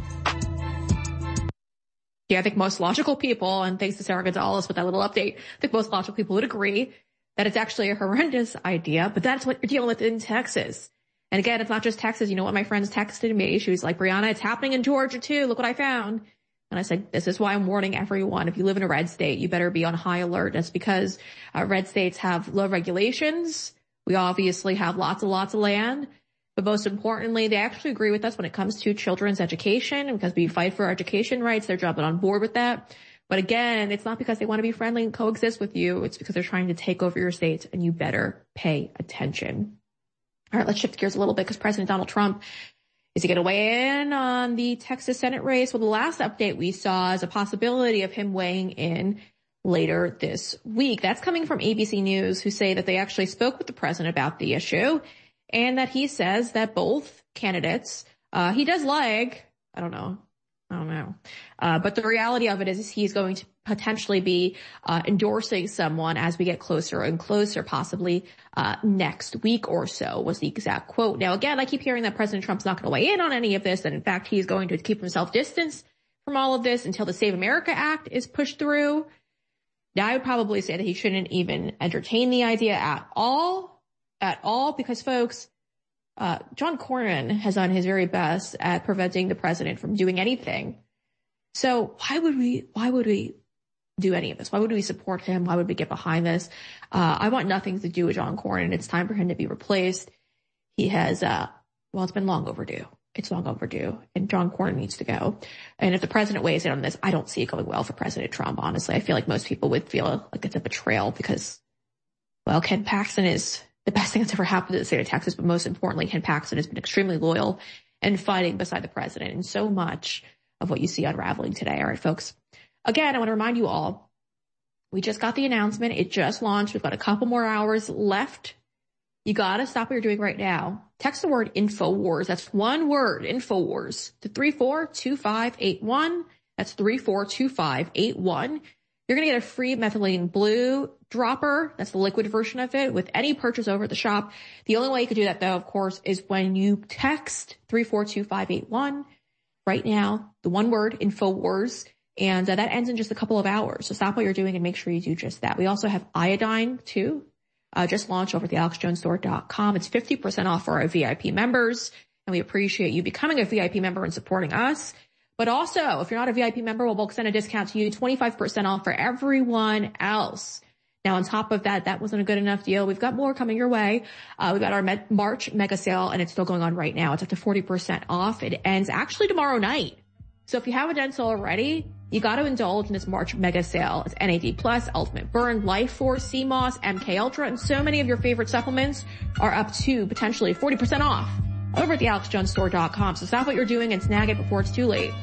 Yeah, I think most logical people, and thanks to Sarah Gonzalez with that little update, I think most logical people would agree that it's actually a horrendous idea, but that's what you're dealing with in Texas. And again, it's not just Texas. You know what my friends texted me? She was like, Brianna, it's happening in Georgia too. Look what I found. And I said, this is why I'm warning everyone. If you live in a red state, you better be on high alert. That's because red states have low regulations. We obviously have lots of land. But most importantly, they actually agree with us when it comes to children's education. And because we fight for our education rights, they're jumping on board with that. But again, it's not because they want to be friendly and coexist with you. It's because they're trying to take over your states, and you better pay attention. All right, let's shift gears a little bit because President Donald Trump, is he going to weigh in on the Texas Senate race? Well, the last update we saw is a possibility of him weighing in later this week. That's coming from ABC News, who say that they actually spoke with the president about the issue and that he says that both candidates, he does like, I don't know. But the reality of it is he's going to potentially be endorsing someone as we get closer and closer, possibly next week or so, was the exact quote. Now, again, I keep hearing that President Trump's not going to weigh in on any of this, and in fact, he's going to keep himself distanced from all of this until the Save America Act is pushed through. Now, I would probably say that he shouldn't even entertain the idea at all, because, folks, John Cornyn has done his very best at preventing the president from doing anything. So why would we do any of this? Why would we support him? Why would we get behind this? I want nothing to do with John Cornyn. It's time for him to be replaced. He has, it's been long overdue. It's long overdue, and John Cornyn needs to go. And if the president weighs in on this, I don't see it going well for President Trump, honestly. I feel like most people would feel like it's a betrayal because, Ken Paxton is the best thing that's ever happened to the state of Texas, but most importantly, Ken Paxton has been extremely loyal and fighting beside the president in so much of what you see unraveling today. All right, folks. Again, I want to remind you all, we just got the announcement. It just launched. We've got a couple more hours left. You got to stop what you're doing right now. Text the word InfoWars. That's one word, InfoWars, to 342581. That's 342581. You're going to get a free methylene blue dropper. That's the liquid version of it with any purchase over at the shop. The only way you could do that, though, of course, is when you text 342581 right now, the one word InfoWars, and that ends in just a couple of hours. So stop what you're doing and make sure you do just that. We also have iodine, too. Just launched over at the AlexJonesStore.com. It's 50% off for our VIP members, and we appreciate you becoming a VIP member and supporting us. But also, if you're not a VIP member, we'll extend a discount to you, 25% off for everyone else. Now, on top of that, that wasn't a good enough deal. We've got more coming your way. We've got our March mega sale, and it's still going on right now. It's up to 40% off. It ends actually tomorrow night. So if you haven't done so already, you got to indulge in this March mega sale. It's NAD Plus, Ultimate Burn, Life Force, CMOS, MK Ultra, and so many of your favorite supplements are up to potentially 40% off over at the AlexJonesStore.com. So stop what you're doing and snag it before it's too late.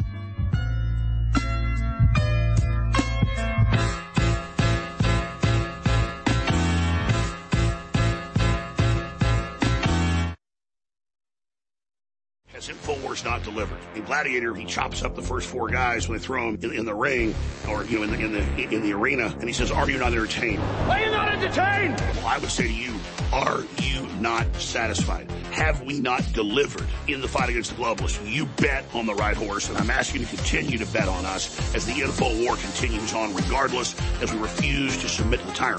Has InfoWars not delivered? In Gladiator, he chops up the first four guys when they throw them in the ring, or in the arena, and he says, "Are you not entertained? Are you not entertained?" Well, I would say to you, are you not satisfied? Have we not delivered in the fight against the globalists? You bet on the right horse, and I'm asking you to continue to bet on us as the info war continues on, regardless, as we refuse to submit to the tyrants.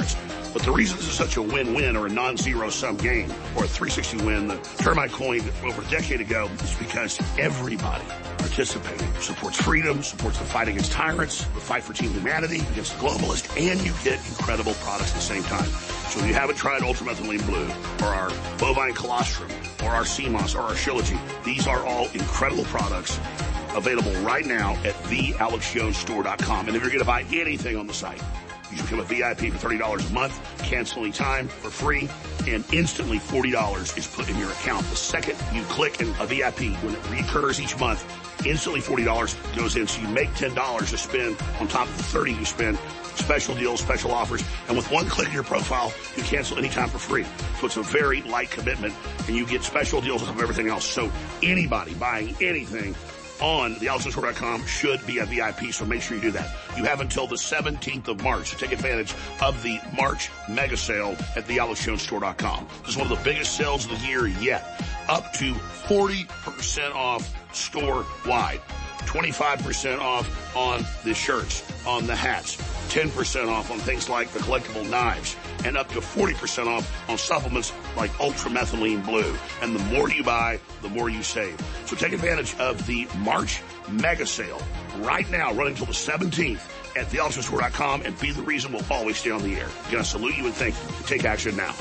But the reason this is such a win-win or a non-zero sum game or a 360 win, the term I coined over a decade ago, is because everybody participating supports freedom, supports the fight against tyrants, the fight for team humanity against the globalists, and you get incredible products at the same time. So if you haven't tried ultramethylene blue or our bovine colostrum or our CMOS or our Shilajit, these are all incredible products available right now at thealexjonesstore.com. And if you're going to buy anything on the site, you should become a VIP for $30 a month, cancel any time for free, and instantly $40 is put in your account. The second you click in a VIP, when it recurs each month, instantly $40 goes in, so you make $10 to spend on top of the $30 you spend. Special deals, special offers, and with one click of your profile, you cancel anytime for free. So it's a very light commitment, and you get special deals on top of everything else. So anybody buying anything on thealexjonesstore.com should be a VIP, so make sure you do that. You have until the 17th of March to take advantage of the March mega sale at thealexjonesstore.com. This is one of the biggest sales of the year yet. Up to 40% off store-wide. 25% off on the shirts, on the hats. 10% off on things like the collectible knives, and up to 40% off on supplements like ultramethylene blue. And the more you buy, the more you save. So take advantage of the March mega sale right now, running until the 17th at thealexjonesstore.com, and be the reason we'll always stay on the air. Again, I salute you and thank you. Take action now.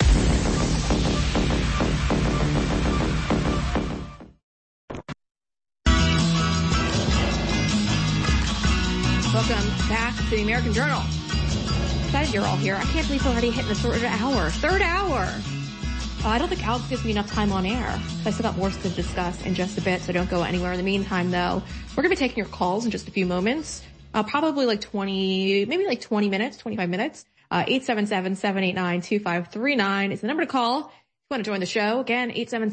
Welcome back to the American Journal. Excited you're all here. I can't believe we're already hitting the third hour. I don't think Alex gives me enough time on air. I still got more to discuss in just a bit, so don't go anywhere. In the meantime, though, we're going to be taking your calls in just a few moments. Probably like 20 minutes, 25 minutes. 877-789-2539 is the number to call. If you want to join the show, again,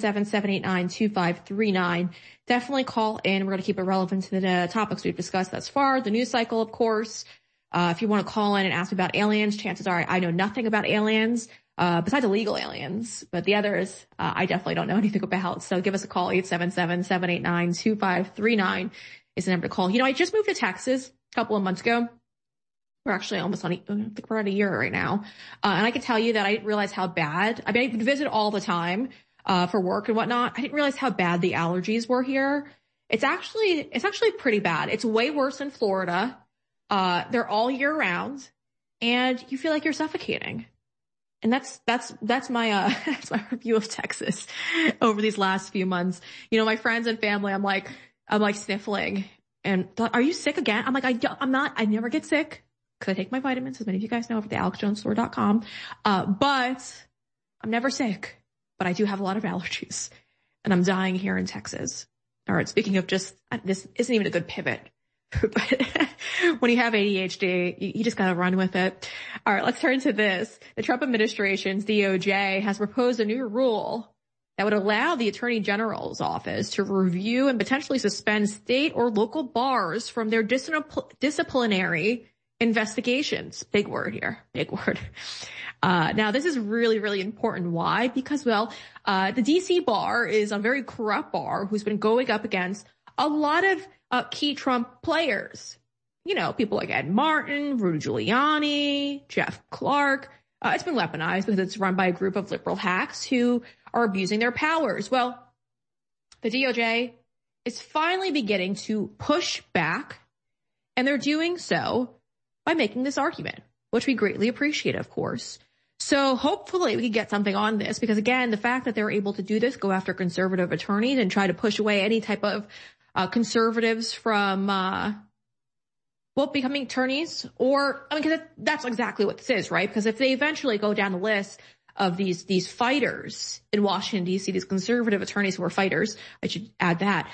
877-789-2539. Definitely call in. We're going to keep it relevant to the topics we've discussed thus far. The news cycle, of course. If you want to call in and ask about aliens, chances are I know nothing about aliens, besides illegal aliens. But the others, I definitely don't know anything about. So give us a call. 877-789-2539 is the number to call. You know, I just moved to Texas a couple of months ago. We're actually almost I think we're at a year right now. And I can tell you that I didn't realize how bad, I would visit all the time, for work and whatnot. I didn't realize how bad the allergies were here. It's actually pretty bad. It's way worse in Florida. They're all year round, and you feel like you're suffocating. And that's my review of Texas over these last few months. You know, my friends and family, I'm like sniffling and are you sick again? I'm like, I'm not, I never get sick because I take my vitamins, as many of you guys know, over at thealexjonesstore.com. But I'm never sick. But I do have a lot of allergies, and I'm dying here in Texas. All right, speaking of this isn't even a good pivot, but when you have ADHD, you just gotta run with it. All right, let's turn to this. The Trump administration's DOJ has proposed a new rule that would allow the Attorney General's office to review and potentially suspend state or local bars from their disciplinary investigations. Big word here. Big word. Now this is really, really important. Why? Because, the DC bar is a very corrupt bar who's been going up against a lot of, key Trump players. You know, people like Ed Martin, Rudy Giuliani, Jeff Clark. It's been weaponized because it's run by a group of liberal hacks who are abusing their powers. Well, the DOJ is finally beginning to push back, and they're doing so by making this argument, which we greatly appreciate, of course. So hopefully we can get something on this, because again, the fact that they're able to do this, go after conservative attorneys and try to push away any type of conservatives from becoming attorneys, because that's exactly what this is, right? Because if they eventually go down the list of these fighters in Washington, D.C., these conservative attorneys who are fighters, I should add that,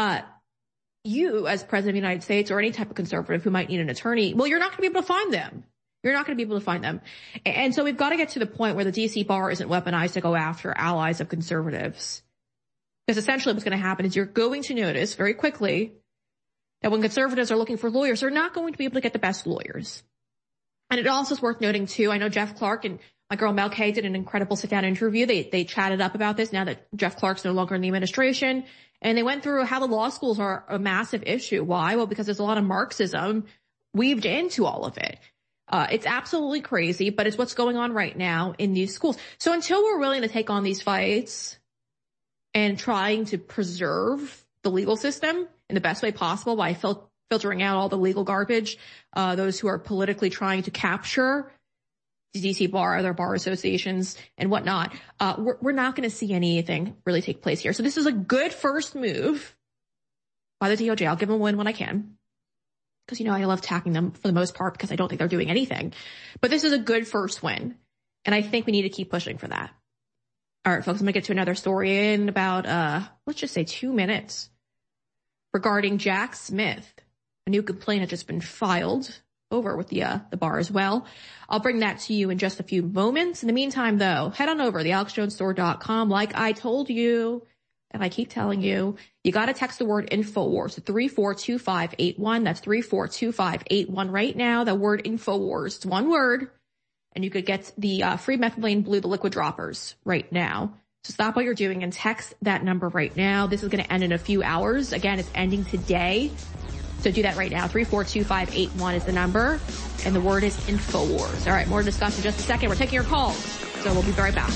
you as president of the United States or any type of conservative who might need an attorney, well, you're not going to be able to find them. You're not going to be able to find them. And so we've got to get to the point where the DC bar isn't weaponized to go after allies of conservatives. Because essentially what's going to happen is you're going to notice very quickly that when conservatives are looking for lawyers, they're not going to be able to get the best lawyers. And it also is worth noting too, I know Jeff Clark and my girl Mel K did an incredible sit-down interview. They chatted up about this now that Jeff Clark's no longer in the administration. And they went through how the law schools are a massive issue. Why? Well, because there's a lot of Marxism weaved into all of it. It's absolutely crazy, but it's what's going on right now in these schools. So until we're willing to take on these fights and trying to preserve the legal system in the best way possible by filtering out all the legal garbage, those who are politically trying to capture the DC bar, other bar associations and whatnot, we're not going to see anything really take place here. So this is a good first move by the DOJ. I'll give them a win when I can, because, you know, I love attacking them for the most part because I don't think they're doing anything. But this is a good first win, and I think we need to keep pushing for that. All right, folks, I'm going to get to another story in about, let's just say 2 minutes, regarding Jack Smith. A new complaint has just been filed over with the bar as well. I'll bring that to you in just a few moments. In the meantime, though, head on over to thealexjonesstore.com. Like I told you, and I keep telling you, you got to text the word InfoWars to 342581. That's 342581 right now. The word InfoWars. It's one word, and you could get the free methylene blue, the liquid droppers right now. So stop what you're doing and text that number right now. This is going to end in a few hours. Again, it's ending today. So do that right now. 342581 is the number, and the word is InfoWars. All right, more to discuss in just a second. We're taking your calls, so we'll be right back.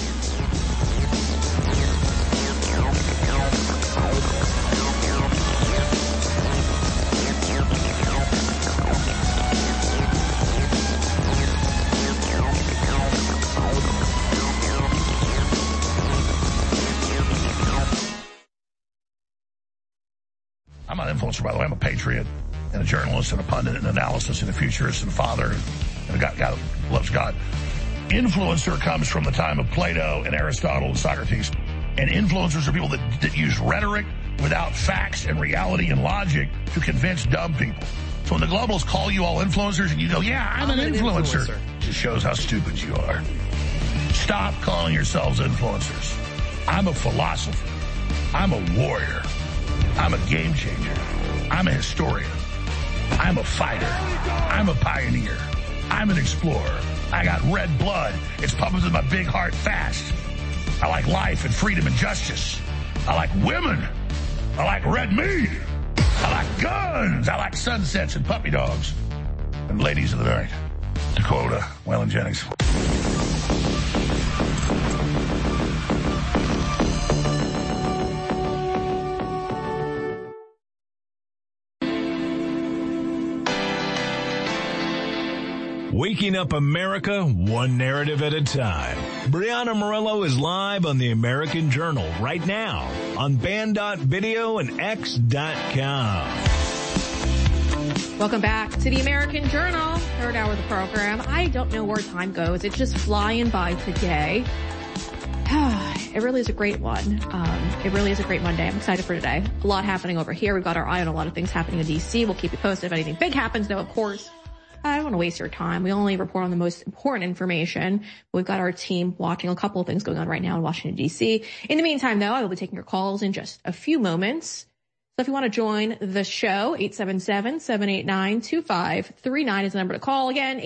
I'm not an influencer, by the way. I'm a patriot and a journalist and a pundit and an analyst and a futurist and a father and a guy that loves God. Influencer comes from the time of Plato and Aristotle and Socrates. And influencers are people that use rhetoric without facts and reality and logic to convince dumb people. So when the globalists call you all influencers and you go, yeah, I'm an influencer, it just shows how stupid you are. Stop calling yourselves influencers. I'm a philosopher. I'm a warrior. I'm a game changer. I'm a historian. I'm a fighter. I'm a pioneer. I'm an explorer. I got red blood. It's pumping in my big heart fast. I like life and freedom and justice. I like women. I like red meat. I like guns. I like sunsets and puppy dogs. And ladies of the night. To quote Waylon Jennings. Waking up America, one narrative at a time. Brianna Morello is live on the American Journal right now on band.video and x.com. Welcome back to the American Journal, third hour of the program. I don't know where time goes. It's just flying by today. It really is a great one. It really is a great Monday. I'm excited for today. A lot happening over here. We've got our eye on a lot of things happening in D.C. We'll keep you posted if anything big happens, though, of course. I don't want to waste your time. We only report on the most important information. We've got our team watching a couple of things going on right now in Washington, D.C. In the meantime, though, I will be taking your calls in just a few moments. So if you want to join the show, 877-789-2539 is the number to call. Again,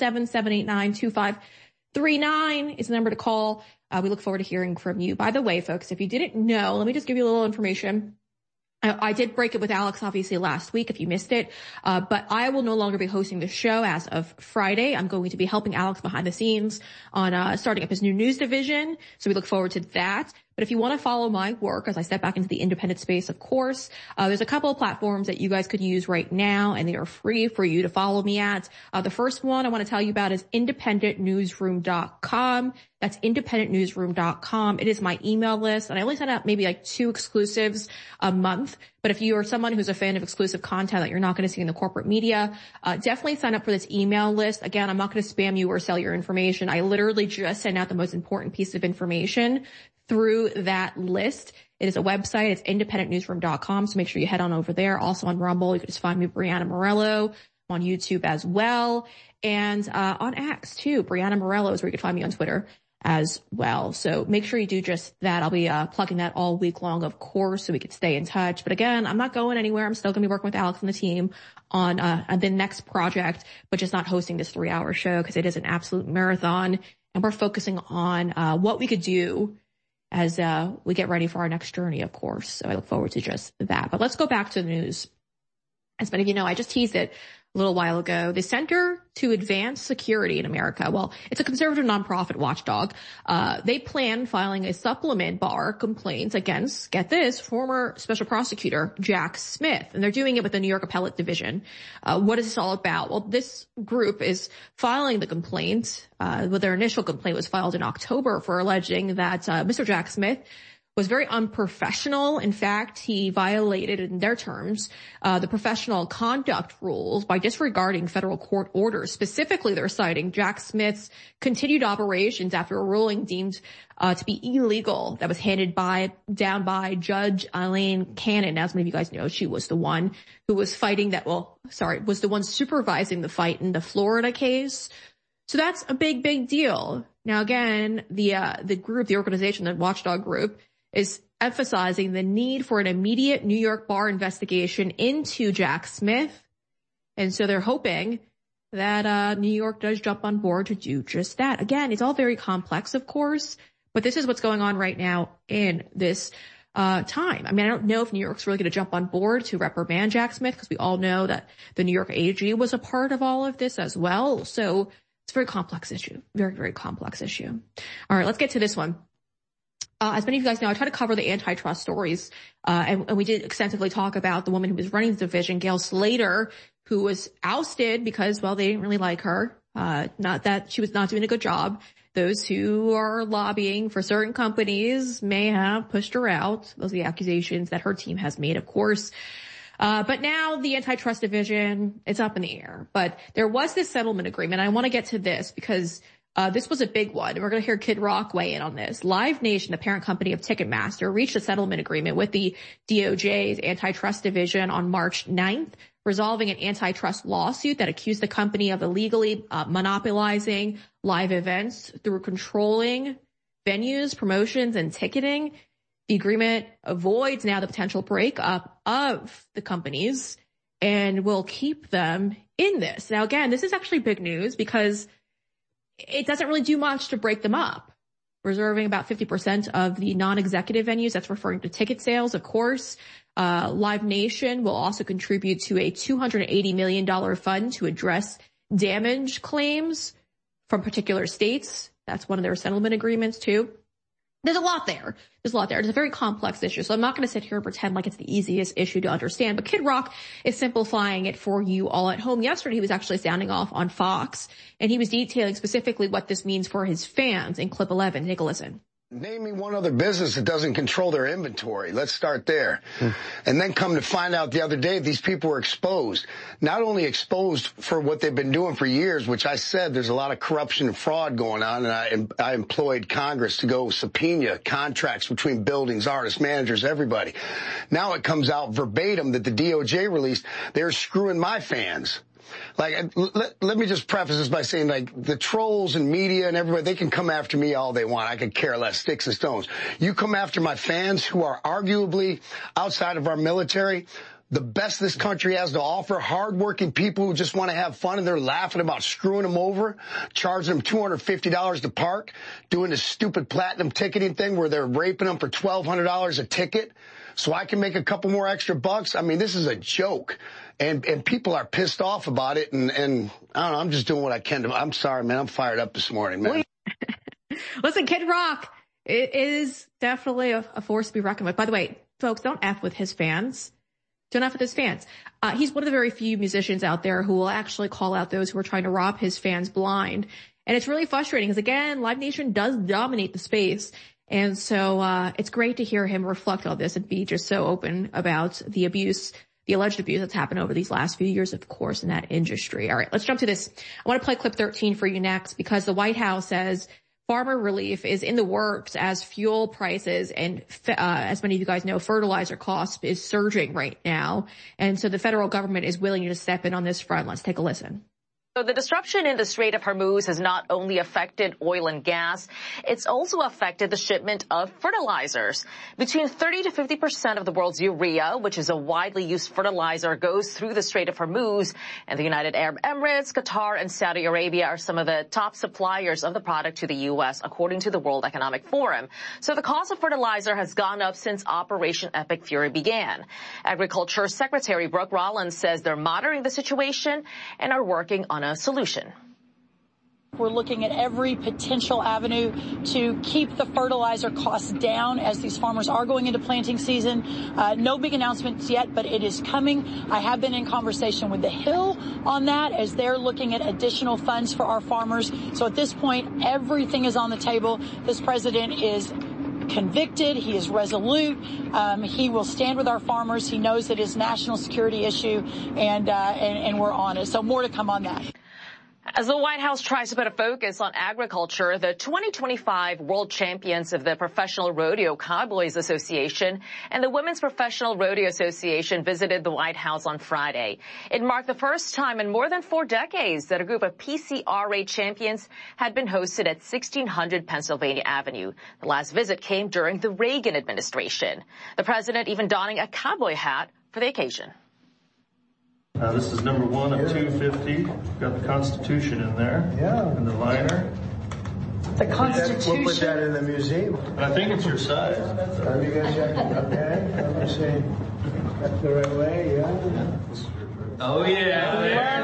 877-789-2539 is the number to call. We look forward to hearing from you. By the way, folks, if you didn't know, let me just give you a little information. I did break it with Alex, obviously, last week, if you missed it. But I will no longer be hosting the show as of Friday. I'm going to be helping Alex behind the scenes on starting up his new news division. So we look forward to that. But if you want to follow my work as I step back into the independent space, of course, there's a couple of platforms that you guys could use right now, and they are free for you to follow me at. The first one I want to tell you about is independentnewsroom.com. That's independentnewsroom.com. It is my email list, and I only send out maybe like 2 exclusives a month. But if you are someone who's a fan of exclusive content that you're not going to see in the corporate media, definitely sign up for this email list. Again, I'm not going to spam you or sell your information. I literally just send out the most important piece of information through that list. It is a website. It's independentnewsroom.com. So make sure you head on over there. Also on Rumble, you can just find me, Brianna Morello, on YouTube as well. And on X too. Brianna Morello is where you can find me on Twitter as well. So make sure you do just that. I'll be plugging that all week long, of course, so we can stay in touch. But again, I'm not going anywhere. I'm still going to be working with Alex and the team on the next project, but just not hosting this 3-hour show because it is an absolute marathon. And we're focusing on what we could do as we get ready for our next journey, of course. So I look forward to just that. But let's go back to the news. As many of you know, I just teased it a little while ago. The Center to Advance Security in America, well, it's a conservative nonprofit watchdog. They plan filing a supplement bar complaints against, get this, former special prosecutor Jack Smith. And they're doing it with the New York Appellate Division. What is this all about? Well, this group is filing the complaint. Their initial complaint was filed in October for alleging that Mr. Jack Smith was very unprofessional. In fact, he violated, in their terms, the professional conduct rules by disregarding federal court orders. Specifically, they're citing Jack Smith's continued operations after a ruling deemed to be illegal that was handed down by Judge Elaine Cannon. As many of you guys know, she was the one who was was the one supervising the fight in the Florida case. So that's a big, big deal. Now, again, the group, the organization, the watchdog group, is emphasizing the need for an immediate New York bar investigation into Jack Smith. And so they're hoping that New York does jump on board to do just that. Again, it's all very complex, of course, but this is what's going on right now in this time. I mean, I don't know if New York's really going to jump on board to reprimand Jack Smith, because we all know that the New York AG was a part of all of this as well. So it's a very complex issue, very, very complex issue. All right, let's get to this one. As many of you guys know, I try to cover the antitrust stories, and we did extensively talk about the woman who was running the division, Gail Slater, who was ousted because, well, they didn't really like her. Not that she was not doing a good job. Those who are lobbying for certain companies may have pushed her out. Those are the accusations that her team has made, of course. But now the antitrust division, it's up in the air. But there was this settlement agreement. I want to get to this because this was a big one. We're going to hear Kid Rock weigh in on this. Live Nation, the parent company of Ticketmaster, reached a settlement agreement with the DOJ's antitrust division on March 9th, resolving an antitrust lawsuit that accused the company of illegally monopolizing live events through controlling venues, promotions, and ticketing. The agreement avoids now the potential breakup of the companies and will keep them in this. Now, again, this is actually big news because it doesn't really do much to break them up. Reserving about 50% of the non-executive venues, that's referring to ticket sales, of course. Live Nation will also contribute to a $280 million fund to address damage claims from particular states. That's one of their settlement agreements, too. There's a lot there. It's a very complex issue. So I'm not going to sit here and pretend like it's the easiest issue to understand. But Kid Rock is simplifying it for you all at home. Yesterday, he was actually sounding off on Fox, and he was detailing specifically what this means for his fans in clip 11. Take a listen. Name me one other business that doesn't control their inventory. Let's start there. And then come to find out the other day, these people were exposed. Not only exposed for what they've been doing for years, which I said there's a lot of corruption and fraud going on, and I employed Congress to go subpoena contracts between buildings, artists, managers, everybody. Now it comes out verbatim that the DOJ released, they're screwing my fans. Like, let me just preface this by saying, like, the trolls and media and everybody, they can come after me all they want. I could care less, sticks and stones. You come after my fans who are arguably outside of our military, the best this country has to offer, hardworking people who just want to have fun, and they're laughing about screwing them over, charging them $250 to park, doing this stupid platinum ticketing thing where they're raping them for $1,200 a ticket so I can make a couple more extra bucks. I mean, this is a joke. And people are pissed off about it, and I don't know, I'm just doing what I can to. I'm sorry, man. I'm fired up this morning, man. Listen, Kid Rock, it is definitely a force to be reckoned with. By the way, folks, don't F with his fans. Don't F with his fans. He's one of the very few musicians out there who will actually call out those who are trying to rob his fans blind. And it's really frustrating because, again, Live Nation does dominate the space. And so it's great to hear him reflect on this and be just so open about the abuse, the alleged abuse that's happened over these last few years, of course, in that industry. All right, let's jump to this. I want to play clip 13 for you next because the White House says farmer relief is in the works as fuel prices and, as many of you guys know, fertilizer costs is surging right now. And so the federal government is willing to step in on this front. Let's take a listen. So the disruption in the Strait of Hormuz has not only affected oil and gas, it's also affected the shipment of fertilizers. Between 30 to 50% of the world's urea, which is a widely used fertilizer, goes through the Strait of Hormuz, and the United Arab Emirates, Qatar, and Saudi Arabia are some of the top suppliers of the product to the U.S., according to the World Economic Forum. So the cost of fertilizer has gone up since Operation Epic Fury began. Agriculture Secretary Brooke Rollins says they're monitoring the situation and are working on a solution. We're looking at every potential avenue to keep the fertilizer costs down as these farmers are going into planting season. No big announcements yet, but it is coming. I have been in conversation with the Hill on that as they're looking at additional funds for our farmers. So at this point, everything is on the table. This president is convicted. He is resolute. He will stand with our farmers. He knows that it's a national security issue, and we're on it. So more to come on that. As the White House tries to put a focus on agriculture, the 2025 world champions of the Professional Rodeo Cowboys Association and the Women's Professional Rodeo Association visited the White House on Friday. It marked the first time in more than 4 decades that a group of PCRA champions had been hosted at 1600 Pennsylvania Avenue. The last visit came during the Reagan administration. The president even donning a cowboy hat for the occasion. This is number 1 of 250. Got the Constitution in there. Yeah. And the liner. The Constitution? We'll put that in the museum. I think it's your size. Have you guys checked? Okay. Let me see. That's the right way, yeah? Oh, yeah.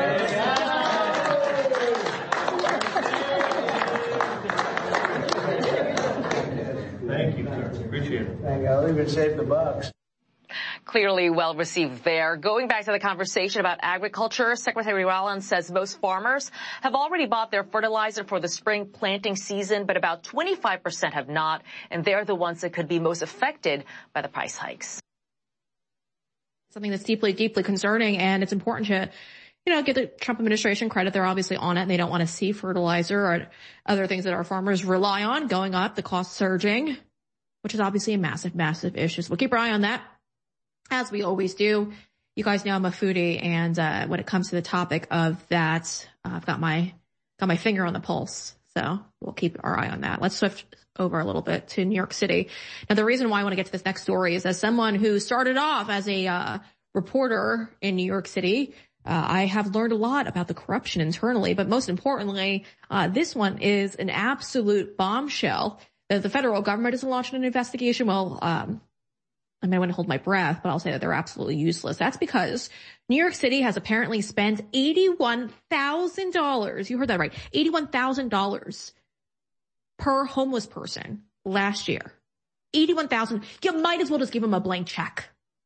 There it is. Thank you, sir. Appreciate it. Thank you. I'll even save the bucks. Clearly well received there. Going back to the conversation about agriculture, Secretary Rollins says most farmers have already bought their fertilizer for the spring planting season, but about 25% have not, and they're the ones that could be most affected by the price hikes. Something that's deeply, deeply concerning, and it's important to give the Trump administration credit. They're obviously on it, and they don't want to see fertilizer or other things that our farmers rely on going up, the cost surging, which is obviously a massive, massive issue. So we'll keep our eye on that, as we always do. You guys know I'm a foodie, and when it comes to the topic of that, I've got my finger on the pulse. So we'll keep our eye on that. Let's shift over a little bit to New York City. Now, the reason why I want to get to this next story is as someone who started off as a reporter in New York City, I have learned a lot about the corruption internally, but most importantly, this one is an absolute bombshell. The federal government is launching an investigation. Well, I may want to hold my breath, but I'll say that they're absolutely useless. That's because New York City has apparently spent $81,000. You heard that right. $81,000 per homeless person last year. $81,000. You might as well just give them a blank check.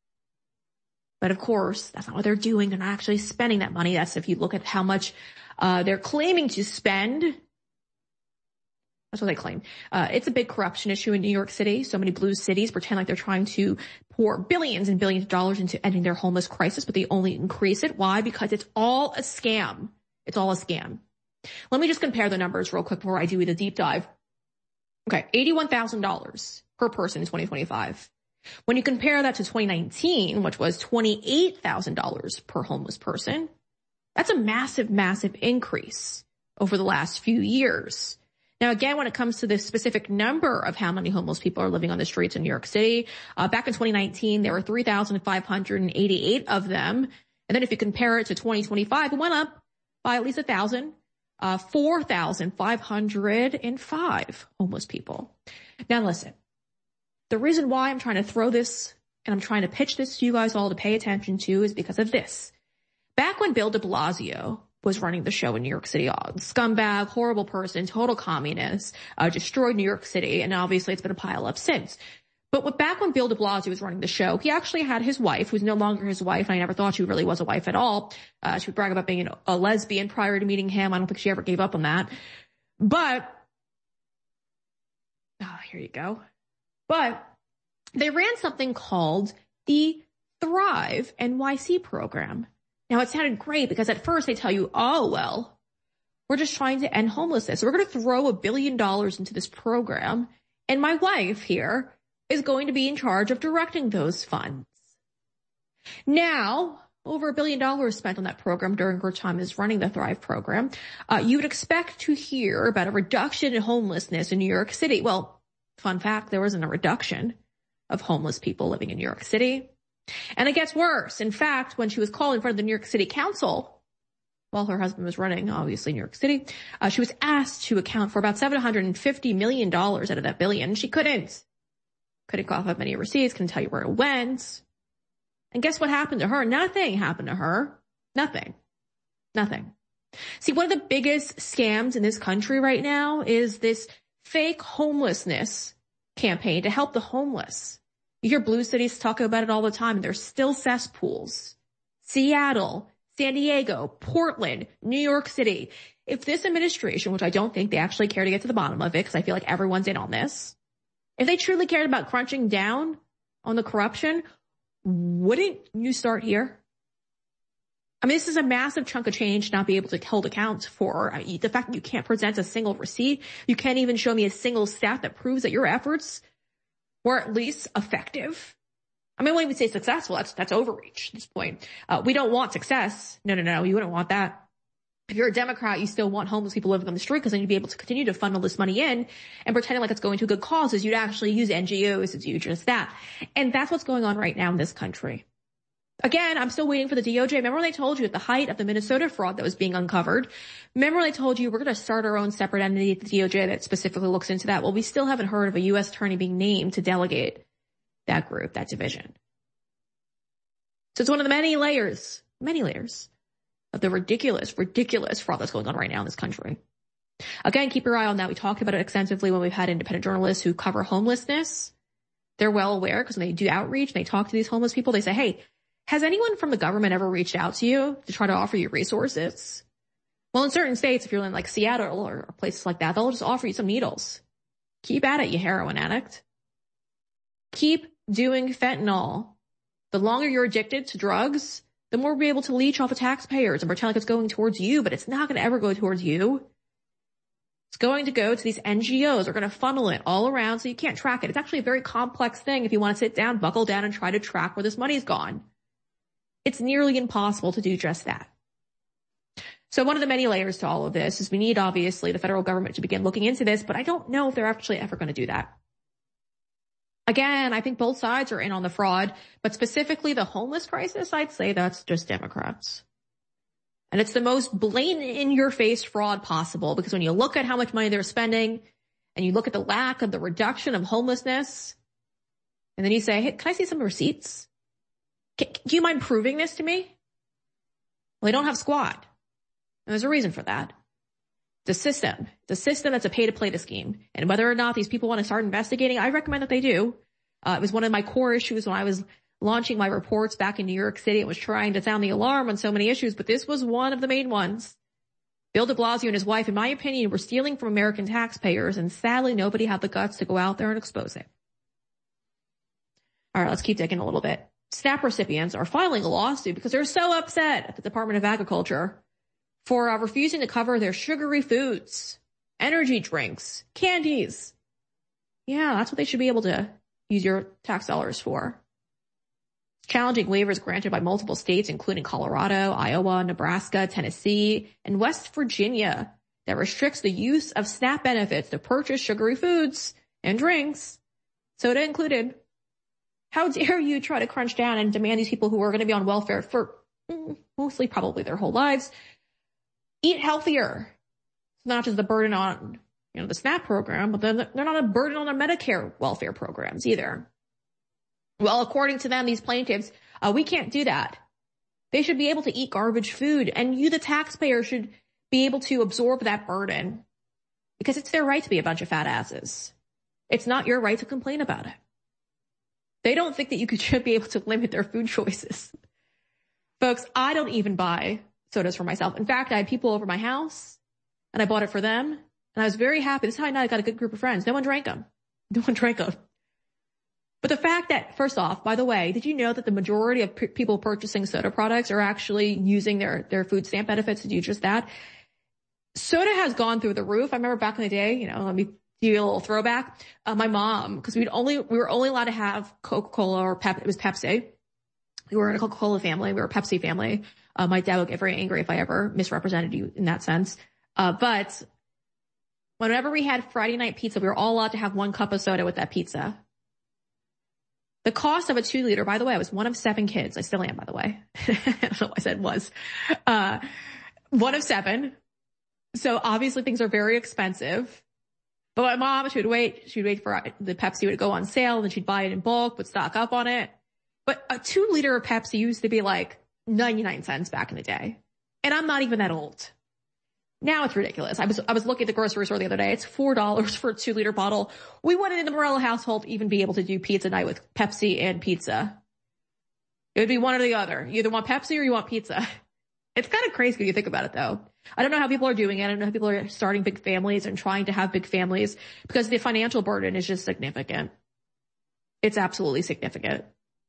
But of course, that's not what they're doing. They're not actually spending that money. That's if you look at how much they're claiming to spend. That's what they claim. It's a big corruption issue in New York City. So many blue cities pretend like they're trying to pour billions and billions of dollars into ending their homeless crisis, but they only increase it. Why? Because it's all a scam. It's all a scam. Let me just compare the numbers real quick before I do the deep dive. Okay, $81,000 per person in 2025. When you compare that to 2019, which was $28,000 per homeless person, that's a massive, massive increase over the last few years. Now, again, when it comes to the specific number of how many homeless people are living on the streets in New York City, back in 2019, there were 3,588 of them. And then if you compare it to 2025, it went up by at least 1,000, 4,505 homeless people. Now, listen, the reason why I'm trying to throw this and I'm trying to pitch this to you guys all to pay attention to is because of this. Back when Bill de Blasio was running the show in New York City, scumbag, horrible person, total communist, destroyed New York City, and obviously it's been a pile up since. But back when Bill de Blasio was running the show, he actually had his wife, who's no longer his wife, and I never thought she really was a wife at all. She would brag about being a lesbian prior to meeting him. I don't think she ever gave up on that. But, here you go. But they ran something called the Thrive NYC program. Now, it sounded great because at first they tell you, oh, well, we're just trying to end homelessness. We're going to throw $1 billion into this program, and my wife here is going to be in charge of directing those funds. Now, over $1 billion spent on that program during her time as running the Thrive program. You would expect to hear about a reduction in homelessness in New York City. Well, fun fact, there wasn't a reduction of homeless people living in New York City. And it gets worse. In fact, when she was called in front of the New York City Council, while her husband was running, obviously, New York City, she was asked to account for about $750 million out of that billion. She couldn't cough up any receipts, couldn't tell you where it went. And guess what happened to her? Nothing happened to her. Nothing. See, one of the biggest scams in this country right now is this fake homelessness campaign to help the homeless. You hear blue cities talk about it all the time, and there's still cesspools. Seattle, San Diego, Portland, New York City. If this administration, which I don't think they actually care to get to the bottom of it, because I feel like everyone's in on this, if they truly cared about crunching down on the corruption, wouldn't you start here? I mean, this is a massive chunk of change to not be able to hold accounts for. The fact that you can't present a single receipt, you can't even show me a single stat that proves that your efforts were at least effective. I mean, when we say successful, that's overreach at this point. We don't want success. No, you wouldn't want that. If you're a Democrat, you still want homeless people living on the street because then you'd be able to continue to funnel this money in and pretending like it's going to good causes. You'd actually use NGOs to do just that. And that's what's going on right now in this country. Again, I'm still waiting for the DOJ. Remember when they told you at the height of the Minnesota fraud that was being uncovered? Remember when they told you we're going to start our own separate entity at the DOJ that specifically looks into that? Well, we still haven't heard of a U.S. attorney being named to delegate that group, that division. So it's one of the many layers of the ridiculous fraud that's going on right now in this country. Again, keep your eye on that. We talked about it extensively when we've had independent journalists who cover homelessness. They're well aware because when they do outreach and they talk to these homeless people, they say, hey, has anyone from the government ever reached out to you to try to offer you resources? Well, in certain states, if you're in like Seattle or places like that, they'll just offer you some needles. Keep at it, you heroin addict. Keep doing fentanyl. The longer you're addicted to drugs, the more we'll be able to leech off the taxpayers and pretend like it's going towards you, but it's not going to ever go towards you. It's going to go to these NGOs. They're going to funnel it all around so you can't track it. It's actually a very complex thing if you want to sit down, buckle down, and try to track where this money's gone. It's nearly impossible to do just that. So one of the many layers to all of this is we need, obviously, the federal government to begin looking into this, but I don't know if they're actually ever going to do that. Again, I think both sides are in on the fraud, but specifically the homeless crisis, I'd say that's just Democrats. And it's the most blatant in-your-face fraud possible because when you look at how much money they're spending and you look at the lack of the reduction of homelessness, and then you say, hey, can I see some receipts? Do you mind proving this to me? Well, they don't have squad. And there's a reason for that. The system that's a pay-to-play scheme. And whether or not these people want to start investigating, I recommend that they do. It was one of my core issues when I was launching my reports back in New York City. It was trying to sound the alarm on so many issues, but this was one of the main ones. Bill de Blasio and his wife, in my opinion, were stealing from American taxpayers, and sadly, nobody had the guts to go out there and expose it. All right, let's keep digging a little bit. SNAP recipients are filing a lawsuit because they're so upset at the Department of Agriculture for refusing to cover their sugary foods, energy drinks, candies. Yeah, that's what they should be able to use your tax dollars for. Challenging waivers granted by multiple states, including Colorado, Iowa, Nebraska, Tennessee, and West Virginia, that restricts the use of SNAP benefits to purchase sugary foods and drinks, soda included. How dare you try to crunch down and demand these people who are going to be on welfare for mostly probably their whole lives eat healthier. It's not just the burden on, the SNAP program, but they're not a burden on their Medicare welfare programs either. Well, according to them, these plaintiffs, we can't do that. They should be able to eat garbage food, and you, the taxpayer, should be able to absorb that burden because it's their right to be a bunch of fat asses. It's not your right to complain about it. They don't think that you should be able to limit their food choices. Folks, I don't even buy sodas for myself. In fact, I had people over my house and I bought it for them and I was very happy. This is how I know I got a good group of friends. No one drank them. But the fact that, first off, by the way, did you know that the majority of people purchasing soda products are actually using their food stamp benefits to do just that? Soda has gone through the roof. I remember back in the day, let me do a little throwback. My mom, because we were only allowed to have Coca-Cola or it was Pepsi. We were a Coca-Cola family. We were a Pepsi family. My dad would get very angry if I ever misrepresented you in that sense. But whenever we had Friday night pizza, we were all allowed to have 1 cup of soda with that pizza. The cost of a 2-liter, by the way, I was one of 7 kids. I still am, by the way. I don't know why I said was. 1 of 7. So obviously things are very expensive. But my mom, she would wait for the Pepsi would go on sale, and then she'd buy it in bulk, would stock up on it. But a 2-liter of Pepsi used to be like 99 cents back in the day. And I'm not even that old. Now it's ridiculous. I was looking at the grocery store the other day. It's $4 for a 2-liter bottle. We wouldn't in the Morello household even be able to do pizza night with Pepsi and pizza. It would be one or the other. You either want Pepsi or you want pizza. It's kind of crazy when you think about it, though. I don't know how people are doing it. I don't know how people are starting big families and trying to have big families, because the financial burden is just significant. It's absolutely significant.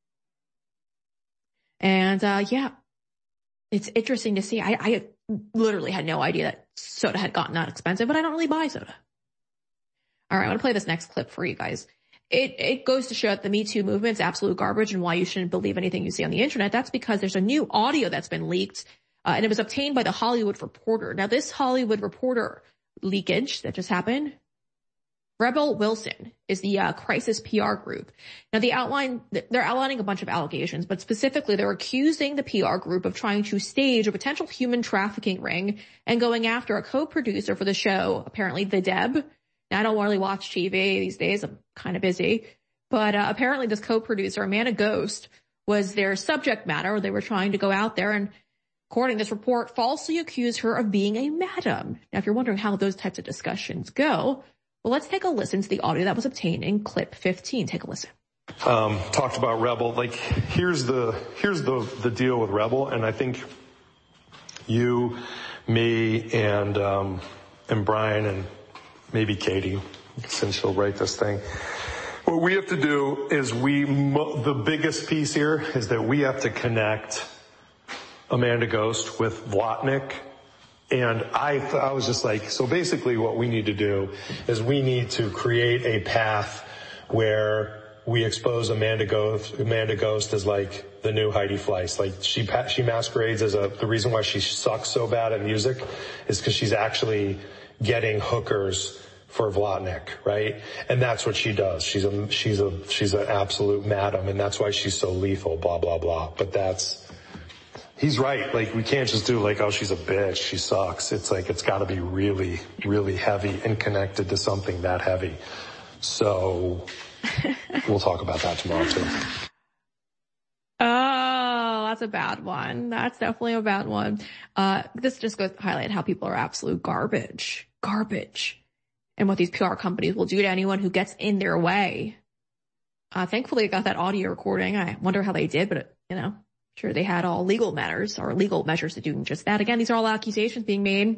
And, yeah, it's interesting to see. I literally had no idea that soda had gotten that expensive, but I don't really buy soda. All right, I'm going to play this next clip for you guys. It goes to show that the Me Too movement's absolute garbage and why you shouldn't believe anything you see on the internet. That's because there's a new audio that's been leaked, and it was obtained by the Hollywood Reporter. Now, this Hollywood Reporter leakage that just happened, Rebel Wilson is the crisis PR group. Now, they're outlining a bunch of allegations, but specifically they're accusing the PR group of trying to stage a potential human trafficking ring and going after a co-producer for the show, apparently The Deb. Now, I don't really watch TV these days. I'm kind of busy. But apparently this co-producer, Amanda Ghost, was their subject matter. They were trying to go out there and, according to this report, falsely accuse her of being a madam. Now, if you're wondering how those types of discussions go, well, let's take a listen to the audio that was obtained in clip 15. Take a listen. Talked about Rebel. Like, here's the deal with Rebel, and I think you, me, and Brian, and maybe Katie, since she'll write this thing. What we have to do is the biggest piece here is that we have to connect Amanda Ghost with Vlotnik. And I was just like, so basically what we need to do is we need to create a path where we expose Amanda Ghost as like the new Heidi Fleiss. Like she masquerades as the reason why she sucks so bad at music is because she's actually getting hookers for Vlotnik, right? And that's what she does. She's an absolute madam, and that's why she's so lethal, blah, blah, blah. But he's right. Like, we can't just do like, oh, she's a bitch, she sucks. It's like, it's gotta be really, really heavy and connected to something that heavy. So we'll talk about that tomorrow too. Oh, that's a bad one. That's definitely a bad one. This just goes to highlight how people are absolute garbage. And what these PR companies will do to anyone who gets in their way. Thankfully I got that audio recording. I wonder how they did, but sure they had all legal measures to do just that. Again, these are all accusations being made.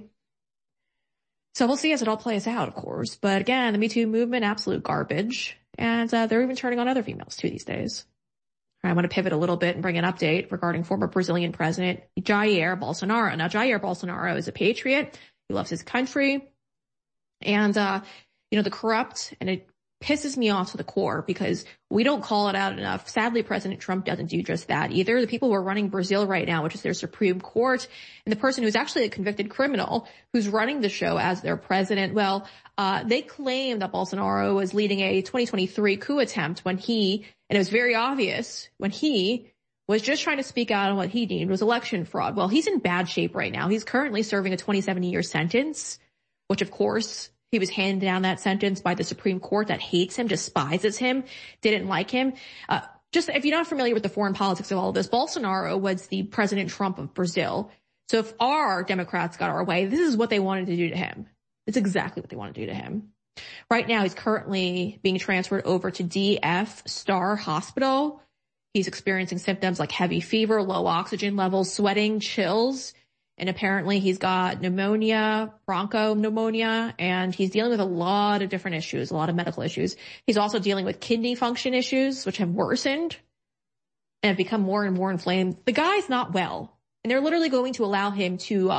So we'll see as it all plays out, of course. But again, the Me Too movement, absolute garbage. And they're even turning on other females too these days. I want to pivot a little bit and bring an update regarding former Brazilian President Jair Bolsonaro. Now, Jair Bolsonaro is a patriot. He loves his country. And, the corrupt, and it pisses me off to the core because we don't call it out enough. Sadly, President Trump doesn't do just that either. The people who are running Brazil right now, which is their Supreme Court, and the person who's actually a convicted criminal who's running the show as their president, they claim that Bolsonaro was leading a 2023 coup attempt and it was very obvious when he was just trying to speak out on what he deemed was election fraud. Well, he's in bad shape right now. He's currently serving a 27-year sentence, which of course he was handed down that sentence by the Supreme Court that hates him, despises him, didn't like him. Just if you're not familiar with the foreign politics of all of this, Bolsonaro was the President Trump of Brazil. So if our Democrats got our way, this is what they wanted to do to him. It's exactly what they want to do to him. Right now, he's currently being transferred over to DF Star Hospital. He's experiencing symptoms like heavy fever, low oxygen levels, sweating, chills. And apparently he's got pneumonia, bronchopneumonia, and he's dealing with a lot of different issues, a lot of medical issues. He's also dealing with kidney function issues, which have worsened and have become more and more inflamed. The guy's not well, and they're literally going to allow him to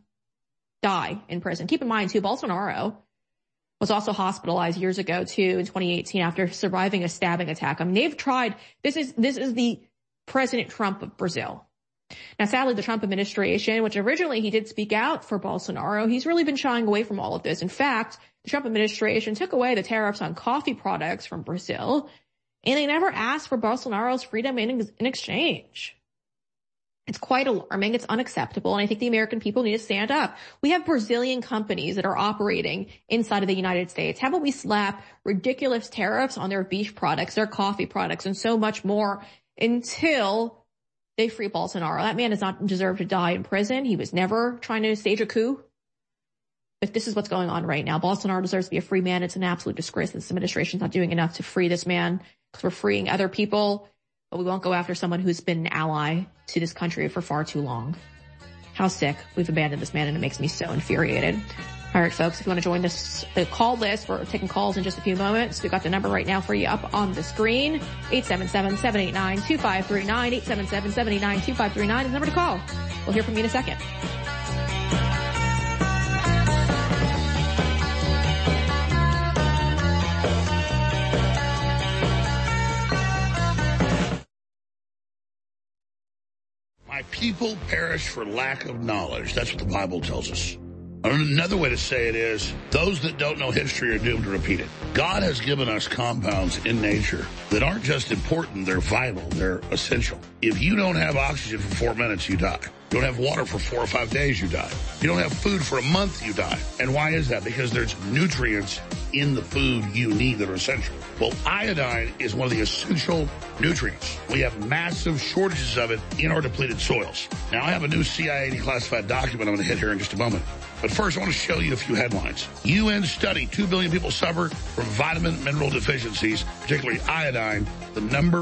die in prison. Keep in mind, too, Bolsonaro was also hospitalized years ago, too, in 2018 after surviving a stabbing attack. I mean, they've tried. This is the President Trump of Brazil. Now, sadly, the Trump administration, which originally he did speak out for Bolsonaro, he's really been shying away from all of this. In fact, the Trump administration took away the tariffs on coffee products from Brazil, and they never asked for Bolsonaro's freedom in exchange. It's quite alarming. It's unacceptable. And I think the American people need to stand up. We have Brazilian companies that are operating inside of the United States. How about we slap ridiculous tariffs on their beef products, their coffee products, and so much more until they free Bolsonaro. That man does not deserve to die in prison. He was never trying to stage a coup. But this is what's going on right now. Bolsonaro deserves to be a free man. It's an absolute disgrace that this administration's not doing enough to free this man, because we're freeing other people, but we won't go after someone who's been an ally to this country for far too long. How sick. We've abandoned this man, and it makes me so infuriated. All right, folks, if you want to join the call list, we're taking calls in just a few moments. We've got the number right now for you up on the screen, 877-789-2539, 877-789-2539 is the number to call. We'll hear from you in a second. My people perish for lack of knowledge. That's what the Bible tells us. Another way to say it is, those that don't know history are doomed to repeat it. God has given us compounds in nature that aren't just important, they're vital, they're essential. If you don't have oxygen for 4 minutes, you die. You don't have water for 4 or 5 days, you die. You don't have food for a month, you die. And why is that? Because there's nutrients in the food you need that are essential. Well, iodine is one of the essential nutrients. We have massive shortages of it in our depleted soils. Now, I have a new CIA declassified document I'm going to hit here in just a moment. But first, I want to show you a few headlines. UN study, 2 billion people suffer from vitamin mineral deficiencies, particularly iodine, the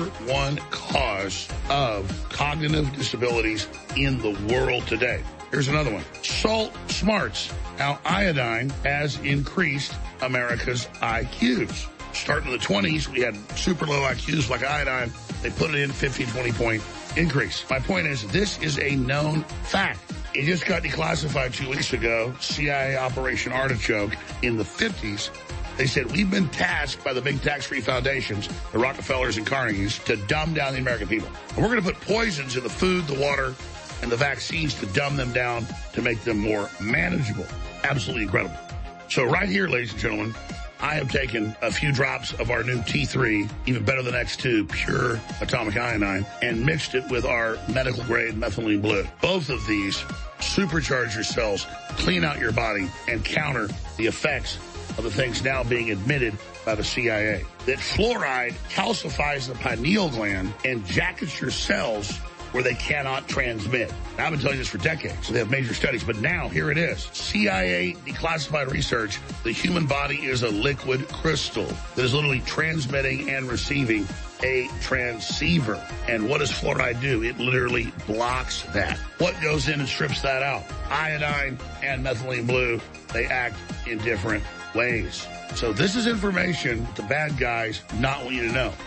#1 cause of cognitive disabilities in the world today. Here's another one. Salt smarts, how iodine has increased America's IQs. Starting in the 20s, we had super low IQs like iodine. They put it in 15, 20-point increase. My point is, this is a known fact. It just got declassified 2 weeks ago, CIA Operation Artichoke. In the 50s, they said, we've been tasked by the big tax-free foundations, the Rockefellers and Carnegies, to dumb down the American people. And we're going to put poisons in the food, the water, and the vaccines to dumb them down, to make them more manageable. Absolutely incredible. So right here, ladies and gentlemen, I have taken a few drops of our new T3, even better than X2, pure atomic iodine, and mixed it with our medical-grade methylene blue. Both of these supercharge your cells, clean out your body, and counter the effects of the things now being admitted by the CIA. That fluoride calcifies the pineal gland and jackets your cells where they cannot transmit. Now, I've been telling you this for decades. They have major studies, but now here it is. CIA declassified research. The human body is a liquid crystal that is literally transmitting and receiving a transceiver. And what does fluoride do? It literally blocks that. What goes in and strips that out? Iodine and methylene blue, they act in different ways. So this is information the bad guys not want you to know.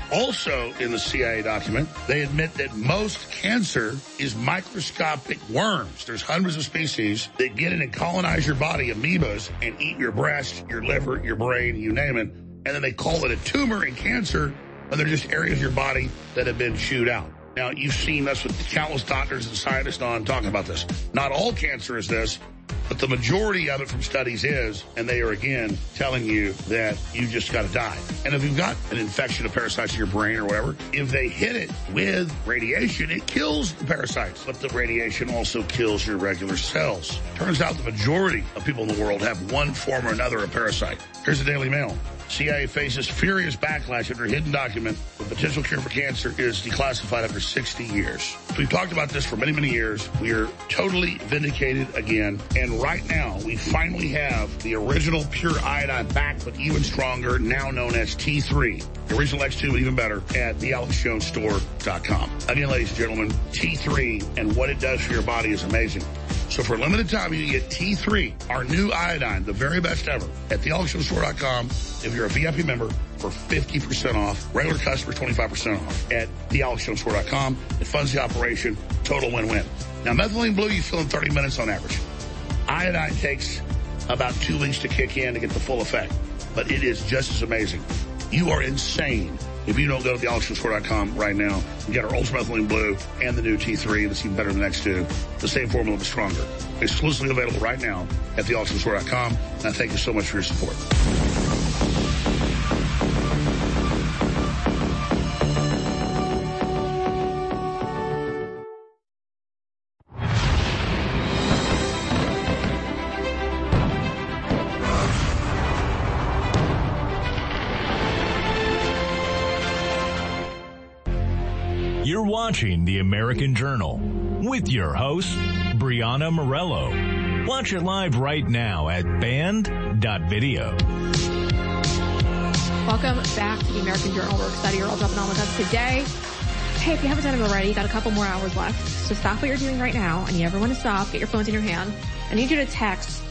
Also in the CIA document, they admit that most cancer is microscopic worms. There's hundreds of species that get in and colonize your body, amoebas, and eat your breast, your liver, your brain, you name it. And then they call it a tumor and cancer, but they're just areas of your body that have been chewed out. Now, you've seen us with countless doctors and scientists on talking about this. Not all cancer is this, but the majority of it from studies is, and they are again telling you that you just got to die. And if you've got an infection of parasites in your brain or whatever, if they hit it with radiation, it kills the parasites. But the radiation also kills your regular cells. Turns out the majority of people in the world have one form or another of parasite. Here's the Daily Mail. CIA faces furious backlash after a hidden document. The potential cure for cancer is declassified after 60 years. We've talked about this for many, many years. We are totally vindicated again. And right now, we finally have the original pure iodine back, but even stronger, now known as T3. The original X2, even better, at thealexjonesstore.com. Again, ladies and gentlemen, T3 and what it does for your body is amazing. So for a limited time, you can get T3, our new iodine, the very best ever, at thealexjonesstore.com. If you're a VIP member, for 50% off. Regular customers, 25% off at thealexjonesstore.com. It funds the operation. Total win-win. Now, methylene blue, you fill in 30 minutes on average. Iodine takes about 2 weeks to kick in to get the full effect, but it is just as amazing. You are insane If you don't go to thealexjonescore.com right now and get our ultramethylene blue and the new T3 that's even better than the next two, the same formula but stronger. Exclusively available right now at thealexjonescore.com. And I thank you so much for your support. You're watching The American Journal with your host, Brianna Morello. Watch it live right now at band.video. Welcome back to The American Journal. We're excited you're all jumping on with us today. Hey, if you haven't done it already, you got a couple more hours left. So stop what you're doing right now. I need everyone to stop. Get your phones in your hand. I need you to text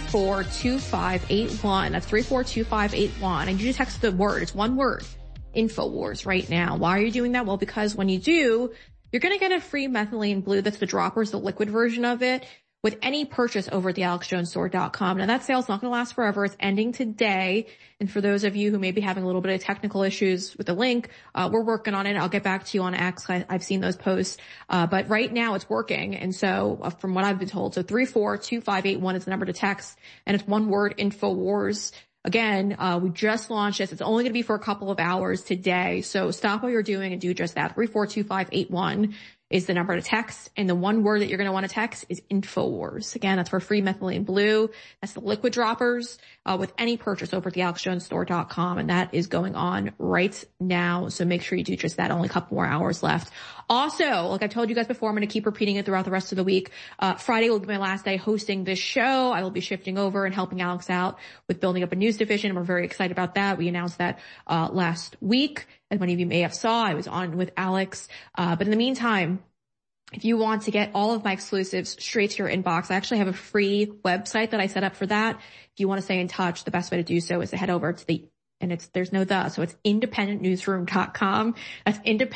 342581. That's 342581. I need you to text the word. It's one word. InfoWars right now. Why are you doing that? Well, because when you do, you're going to get a free methylene blue. That's the droppers, the liquid version of it, with any purchase over at thealexjonesstore.com. Now that sale's not going to last forever. It's ending today. And for those of you who may be having a little bit of technical issues with the link, we're working on it. I'll get back to you on X. I've seen those posts. But right now it's working. And so from what I've been told, so 342581 is the number to text, and it's one word, InfoWars. Again, we just launched this. It's only going to be for a couple of hours today. So stop what you're doing and do just that. 342581 is the number to text. And the one word that you're going to want to text is InfoWars. Again, that's for free methylene blue. That's the liquid droppers, with any purchase over at thealexjonesstore.com. And that is going on right now. So make sure you do just that. Only a couple more hours left. Also, like I told you guys before, I'm going to keep repeating it throughout the rest of the week. Friday will be my last day hosting this show. I will be shifting over and helping Alex out with building up a news division. We're very excited about that. We announced that last week. As many of you may have saw, I was on with Alex. But in the meantime, if you want to get all of my exclusives straight to your inbox, I actually have a free website that I set up for that. If you want to stay in touch, the best way to do so is to head over to there's no the, so it's independentnewsroom.com. That's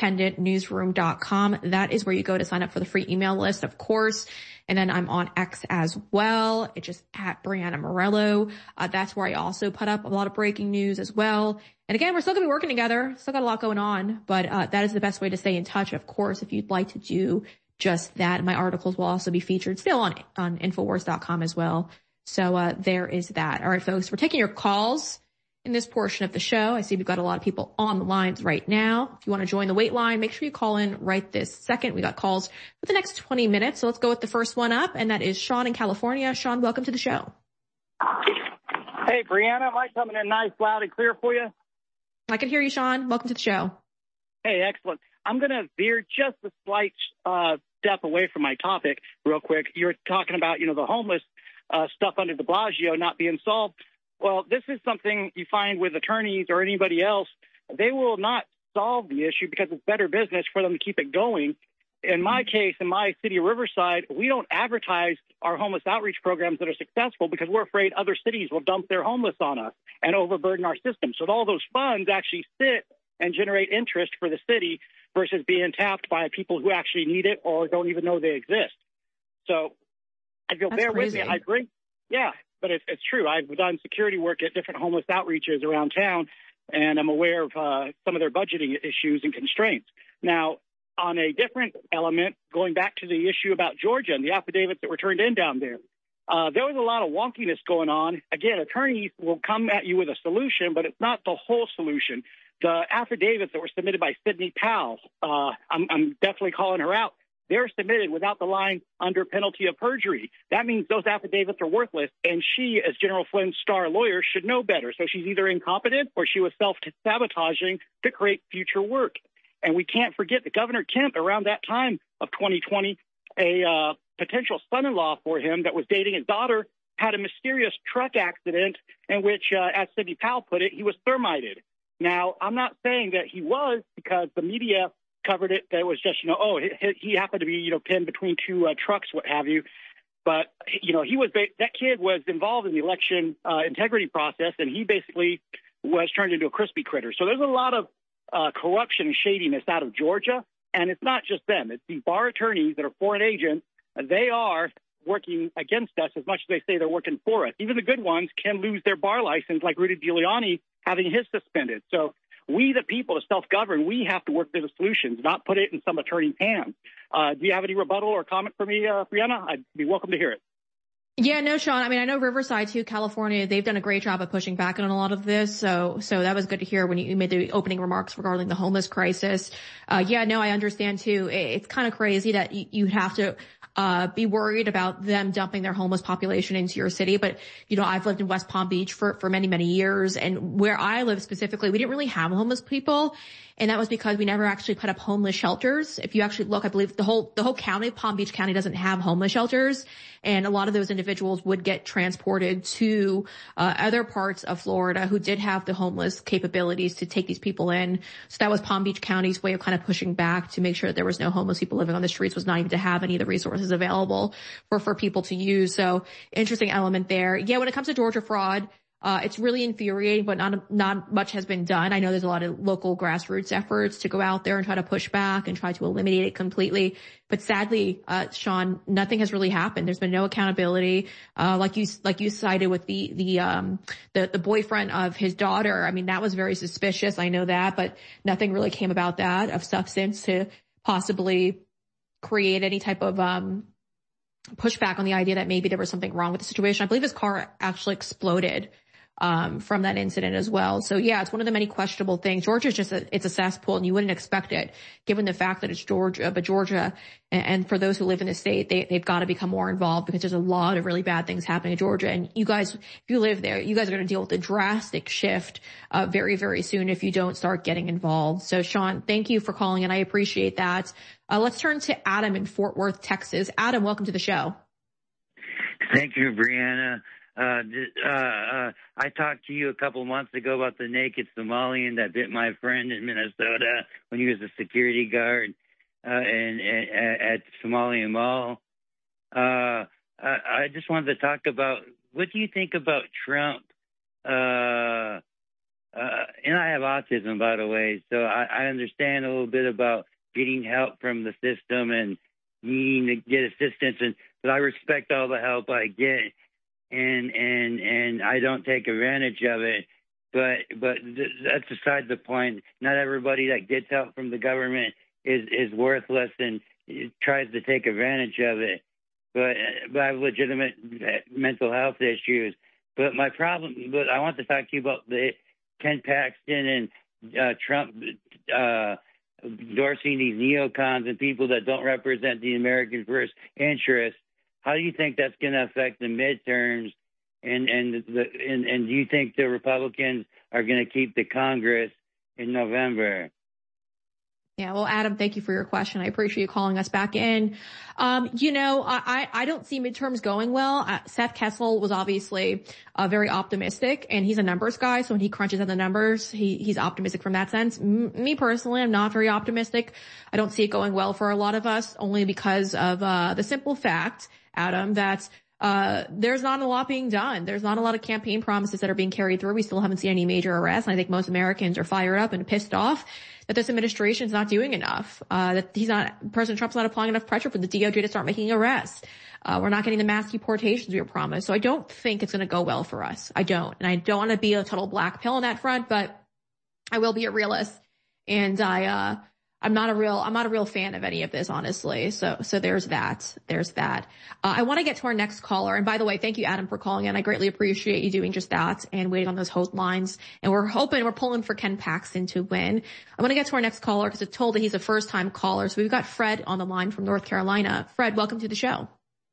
independentnewsroom.com. That is where you go to sign up for the free email list, of course. And then I'm on X as well. It's just at Brianna Morello. That's where I also put up a lot of breaking news as well. And again, we're still going to be working together. Still got a lot going on, but that is the best way to stay in touch. Of course, if you'd like to do just that, my articles will also be featured still on Infowars.com as well. So there is that. All right, folks, we're taking your calls in this portion of the show. I see we've got a lot of people on the lines right now. If you want to join the wait line, make sure you call in right this second. We got calls for the next 20 minutes. So let's go with the first one up, and that is Sean in California. Sean, welcome to the show. Hey, Brianna, am I coming in nice, loud, and clear for you? I can hear you, Sean. Welcome to the show. Hey, excellent. I'm going to veer just a slight step away from my topic real quick. You're talking about, the homeless stuff under de Blasio not being solved. Well, this is something you find with attorneys or anybody else. They will not solve the issue because it's better business for them to keep it going. In my case, in my city of Riverside, we don't advertise our homeless outreach programs that are successful because we're afraid other cities will dump their homeless on us and overburden our system. So all those funds actually sit and generate interest for the city versus being tapped by people who actually need it or don't even know they exist. So if you'll bear with me, yeah, but it's true. I've done security work at different homeless outreaches around town, and I'm aware of some of their budgeting issues and constraints. Now, on a different element, going back to the issue about Georgia and the affidavits that were turned in down there, there was a lot of wonkiness going on. Again, attorneys will come at you with a solution, but it's not the whole solution. The affidavits that were submitted by Sidney Powell, I'm definitely calling her out. They're submitted without the line under penalty of perjury. That means those affidavits are worthless, and she, as General Flynn's star lawyer, should know better. So she's either incompetent or she was self-sabotaging to create future work. And we can't forget that Governor Kemp, around that time of 2020, a potential son-in-law for him that was dating his daughter had a mysterious truck accident in which, as Sidney Powell put it, he was thermited. Now, I'm not saying that he was, because the media covered it, that it was just, he happened to be, pinned between two trucks, what have you. But, that kid was involved in the election integrity process, and he basically was turned into a crispy critter. So there's a lot of corruption and shadiness out of Georgia, and it's not just them. It's these bar attorneys that are foreign agents. They are working against us as much as they say they're working for us. Even the good ones can lose their bar license, like Rudy Giuliani having his suspended. So we, the people, to self-govern, we have to work through the solutions, not put it in some attorney's hands. Do you have any rebuttal or comment for me, Brianna? I'd be welcome to hear it. Yeah, no, Sean. I mean, I know Riverside too, California, they've done a great job of pushing back on a lot of this. So that was good to hear when you made the opening remarks regarding the homeless crisis. Yeah, no, I understand too. It's kind of crazy that you have to be worried about them dumping their homeless population into your city. But, you know, I've lived in West Palm Beach for many, many years. And where I live specifically, we didn't really have homeless people. And that was because we never actually put up homeless shelters. If you actually look, I believe the whole county, Palm Beach County, doesn't have homeless shelters. And a lot of those individuals would get transported to other parts of Florida who did have the homeless capabilities to take these people in. So that was Palm Beach County's way of kind of pushing back to make sure that there was no homeless people living on the streets, was not even to have any of the resources available for people to use. So interesting element there. Yeah, when it comes to Georgia fraud, it's really infuriating, but not much has been done. I know there's a lot of local grassroots efforts to go out there and try to push back and try to eliminate it completely. But sadly, Sean, nothing has really happened. There's been no accountability. Like you cited with the boyfriend of his daughter. I mean, that was very suspicious. I know that, but nothing really came about that of substance to possibly create any type of, pushback on the idea that maybe there was something wrong with the situation. I believe his car actually exploded from that incident as well. So yeah, it's one of the many questionable things. Georgia's just it's a cesspool, and you wouldn't expect it given the fact that it's Georgia. But Georgia, and for those who live in the state, they've got to become more involved, because there's a lot of really bad things happening in Georgia. And you guys, if you live there, you guys are going to deal with a drastic shift very, very soon if you don't start getting involved. So Sean, thank you for calling, and I appreciate that. Let's turn to Adam in Fort Worth, Texas. Adam, welcome to the show. Thank you, Brianna. I talked to you a couple months ago about the naked Somalian that bit my friend in Minnesota when he was a security guard at Somalian Mall. I just wanted to talk about, what do you think about Trump? And I have autism, by the way, so I understand a little bit about getting help from the system and needing to get assistance, but I respect all the help I get. And I don't take advantage of it, but that's beside the point. Not everybody that gets help from the government is worthless and tries to take advantage of it. But I have legitimate mental health issues. But I want to talk to you about the Ken Paxton and Trump endorsing these neocons and people that don't represent the American first interest. How do you think that's going to affect the midterms? And do you think the Republicans are going to keep the Congress in November? Yeah, well, Adam, thank you for your question. I appreciate you calling us back in. I don't see midterms going well. Seth Kessel was obviously very optimistic, and he's a numbers guy. So when he crunches on the numbers, he's optimistic from that sense. Me personally, I'm not very optimistic. I don't see it going well for a lot of us, only because of the simple fact, Adam, that there's not a lot being done. There's not a lot of campaign promises that are being carried through. We still haven't seen any major arrests. And I think most Americans are fired up and pissed off that this administration is not doing enough, that President Trump's not applying enough pressure for the DOJ to start making arrests. We're not getting the mass deportations we were promised. So I don't think it's going to go well for us. I don't. And I don't want to be a total black pill on that front, but I will be a realist. And I'm not a real fan of any of this, honestly. So there's that. I want to get to our next caller. And by the way, thank you, Adam, for calling in. I greatly appreciate you doing just that and waiting on those hold lines. And we're pulling for Ken Paxton to win. I want to get to our next caller because it's told that he's a first time caller. So we've got Fred on the line from North Carolina. Fred, welcome to the show.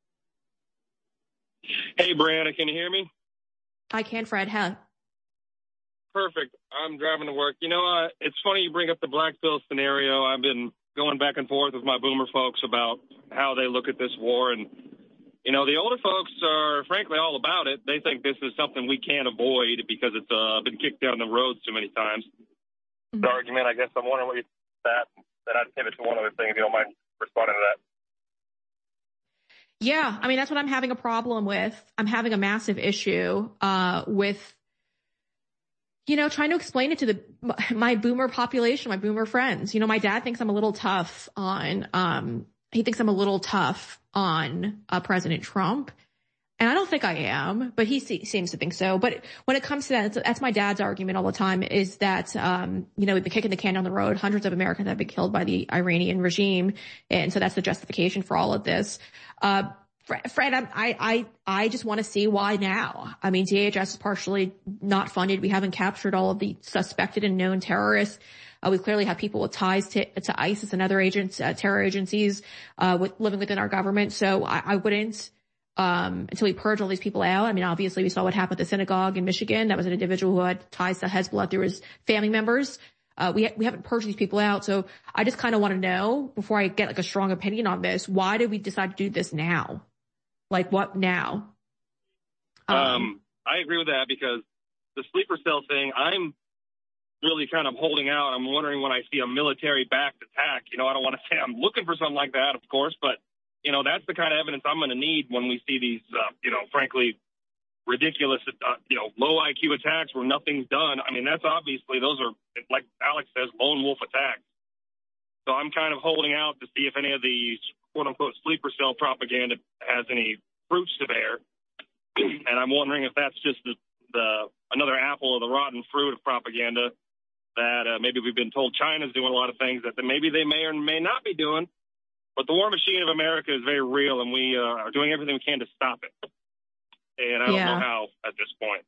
Hey, Brianna, can you hear me? I can, Fred. Huh? Perfect. I'm driving to work. It's funny you bring up the black pill scenario. I've been going back and forth with my boomer folks about how they look at this war. And, the older folks are, frankly, all about it. They think this is something we can't avoid because it's been kicked down the road so many times. Mm-hmm. The argument, I guess I'm wondering what you think of that. I'd pivot to one other thing if you don't mind responding to that. Yeah, I mean, that's what I'm having a problem with. I'm having a massive issue with trying to explain it to my boomer population, my boomer friends. My dad thinks I'm a little tough on President Trump. And I don't think I am, but he seems to think so. But when it comes to that, that's my dad's argument all the time, is that, we've been kicking the can down the road. Hundreds of Americans have been killed by the Iranian regime. And so that's the justification for all of this. Fred, I just want to see why now. I mean, DHS is partially not funded. We haven't captured all of the suspected and known terrorists. We clearly have people with ties to ISIS and other terror agencies, living within our government. So I wouldn't, until we purge all these people out. I mean, obviously we saw what happened at the synagogue in Michigan. That was an individual who had ties to Hezbollah through his family members. We haven't purged these people out. So I just kind of want to know, before I get like a strong opinion on this, why did we decide to do this now? Like, what now? I agree with that, because the sleeper cell thing, I'm really kind of holding out. I'm wondering when I see a military-backed attack. I don't want to say I'm looking for something like that, of course, but, that's the kind of evidence I'm going to need when we see these, frankly, ridiculous, low IQ attacks where nothing's done. I mean, that's obviously, those are, like Alex says, lone wolf attacks. So I'm kind of holding out to see if any of these quote-unquote sleeper cell propaganda has any fruits to bear. And I'm wondering if that's just another apple of the rotten fruit of propaganda that maybe we've been told China's doing a lot of things that maybe they may or may not be doing. But the war machine of America is very real, and we are doing everything we can to stop it. And I don't know how at this point.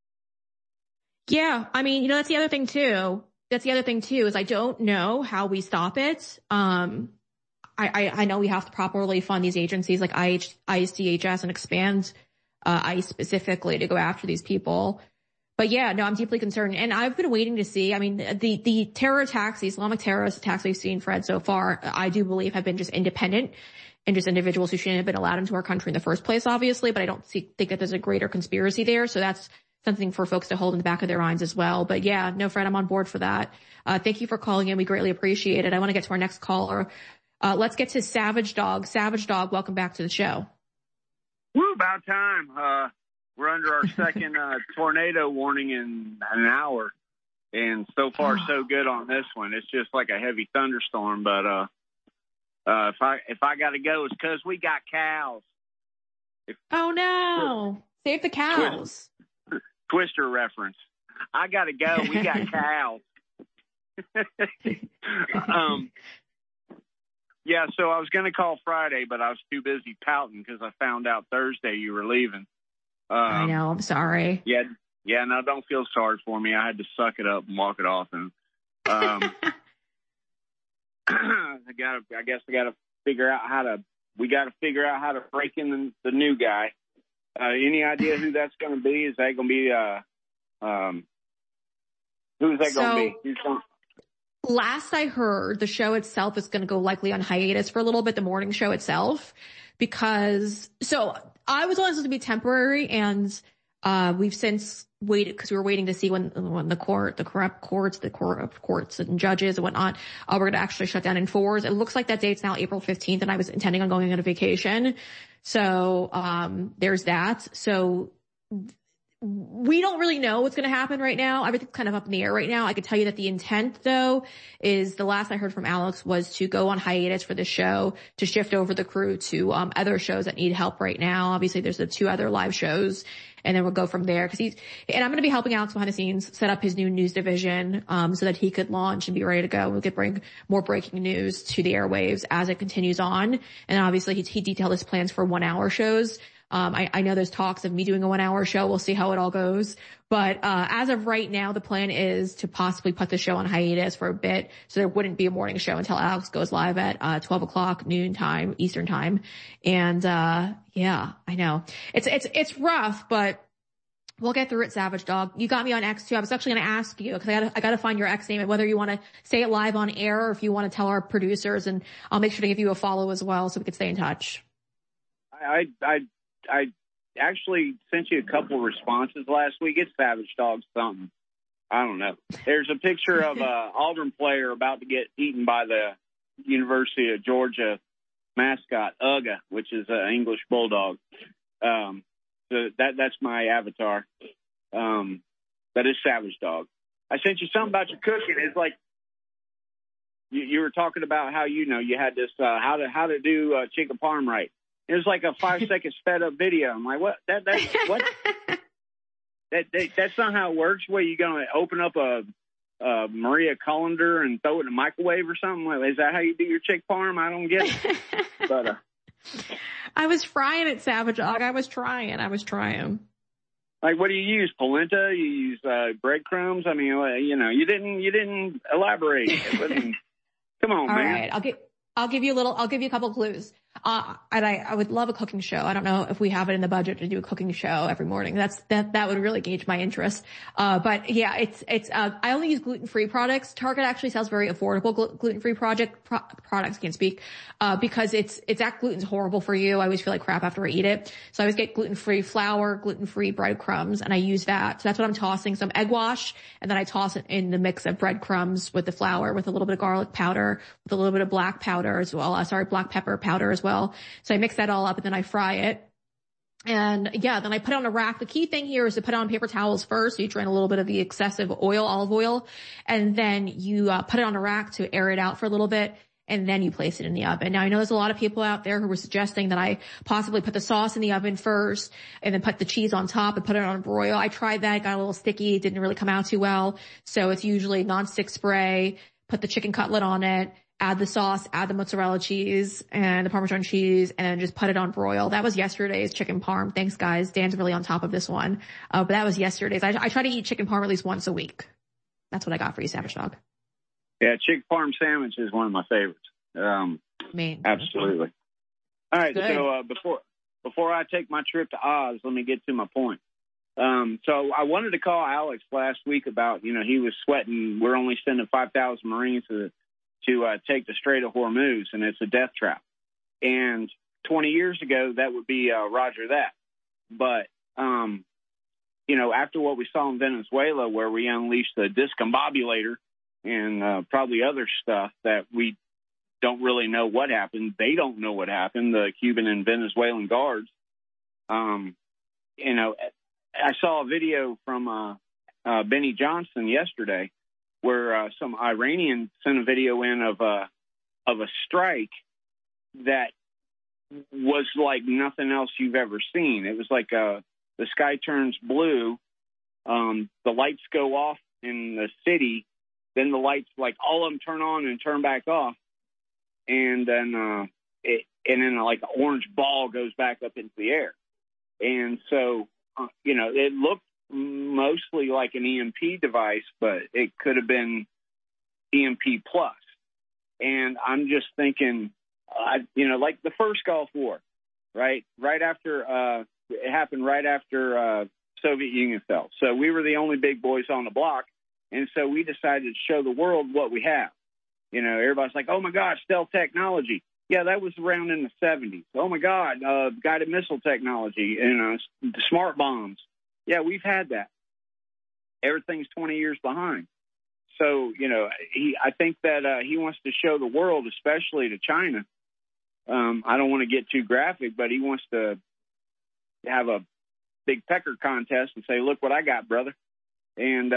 Yeah. I mean, that's the other thing too. Is I don't know how we stop it. I know we have to properly fund these agencies like ICE, DHS, and expand ICE specifically to go after these people. But yeah, no, I'm deeply concerned. And I've been waiting to see, I mean, the terror attacks, the Islamic terrorist attacks we've seen, Fred, so far, I do believe have been just independent and just individuals who shouldn't have been allowed into our country in the first place, obviously. But I don't think that there's a greater conspiracy there. So that's something for folks to hold in the back of their minds as well. But yeah, no, Fred, I'm on board for that. Thank you for calling in. We greatly appreciate it. I want to get to our next caller. Let's get to Savage Dog. Savage Dog, welcome back to the show. Woo, about time. We're under our second tornado warning in an hour, and so far so good on this one. It's just like a heavy thunderstorm, but if I got to go, it's because we got cows. Oh no! Save the cows. Twister reference. I got to go. We got cows. Yeah, so I was going to call Friday, but I was too busy pouting because I found out Thursday you were leaving. I know. I'm sorry. Yeah. No, don't feel sorry for me. I had to suck it up and walk it off, and I guess we got to figure out how to break in the new guy. Any idea who that's going to be? Is that going to be who's that going to be? Last I heard, the show itself is going to go likely on hiatus for a little bit, the morning show itself, because I was only supposed to be temporary, and we've since waited because we were waiting to see when the corrupt courts and judges and whatnot, we're going to actually shut down in force. It looks like that date's now April 15th, and I was intending on going on a vacation. So there's that. So we don't really know what's going to happen right now. Everything's kind of up in the air right now. I could tell you that the intent, though, is the last I heard from Alex was to go on hiatus for the show, to shift over the crew to other shows that need help right now. Obviously, there's the 2 other live shows, and then we'll go from there. And I'm going to be helping Alex behind the scenes set up his new news division so that he could launch and be ready to go. We could bring more breaking news to the airwaves as it continues on. And obviously, he detailed his plans for 1-hour shows. I know there's talks of me doing a 1-hour show. We'll see how it all goes. But as of right now, the plan is to possibly put the show on hiatus for a bit, so there wouldn't be a morning show until Alex goes live at 12 o'clock noon time, Eastern time. And yeah, I know it's rough, but we'll get through it. Savage Dog, you got me on X too. I was actually going to ask you because I got to find your X name and whether you want to say it live on air or if you want to tell our producers, and I'll make sure to give you a follow as well so we can stay in touch. I actually sent you a couple of responses last week. It's Savage Dog something. I don't know. There's a picture of a Auburn player about to get eaten by the University of Georgia mascot, Uga, which is an English bulldog. So that's my avatar. That is Savage Dog. I sent you something about your cooking. It's like you were talking about how you had this how to do chicken parm right. It was like a 5-second sped up video. I'm like, what? What? That's not how it works. What, you going to open up a Maria Colander and throw it in a microwave or something? Is that how you do your chick parm? I don't get it. But I was frying it, Savage Dog. I was trying. Like, what do you use? Polenta? You use breadcrumbs? I mean, you didn't elaborate. Come on, All man. right, I'll give you a couple clues. And I would love a cooking show. I don't know if we have it in the budget to do a cooking show every morning. That would really gauge my interest. But yeah, it's I only use gluten-free products. Target actually sells very affordable gluten-free products, can't speak, because it's that gluten's horrible for you. I always feel like crap after I eat it. So I always get gluten-free flour, gluten-free breadcrumbs, and I use that. So that's what I'm tossing. Some egg wash, and then I toss it in the mix of breadcrumbs with the flour, with a little bit of garlic powder, with a little bit of black pepper as well. Black pepper powder as well. So I mix that all up and then I fry it. And yeah, then I put it on a rack. The key thing here is to put it on paper towels first. So you drain a little bit of the excessive olive oil, and then you put it on a rack to air it out for a little bit. And then you place it in the oven. Now, I know there's a lot of people out there who were suggesting that I possibly put the sauce in the oven first and then put the cheese on top and put it on a broil. I tried that. It got a little sticky. It didn't really come out too well. So it's usually nonstick spray, put the chicken cutlet on it, add the sauce, add the mozzarella cheese and the Parmesan cheese, and then just put it on broil. That was yesterday's chicken parm. Thanks, guys. Dan's really on top of this one. But that was yesterday's. I try to eat chicken parm at least once a week. That's what I got for you, Savage Dog. Yeah, chicken parm sandwich is one of my favorites. Absolutely. All right, Good. So before I take my trip to Oz, let me get to my point. So I wanted to call Alex last week about, he was sweating. We're only sending 5,000 Marines to take the Strait of Hormuz, and it's a death trap. And 20 years ago, that would be Roger that. But, after what we saw in Venezuela, where we unleashed the discombobulator and probably other stuff that we don't really know what happened. They don't know what happened, the Cuban and Venezuelan guards. I saw a video from Benny Johnson yesterday where some Iranians sent a video in of a strike that was like nothing else you've ever seen. It was like the sky turns blue, the lights go off in the city, then the lights, like all of them turn on and turn back off, and then like an orange ball goes back up into the air. And so, it looked mostly like an EMP device, but it could have been EMP plus. And I'm just thinking, like the first Gulf War, right? Right after, it happened right after Soviet Union fell. So we were the only big boys on the block. And so we decided to show the world what we have. Everybody's like, oh my God, stealth technology. Yeah, that was around in the 70s. Oh my God, guided missile technology, the smart bombs. Yeah, we've had that. Everything's 20 years behind. So, I think that he wants to show the world, especially to China. I don't want to get too graphic, but he wants to have a big pecker contest and say, look what I got, brother. And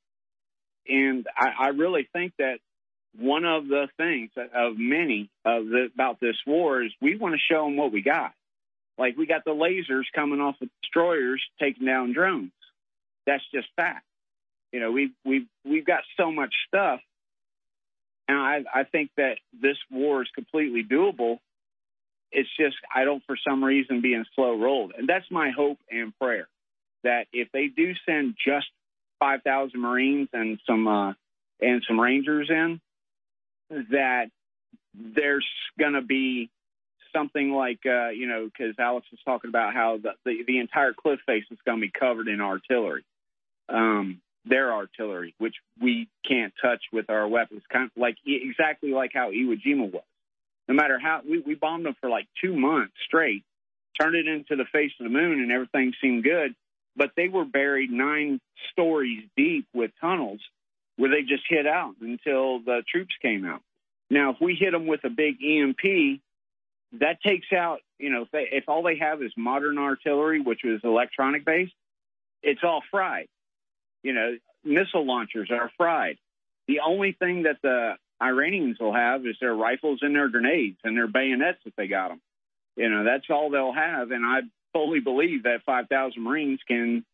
I really think that one of the things of many about this war is we want to show them what we got. Like, we got the lasers coming off the destroyers taking down drones. That's just fact. We've got so much stuff, and I think that this war is completely doable. It's just I don't, for some reason, being slow rolled, and that's my hope and prayer that if they do send just 5,000 Marines and some Rangers in, that there's going to be something like, because Alex was talking about how the entire cliff face is going to be covered in artillery, their artillery, which we can't touch with our weapons, kind of like exactly like how Iwo Jima was. No matter how we bombed them for like 2 months straight, turned it into the face of the moon, and everything seemed good. But they were buried 9 stories deep with tunnels where they just hid out until the troops came out. Now, if we hit them with a big EMP, that takes out, if all they have is modern artillery, which was electronic based, it's all fried. Missile launchers are fried. The only thing that the Iranians will have is their rifles and their grenades and their bayonets if they got them. You know, that's all they'll have. And I fully believe that 5,000 Marines can,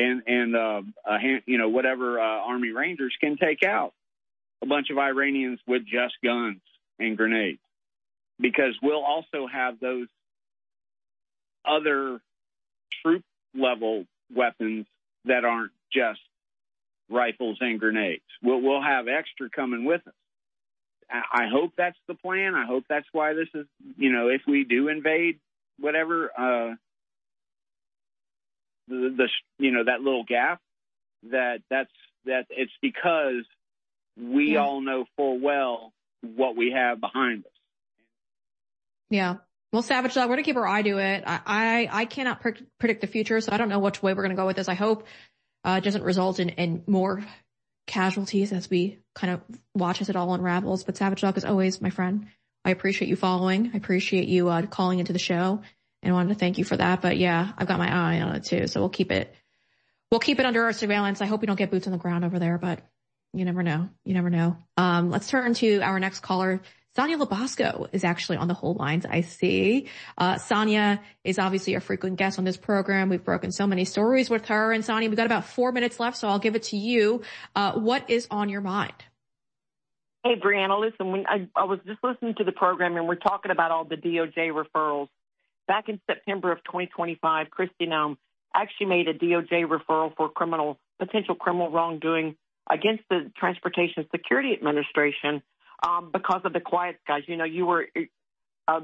whatever Army Rangers can take out a bunch of Iranians with just guns and grenades, because we'll also have those other troop level weapons that aren't just rifles and grenades. We'll have extra coming with us. I hope that's the plan. I hope that's why this is, if we do invade whatever, that little gap, that's it's because we all know full well what we have behind us. Yeah. Well, Savage Dog, we're going to keep our eye to it. I cannot predict the future, so I don't know which way we're going to go with this. I hope it doesn't result in more casualties as we kind of watch as it all unravels. But Savage Dog, as always, my friend, I appreciate you following. I appreciate you calling into the show, and I wanted to thank you for that. But yeah, I've got my eye on it too, so we'll keep it under our surveillance. I hope we don't get boots on the ground over there, but you never know. You never know. Let's turn to our next caller. Sonia Labasco is actually on the hold lines, I see. Sonia is obviously a frequent guest on this program. We've broken so many stories with her. And Sonia, we've got about 4 minutes left, so I'll give it to you. What is on your mind? Hey, Brianna, listen, I was just listening to the program, and we're talking about all the DOJ referrals. Back in September of 2025, Kristi Noem actually made a DOJ referral for potential criminal wrongdoing against the Transportation Security Administration because of the Quiet Skies. You know, you were a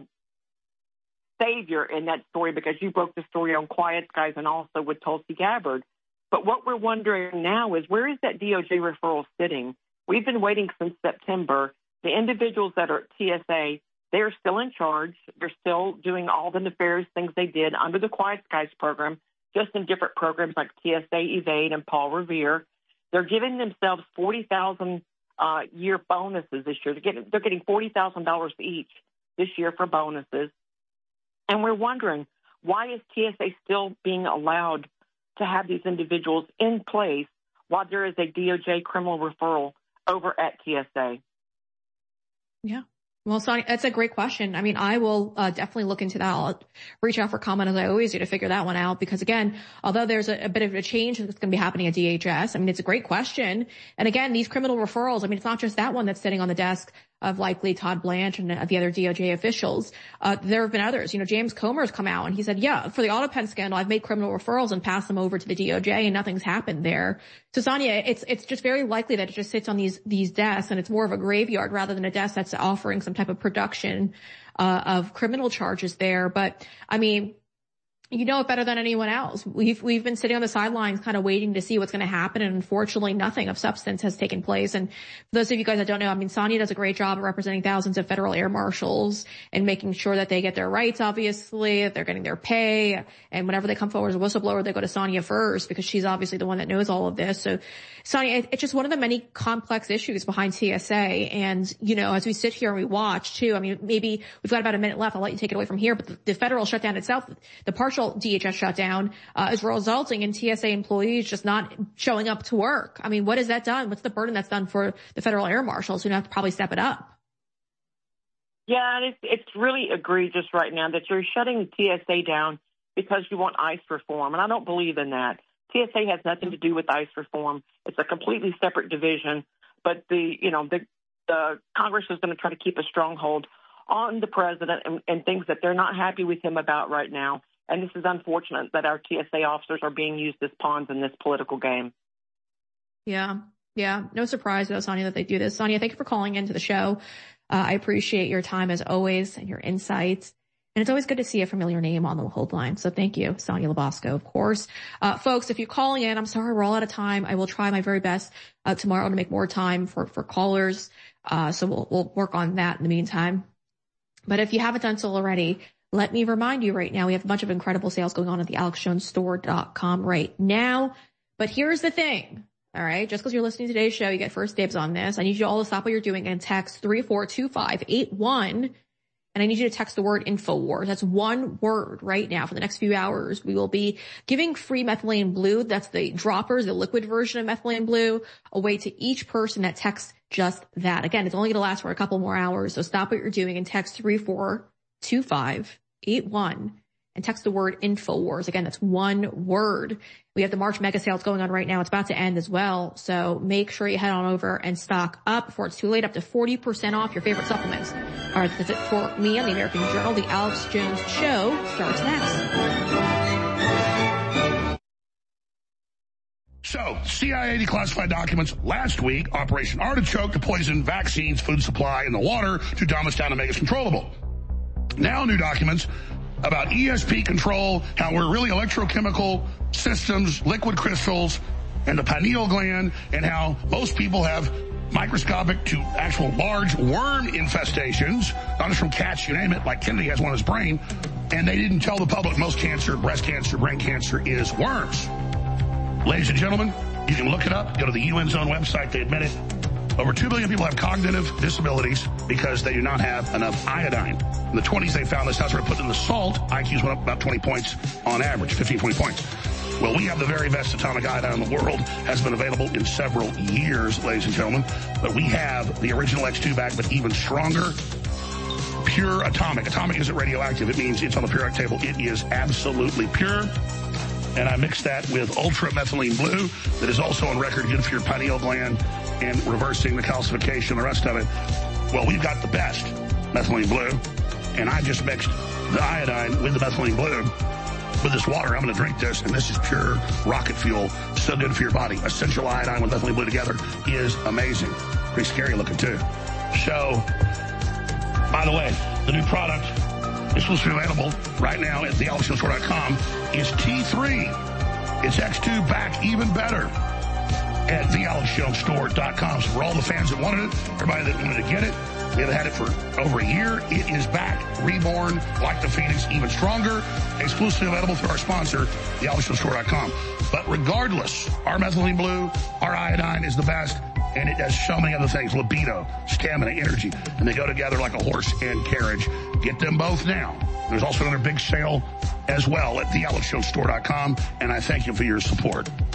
savior in that story because you broke the story on Quiet Skies and also with Tulsi Gabbard. But what we're wondering now is, where is that DOJ referral sitting? We've been waiting since September. The individuals that are at TSA, they're still in charge. They're still doing all the nefarious things they did under the Quiet Skies program, just in different programs like TSA Evade and Paul Revere. They're giving themselves $40,000 year bonuses this year. They're getting $40,000 each this year for bonuses. And we're wondering, why is TSA still being allowed to have these individuals in place while there is a DOJ criminal referral over at TSA? Yeah. Well, Sonia, that's a great question. I mean, I will definitely look into that. I'll reach out for comment as I always do to figure that one out, because again, although there's a bit of a change that's going to be happening at DHS, I mean, it's a great question. And again, these criminal referrals, I mean, it's not just that one that's sitting on the desk of likely Todd Blanche and the other DOJ officials. There have been others. You know, James Comer's come out and he said, yeah, for the AutoPen scandal, I've made criminal referrals and passed them over to the DOJ and nothing's happened there. So Sonia, it's just very likely that it just sits on these desks, and it's more of a graveyard rather than a desk that's offering some type of production of criminal charges there. But I mean, you know it better than anyone else. We've been sitting on the sidelines kind of waiting to see what's going to happen, and unfortunately nothing of substance has taken place. And for those of you guys that don't know, I mean, Sonia does a great job of representing thousands of federal air marshals and making sure that they get their rights, obviously, that they're getting their pay, and whenever they come forward as a whistleblower, they go to Sonia first because she's obviously the one that knows all of this. So Sonia, it's just one of the many complex issues behind TSA. And, you know, as we sit here and we watch too, I mean, maybe we've got about a minute left. I'll let you take it away from here, but the federal shutdown itself, the partial DHS shutdown is resulting in TSA employees just not showing up to work. I mean, what has that done? What's the burden that's done for the federal air marshals who have to probably step it up? Yeah, it's really egregious right now that you're shutting TSA down because you want ICE reform, and I don't believe in that. TSA has nothing to do with ICE reform. It's a completely separate division, but the Congress is going to try to keep a stronghold on the president and things that they're not happy with him about right now. And this is unfortunate that our TSA officers are being used as pawns in this political game. Yeah. No surprise though, Sonia, that they do this. Sonia, thank you for calling into the show. I appreciate your time as always and your insights. And it's always good to see a familiar name on the hold line. So thank you, Sonia Labasco, of course. Folks, if you're calling in, I'm sorry, we're all out of time. I will try my very best tomorrow to make more time for callers. So we'll work on that in the meantime. But if you haven't done so already, let me remind you right now, we have a bunch of incredible sales going on at the AlexJonesStore.com right now. But here's the thing. All right. Just because you're listening to today's show, you get first dibs on this. I need you all to stop what you're doing and text 342-581. And I need you to text the word InfoWars. That's one word right now for the next few hours. We will be giving free methylene blue. That's the droppers, the liquid version of methylene blue, away to each person that texts just that. Again, it's only going to last for a couple more hours. So stop what you're doing and text 342-581. 881 and text the word InfoWars. Again, that's one word. We have the March mega sales going on right now. It's about to end as well. So make sure you head on over and stock up before it's too late, up to 40% off your favorite supplements. All right, that's it for me on the American Journal. The Alex Jones Show starts next. So, CIA declassified documents last week, Operation Artichoke to poison vaccines, food supply, and the water to dumb us down and make us controllable. Now new documents about ESP control, how we're really electrochemical systems, liquid crystals, and the pineal gland, and how most people have microscopic to actual large worm infestations, not just from cats, you name it, like Kennedy has one in his brain, and they didn't tell the public most cancer, breast cancer, brain cancer is worms. Ladies and gentlemen, you can look it up, go to the UN's own website, they admit it. Over 2 billion people have cognitive disabilities because they do not have enough iodine. In the 20s, they found this. That's where they put in the salt. IQs went up about 20 points on average, 15, 20 points. Well, we have the very best atomic iodine in the world. Has been available in several years, ladies and gentlemen. But we have the original X2 back, but even stronger, pure atomic. Atomic isn't radioactive. It means it's on the periodic table. It is absolutely pure. And I mixed that with ultra methylene blue that is also on record good for your pineal gland and reversing the calcification, the rest of it. Well, we've got the best methylene blue, and I just mixed the iodine with the methylene blue with this water. I'm going to drink this, and this is pure rocket fuel. So good for your body. Essential iodine with methylene blue together is amazing. Pretty scary looking, too. So, by the way, the new product is supposed to be available right now at thealexjonestore.com. Is T3. It's X2 back even better at thealexjonestore.com. So for all the fans that wanted it, everybody that wanted to get it, we have had it for over a year. It is back, reborn, like the Phoenix, even stronger, exclusively available through our sponsor, thealexjonestore.com. But regardless, our methylene blue, our iodine is the best, and it does so many other things, libido, stamina, energy, and they go together like a horse and carriage. Get them both now. There's also another big sale as well at thealexjonestore.com, and I thank you for your support.